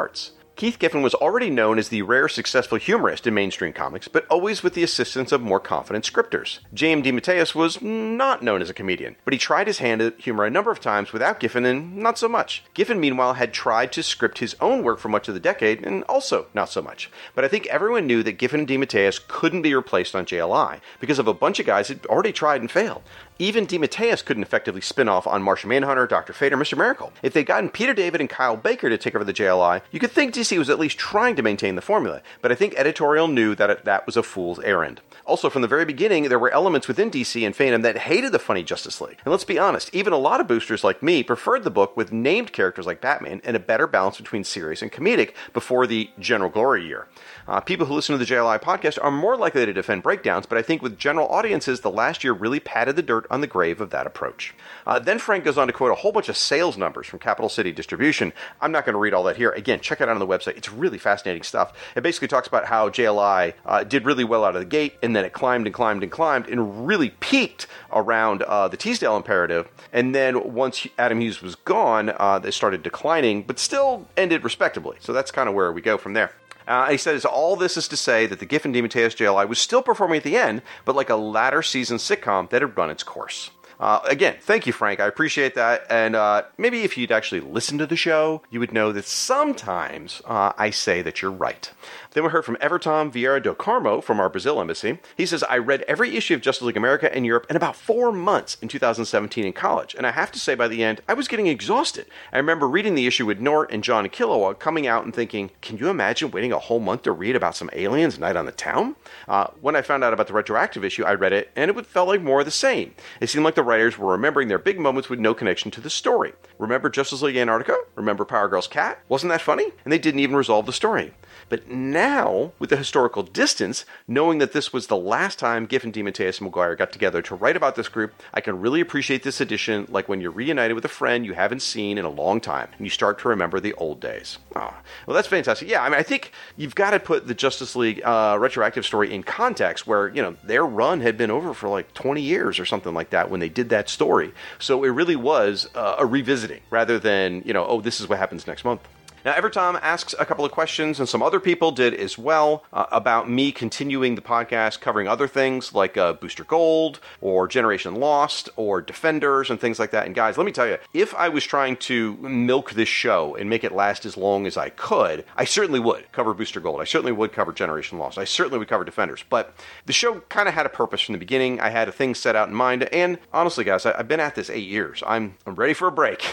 Keith Giffen was already known as the rare successful humorist in mainstream comics, but always with the assistance of more confident scripters. J M DeMatteis was not known as a comedian, but he tried his hand at humor a number of times without Giffen, and not so much. Giffen, meanwhile, had tried to script his own work for much of the decade, and also not so much. But I think everyone knew that Giffen and DeMatteis couldn't be replaced on J L I, because of a bunch of guys had already tried and failed. Even DeMatteis couldn't effectively spin off on Martian Manhunter, Doctor Fate, or Mister Miracle. If they'd gotten Peter David and Kyle Baker to take over the J L I, you could think D C was at least trying to maintain the formula, but I think editorial knew that it, that was a fool's errand. Also, from the very beginning, there were elements within D C and fandom that hated the funny Justice League. And let's be honest, even a lot of boosters like me preferred the book with named characters like Batman and a better balance between serious and comedic before the General Glory year. Uh, people who listen to the J L I podcast are more likely to defend breakdowns, but I think with general audiences, the last year really patted the dirt on the grave of that approach. Uh, then Frank goes on to quote a whole bunch of sales numbers from Capital City Distribution. I'm not going to read all that here. Again, check it out on the website. It's really fascinating stuff. It basically talks about how J L I uh, did really well out of the gate, and then it climbed and climbed and climbed and really peaked around uh, the Teasdale Imperative. And then once Adam Hughes was gone, uh, they started declining, but still ended respectably. So that's kind of where we go from there. Uh, he says all this is to say that the Giffen DeMatteis J L I was still performing at the end, but like a latter season sitcom that had run its course. Uh, again, thank you, Frank. I appreciate that. And uh, maybe if you'd actually listened to the show, you would know that sometimes uh, I say that you're right. Then we heard from Everton Vieira do Carmo from our Brazil embassy. He says, I read every issue of Justice League America and Europe in about four months in two thousand seventeen in college. And I have to say, by the end, I was getting exhausted. I remember reading the issue with Nort and John Kilowog coming out and thinking, can you imagine waiting a whole month to read about some aliens Night on the Town? Uh, when I found out about the retroactive issue, I read it, and it felt like more of the same. It seemed like the writers were remembering their big moments with no connection to the story. Remember Justice League Antarctica? Remember Power Girl's cat? Wasn't that funny? And they didn't even resolve the story. But now, with the historical distance, knowing that this was the last time Giffen, DeMatteis, and Maguire got together to write about this group, I can really appreciate this edition like when you're reunited with a friend you haven't seen in a long time, and you start to remember the old days. Oh, well, that's fantastic. Yeah, I mean, I think you've got to put the Justice League uh, retroactive story in context where, you know, their run had been over for like twenty years or something like that when they did that story. So it really was uh, a revisiting rather than, you know, oh, this is what happens next month. Now, Evertom asks a couple of questions, and some other people did as well, uh, about me continuing the podcast, covering other things like uh, Booster Gold, or Generation Lost, or Defenders, and things like that. And guys, let me tell you, if I was trying to milk this show and make it last as long as I could, I certainly would cover Booster Gold. I certainly would cover Generation Lost. I certainly would cover Defenders. But the show kind of had a purpose from the beginning. I had a thing set out in mind, and honestly, guys, I, I've been at this eight years. I'm, I'm ready for a break.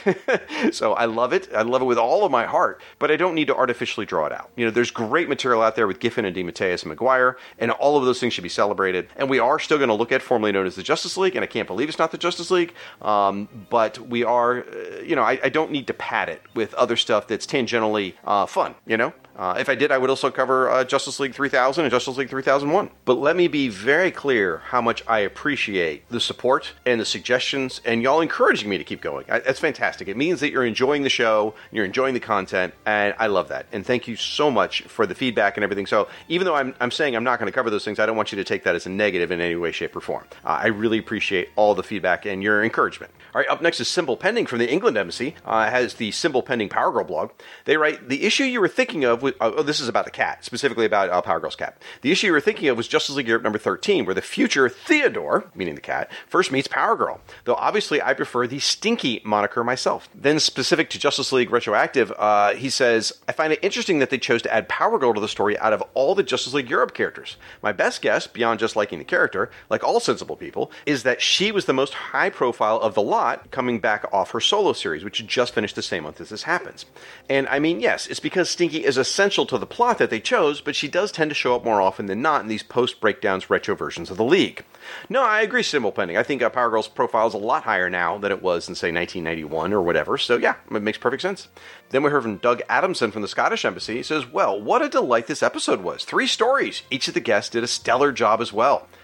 So I love it. I love it with all of my heart. But I don't need to artificially draw it out. You know, there's great material out there with Giffen and DeMatteis and Maguire, and all of those things should be celebrated. And we are still going to look at formerly known as the Justice League, and I can't believe it's not the Justice League. Um, but we are, uh, you know, I, I don't need to pad it with other stuff that's tangentially uh, fun, you know? Uh, if I did, I would also cover uh, Justice League three thousand and Justice League three thousand one. But let me be very clear how much I appreciate the support and the suggestions and y'all encouraging me to keep going. I, that's fantastic. It means that you're enjoying the show, you're enjoying the content, and I love that. And thank you so much for the feedback and everything. So even though I'm, I'm saying I'm not going to cover those things, I don't want you to take that as a negative in any way, shape, or form. Uh, I really appreciate all the feedback and your encouragement. All right, up next is Symbol Pending from the England Embassy. Uh, it has the Symbol Pending Power Girl blog. They write, the issue you were thinking of, with, oh, this is about the cat, specifically about uh, Power Girl's cat. The issue you were thinking of was Justice League Europe number thirteen, where the future Theodore, meaning the cat, first meets Power Girl. Though obviously I prefer the Stinky moniker myself. Then specific to Justice League Retroactive, uh, he says, I find it interesting that they chose to add Power Girl to the story out of all the Justice League Europe characters. My best guess, beyond just liking the character, like all sensible people, is that she was the most high profile of the lot, coming back off her solo series, which just finished the same month as this happens. And I mean, yes, it's because Stinky is essential to the plot that they chose, but she does tend to show up more often than not in these post-breakdowns retro versions of the League. No, I agree, Symbol Pending. I think uh, Power Girl's profile is a lot higher now than it was in, say, nineteen ninety-one or whatever, so yeah, it makes perfect sense. Then we heard from Doug Adamson from the Scottish Embassy. He says, well, what a delight this episode was. Three stories. Each of the guests did a stellar job as well.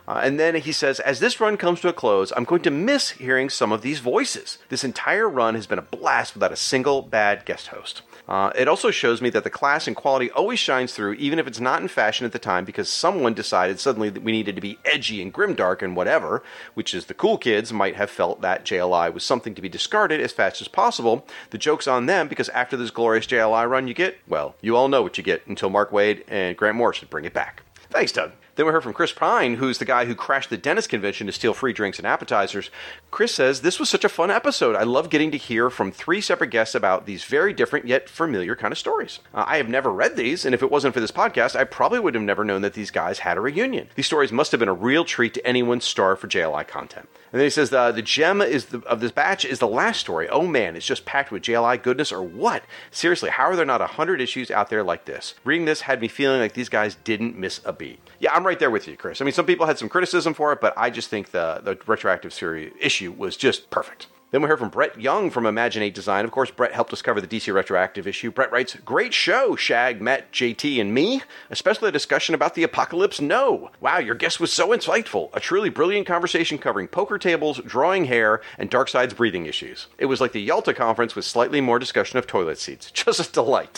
Uh, and then he says, as this run comes to a close, I'm going to miss hearing some of these voices. This entire run has been a blast without a single bad guest host. Uh, it also shows me that the class and quality always shines through, even if it's not in fashion at the time, because someone decided suddenly that we needed to be edgy and grimdark and whatever, which is the cool kids might have felt that J L I was something to be discarded as fast as possible. The joke's on them, because after this glorious J L I run you get, well, you all know what you get until Mark Waid and Grant Morrison bring it back. Thanks, Doug. Then we heard from Chris Pine, who's the guy who crashed the dentist convention to steal free drinks and appetizers. Chris says, this was such a fun episode. I love getting to hear from three separate guests about these very different yet familiar kind of stories. Uh, I have never read these, and if it wasn't for this podcast, I probably would have never known that these guys had a reunion. These stories must have been a real treat to anyone starved for J L I content. And then he says, uh, the gem is the, of this batch is the last story. Oh man, it's just packed with J L I goodness or what? Seriously, how are there not one hundred issues out there like this? Reading this had me feeling like these guys didn't miss a beat. Yeah, I'm right there with you, Chris. I mean, some people had some criticism for it, but I just think the, the retroactive series issue was just perfect. Then we heard from Brett Young from Imaginate Design. Of course, Brett helped us cover the D C Retroactive issue. Brett writes, great show, Shag, Matt, J T, and me, especially the discussion about the Apocalypse No. Wow, your guest was so insightful. A truly brilliant conversation covering poker tables, drawing hair, and Darkseid's breathing issues. It was like the Yalta conference with slightly more discussion of toilet seats. Just a delight.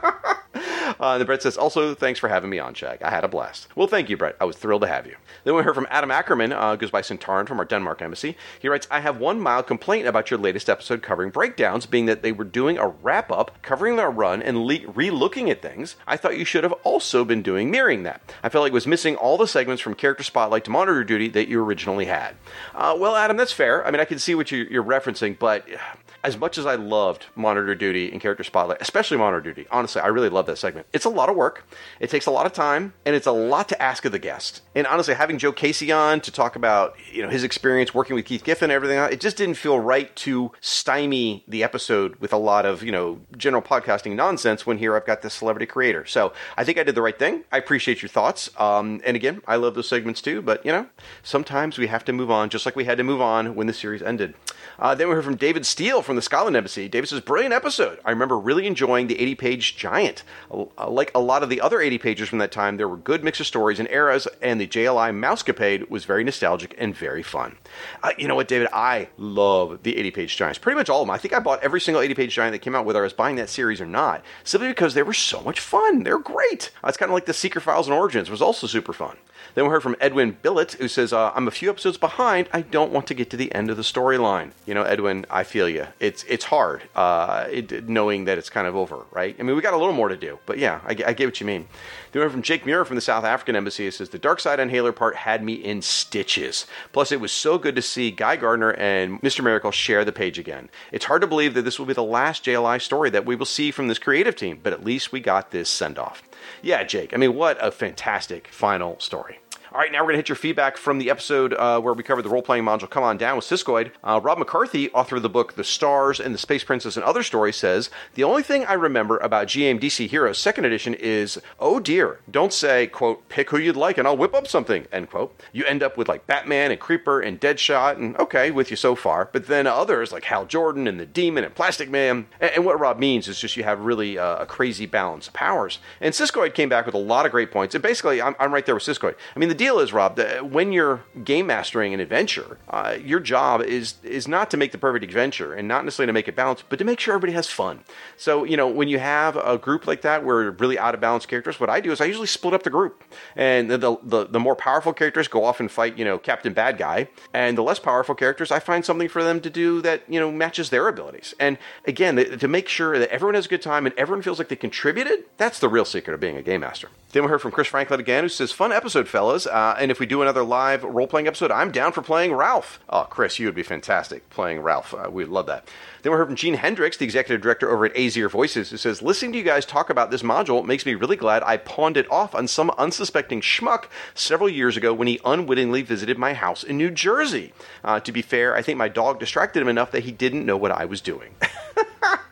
Uh, and Brett says, also, thanks for having me on, Shag. I had a blast. Well, thank you, Brett. I was thrilled to have you. Then we heard from Adam Ackerman, uh, goes by Centauran from our Denmark embassy. He writes, I have one mild complaint about your latest episode covering breakdowns, being that they were doing a wrap-up, covering their run, and le- re-looking at things. I thought you should have also been doing mirroring that. I felt like it was missing all the segments from Character Spotlight to Monitor Duty that you originally had. Uh, well, Adam, that's fair. I mean, I can see what you're, you're referencing, but as much as I loved Monitor Duty and Character Spotlight, especially Monitor Duty, honestly, I really love that segment. It's a lot of work, it takes a lot of time, and it's a lot to ask of the guest. And honestly, having Joe Casey on to talk about, you know, his experience working with Keith Giffen and everything, it just didn't feel right to stymie the episode with a lot of, you know, general podcasting nonsense when here I've got this celebrity creator. So I think I did the right thing. I appreciate your thoughts. Um, and again, I love those segments too, but, you know, sometimes we have to move on, just like we had to move on when the series ended. Uh, then we heard from David Steele from the Scotland Embassy. David says, brilliant episode. I remember really enjoying the eighty-page Giant. Uh, like a lot of the other eighty-pagers from that time, there were good mix of stories and eras, and the J L I Mousecapade was very nostalgic and very fun. Uh, you know what, David? I love the eighty-page Giants. Pretty much all of them. I think I bought every single eighty-page Giant that came out, whether I was buying that series or not, simply because they were so much fun. They're great. Uh, it's kind of like the Secret Files and Origins. It was also super fun. Then we heard from Edwin Billett, who says, uh, I'm a few episodes behind. I don't want to get to the end of the storyline. You know, Edwin, I feel you. It's it's hard, uh, it, knowing that it's kind of over, right? I mean, we got a little more to do, but yeah, I, I get what you mean. Then we heard from Jake Muir from the South African Embassy. It says, the Darkseid Inhaler part had me in stitches. Plus, it was so good to see Guy Gardner and Mister Miracle share the page again. It's hard to believe that this will be the last J L I story that we will see from this creative team, but at least we got this send-off. Yeah, Jake, I mean, what a fantastic final story. All right, now we're going to hit your feedback from the episode uh, where we covered the role-playing module Come On Down with Siskoid. Uh, Rob McCarthy, author of the book The Stars and the Space Princess and Other Stories, says, the only thing I remember about G M D C Heroes second edition is, oh dear, don't say, quote, pick who you'd like and I'll whip up something, end quote. You end up with like Batman and Creeper and Deadshot and okay, with you so far. But then others like Hal Jordan and the Demon and Plastic Man. And, and what Rob means is just you have really uh, a crazy balance of powers. And Siskoid came back with a lot of great points. And basically, I'm, I'm right there with Siskoid. I mean, the deal is, Rob, that when you're game mastering an adventure, uh, your job is is not to make the perfect adventure and not necessarily to make it balanced, but to make sure everybody has fun. So, you know, when you have a group like that where really out of balance characters, what I do is I usually split up the group. And the, the, the more powerful characters go off and fight, you know, Captain Bad Guy. And the less powerful characters, I find something for them to do that, you know, matches their abilities. And again, to make sure that everyone has a good time and everyone feels like they contributed, that's the real secret of being a game master. Then we heard from Chris Franklin again, who says, fun episode, fellas. Uh, and if we do another live role-playing episode, I'm down for playing Ralph. Oh, Chris, you would be fantastic playing Ralph. Uh, we'd love that. Then we heard from Gene Hendricks, the executive director over at Azier Voices, who says, listening to you guys talk about this module makes me really glad I pawned it off on some unsuspecting schmuck several years ago when he unwittingly visited my house in New Jersey. Uh, to be fair, I think my dog distracted him enough that he didn't know what I was doing.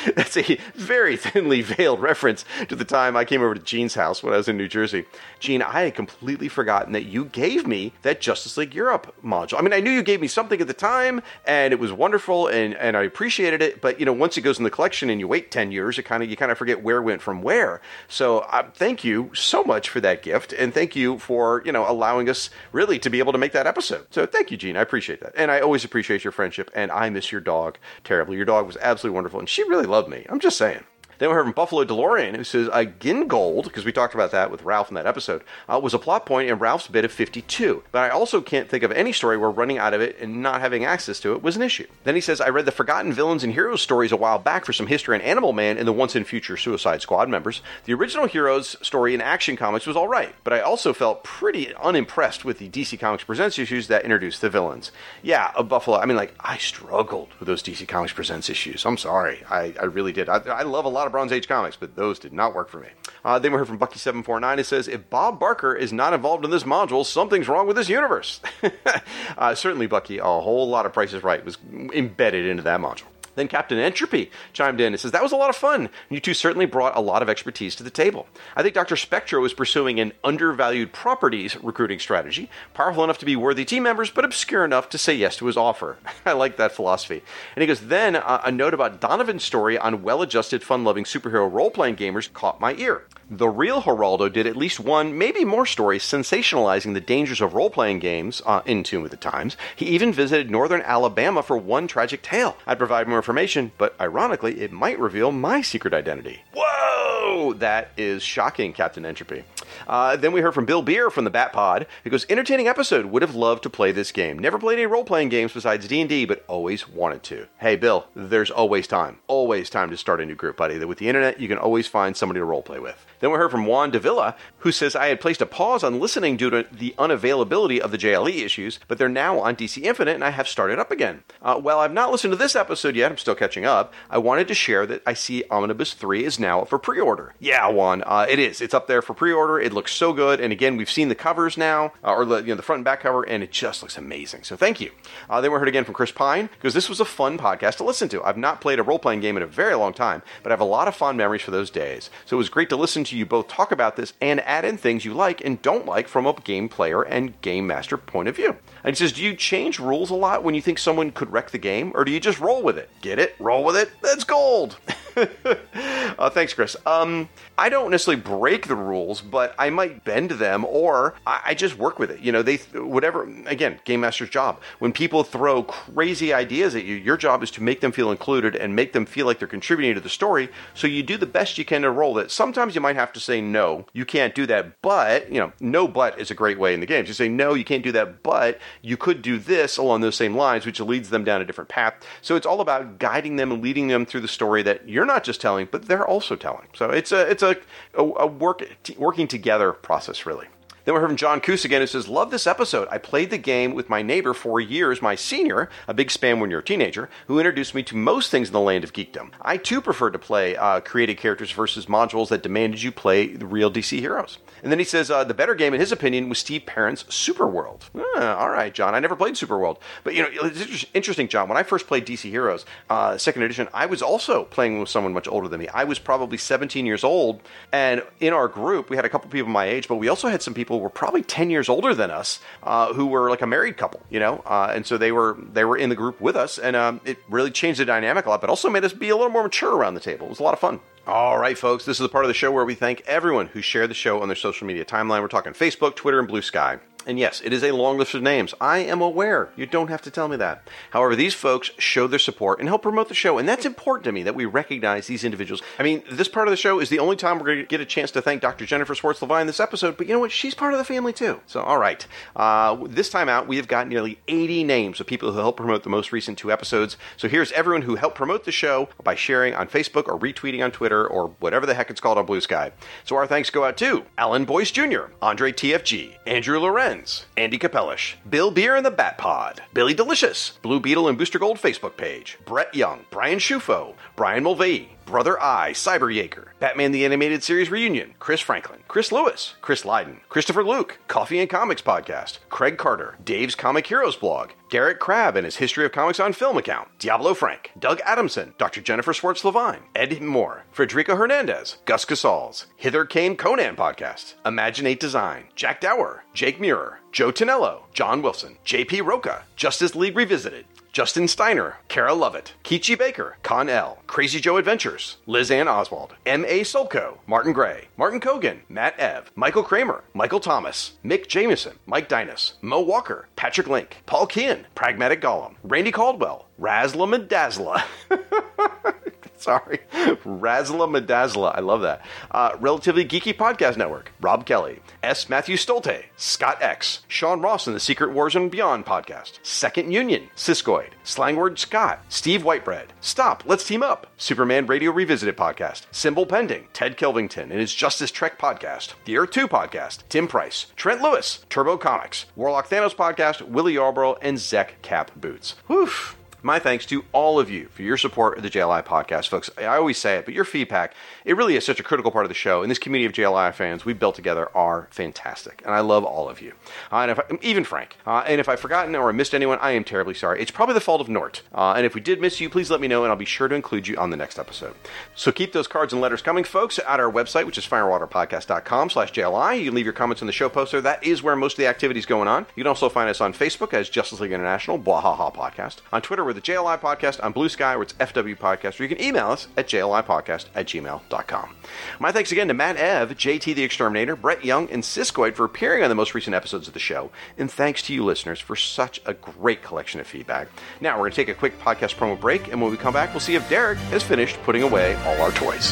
That's a very thinly veiled reference to the time I came over to Gene's house when I was in New Jersey. Gene, I had completely forgotten that you gave me that Justice League Europe module. I mean, I knew you gave me something at the time, and it was wonderful, and, and I appreciated it, but, you know, once it goes in the collection and you wait ten years, it kind of you kind of forget where went from where. So uh, thank you so much for that gift, and thank you for, you know, allowing us really to be able to make that episode. So thank you, Gene. I appreciate that. And I always appreciate your friendship, and I miss your dog terribly. Your dog was absolutely wonderful, and she really loved me. I'm just saying. Then we heard from Buffalo DeLorean, who says, uh, Gingold, because we talked about that with Ralph in that episode, uh, was a plot point in Ralph's bid of fifty-two. But I also can't think of any story where running out of it and not having access to it was an issue. Then he says, I read the Forgotten Villains and Heroes stories a while back for some history on Animal Man and the Once and Future Suicide Squad members. The original Heroes story in Action Comics was alright, but I also felt pretty unimpressed with the D C Comics Presents issues that introduced the villains. Yeah, uh, Buffalo, I mean, like, I struggled with those D C Comics Presents issues. I'm sorry. I, I really did. I, I love a lot of Bronze Age comics, but those did not work for me. Uh, then we heard from Bucky seven four nine. It says, if Bob Barker is not involved in this module, something's wrong with this universe. uh, certainly, Bucky, a whole lot of Price is Right was embedded into that module. Then Captain Entropy chimed in and says, that was a lot of fun. You two certainly brought a lot of expertise to the table. I think Doctor Spectro is pursuing an undervalued properties recruiting strategy, powerful enough to be worthy team members, but obscure enough to say yes to his offer. I like that philosophy. And he goes, then uh, a note about Donovan's story on well-adjusted, fun-loving superhero role-playing gamers caught my ear. The real Geraldo did at least one, maybe more stories sensationalizing the dangers of role-playing games uh, in tune with the times. He even visited northern Alabama for one tragic tale. I'd provide more information, but ironically, it might reveal my secret identity. Whoa! That is shocking, Captain Entropy. Uh, then we heard from Bill Beer from the Bat Pod, who goes, entertaining episode, would have loved to play this game. Never played any role-playing games besides D and D, but always wanted to. Hey, Bill, there's always time. Always time to start a new group, buddy. With the internet, you can always find somebody to role-play with. Then we heard from Juan Davila, who says, I had placed a pause on listening due to the unavailability of the J L E issues, but they're now on D C Infinite, and I have started up again. Uh, while I've not listened to this episode yet, I'm still catching up, I wanted to share that I see Omnibus three is now up for pre-order. Yeah, Juan, uh, it is. It's up there for pre-order. It looks so good, and again, we've seen the covers now, uh, or the, you know, the front and back cover, and it just looks amazing. So thank you. Uh, then we heard again from Chris Pine, because this was a fun podcast to listen to. I've not played a role-playing game in a very long time, but I have a lot of fond memories for those days. So it was great to listen to you both talk about this and add in things you like and don't like from a game player and game master point of view. And he says, do you change rules a lot when you think someone could wreck the game, or do you just roll with it? Get it? Roll with it? That's gold! uh, thanks, Chris. Um, I don't necessarily break the rules, but I might bend them, or I, I just work with it. You know, they whatever. Again, game master's job. When people throw crazy ideas at you, your job is to make them feel included and make them feel like they're contributing to the story. So you do the best you can to roll it. Sometimes you might have to say no, you can't do that. But you know, no but is a great way in the games. You say no, you can't do that, but you could do this along those same lines, which leads them down a different path. So it's all about guiding them and leading them through the story that you're not just telling, but they're also telling. So it's a it's a a, a work t- working together process, really. Then we heard from John Coos again, who says, love this episode. I played the game with my neighbor for years, my senior, a big span when you're a teenager, who introduced me to most things in the land of geekdom. I too prefer to play uh, created characters versus modules that demanded you play the real D C heroes. And then he says, uh, the better game, in his opinion, was Steve Parent's Superworld. Ah, all right, John, I never played Superworld. But, you know, it's interesting, John, when I first played D C Heroes, uh, second edition, I was also playing with someone much older than me. I was probably seventeen years old, and in our group, we had a couple people my age, but we also had some people who were probably ten years older than us, uh, who were like a married couple, you know, uh, and so they were they were in the group with us, and um, it really changed the dynamic a lot, but also made us be a little more mature around the table. It was a lot of fun. All right, folks, this is the part of the show where we thank everyone who shared the show on their social media timeline. We're talking Facebook, Twitter, and Blue Sky. And yes, it is a long list of names. I am aware. You don't have to tell me that. However, these folks show their support and help promote the show, and that's important to me, that we recognize these individuals. I mean, this part of the show is the only time we're going to get a chance to thank Doctor Jennifer Swartz-Levine this episode, but you know what? She's part of the family, too. So, all right. Uh, this time out, we have got nearly eighty names of people who helped promote the most recent two episodes. So here's everyone who helped promote the show by sharing on Facebook or retweeting on Twitter or whatever the heck it's called on Blue Sky. So our thanks go out to Alan Boyce Junior, Andre T F G, Andrew Lorenz, Andy Capellish, Bill Beer and the Bat Pod, Billy Delicious, Blue Beetle and Booster Gold Facebook page, Brett Young, Brian Schufo, Brian Mulvey, Brother Eye, Cyber Yaker, Batman the Animated Series Reunion, Chris Franklin, Chris Lewis, Chris Lydon, Christopher Luke, Coffee and Comics Podcast, Craig Carter, Dave's Comic Heroes blog, Derek Crabb and his History of Comics on Film account, Diablo Frank, Doug Adamson, Doctor Jennifer Schwartz-Levine, Ed Moore, Frederico Hernandez, Gus Casals, Hither Came Conan Podcast, Imaginate Design, Jack Dower, Jake Muir, Joe Tonello, John Wilson, J P Roca, Justice League Revisited, Justin Steiner, Kara Lovett, Kichi Baker, Con L, Crazy Joe Adventures, Liz Ann Oswald, M A Solko, Martin Gray, Martin Kogan, Matt Ev, Michael Kramer, Michael Thomas, Mick Jameson, Mike Dinas, Mo Walker, Patrick Link, Paul Kean, Pragmatic Gollum, Randy Caldwell, Razla Medazla. Sorry. Razzla Medazla. I love that. Uh, Relatively Geeky Podcast Network. Rob Kelly. S. Matthew Stolte. Scott X. Sean Ross in the Secret Wars and Beyond podcast. Second Union. Siskoid. Slangword Scott. Steve Whitebread. Stop. Let's Team Up. Superman Radio Revisited podcast. Symbol Pending. Ted Kelvington and his Justice Trek podcast. The Earth two podcast. Tim Price. Trent Lewis. Turbo Comics. Warlock Thanos podcast. Willie Yarborough and Zek Cap Boots. Whew. My thanks to all of you for your support of the J L I podcast, folks. I always say it, but your feedback, it really is such a critical part of the show. And this community of J L I fans we've built together are fantastic. And I love all of you. Uh, and if I, even Frank. Uh, and if I've forgotten or missed anyone, I am terribly sorry. It's probably the fault of Nort. Uh, and if we did miss you, please let me know, and I'll be sure to include you on the next episode. So keep those cards and letters coming, folks, at our website, which is firewaterpodcast.com slash JLI. You can leave your comments in the show poster. That is where most of the activity is going on. You can also find us on Facebook as Justice League International, Bwahaha Podcast. On Twitter, we're the J L I Podcast. On Blue Sky, where it's F W Podcast, or you can email us at J L I podcast at gmail dot com. My thanks again to Matt Ev, J T the Exterminator, Brett Young, and Siskoid for appearing on the most recent episodes of the show. And thanks to you listeners for such a great collection of feedback. Now we're going to take a quick podcast promo break, and when we come back, we'll see if Derek has finished putting away all our toys.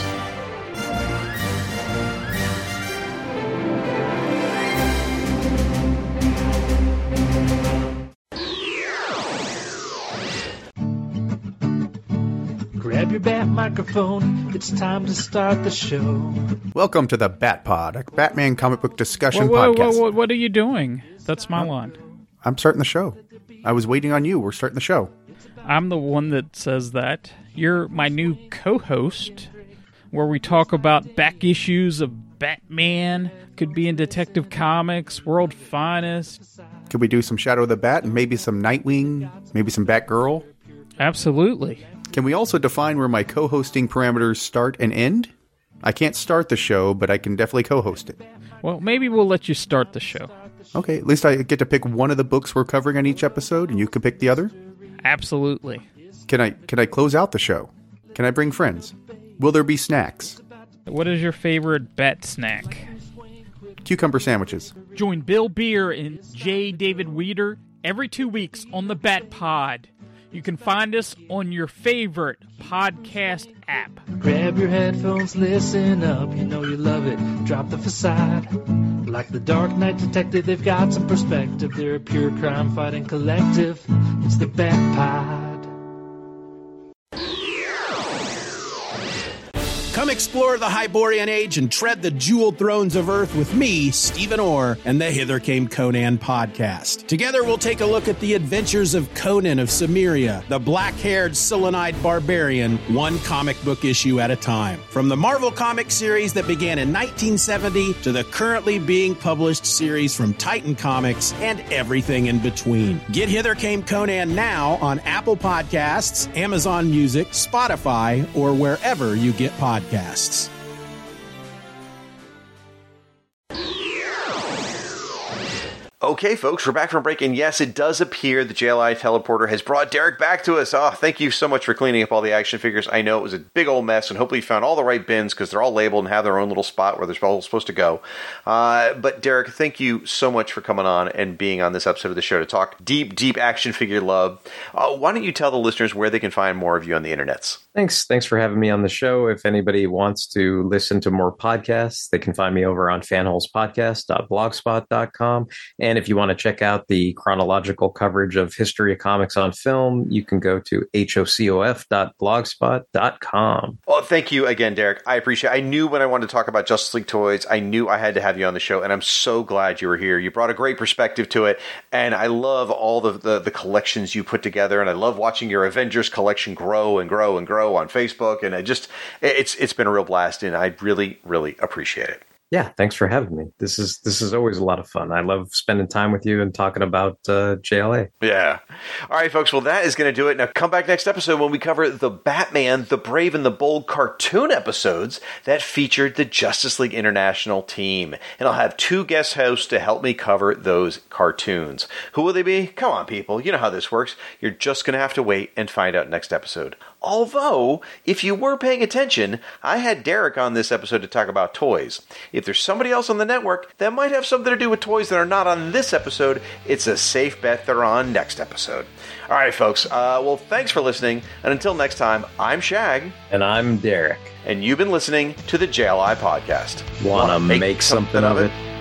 Grab your bat microphone, it's time to start the show. Welcome to the Bat Pod, a Batman comic book discussion whoa, whoa, podcast. Whoa, whoa, what are you doing? That's my line. I'm starting the show. I was waiting on you. We're starting the show. I'm the one that says that. You're my new co-host, where we talk about back issues of Batman, could be in Detective Comics, World Finest. Could we do some Shadow of the Bat and maybe some Nightwing, maybe some Batgirl? Absolutely. Can we also define where my co-hosting parameters start and end? I can't start the show, but I can definitely co-host it. Well, maybe we'll let you start the show. Okay, at least I get to pick one of the books we're covering on each episode, and you can pick the other? Absolutely. Can I can I close out the show? Can I bring friends? Will there be snacks? What is your favorite bat snack? Cucumber sandwiches. Join Bill Beer and J. David Weeder every two weeks on the Bat Pod. You can find us on your favorite podcast app. Grab your headphones, listen up, you know you love it. Drop the facade. Like the Dark Knight Detective, they've got some perspective. They're a pure crime-fighting collective. It's the Bat Pod. Come explore the Hyborian Age and tread the jeweled thrones of Earth with me, Stephen Orr, and the Hither Came Conan podcast. Together we'll take a look at the adventures of Conan of Cimmeria, the black-haired Selenite barbarian, one comic book issue at a time. From the Marvel comic series that began in nineteen seventy to the currently being published series from Titan Comics and everything in between. Get Hither Came Conan now on Apple Podcasts, Amazon Music, Spotify, or wherever you get podcasts. Podcasts. Okay, folks, we're back from break, and yes, it does appear the J L I teleporter has brought Derek back to us. Oh, thank you so much for cleaning up all the action figures. I know it was a big old mess, and hopefully you found all the right bins, because they're all labeled and have their own little spot where they're all supposed to go. Uh, but Derek, thank you so much for coming on and being on this episode of the show to talk deep, deep action figure love. Uh, why don't you tell the listeners where they can find more of you on the internets? Thanks. Thanks for having me on the show. If anybody wants to listen to more podcasts, they can find me over on fanholespodcast dot blogspot dot com. And And if you want to check out the chronological coverage of History of Comics on Film, you can go to hocof dot blogspot dot com. Well, thank you again, Derek. I appreciate it. I knew when I wanted to talk about Justice League toys, I knew I had to have you on the show, and I'm so glad you were here. You brought a great perspective to it, and I love all the, the, the collections you put together, and I love watching your Avengers collection grow and grow and grow on Facebook, and I just, it's it's been a real blast, and I really, really appreciate it. Yeah, thanks for having me. This is this is always a lot of fun. I love spending time with you and talking about uh, J L A. Yeah. All right, folks. Well, that is going to do it. Now, come back next episode when we cover the Batman, the Brave and the Bold cartoon episodes that featured the Justice League International team. And I'll have two guest hosts to help me cover those cartoons. Who will they be? Come on, people. You know how this works. You're just going to have to wait and find out next episode. Although, if you were paying attention, I had Derek on this episode to talk about toys. If there's somebody else on the network that might have something to do with toys that are not on this episode, it's a safe bet they're on next episode. All right, folks. Uh, well, thanks for listening. And until next time, I'm Shag. And I'm Derek. And you've been listening to the J L I Podcast. Wanna, Wanna make, make something, something of it? it?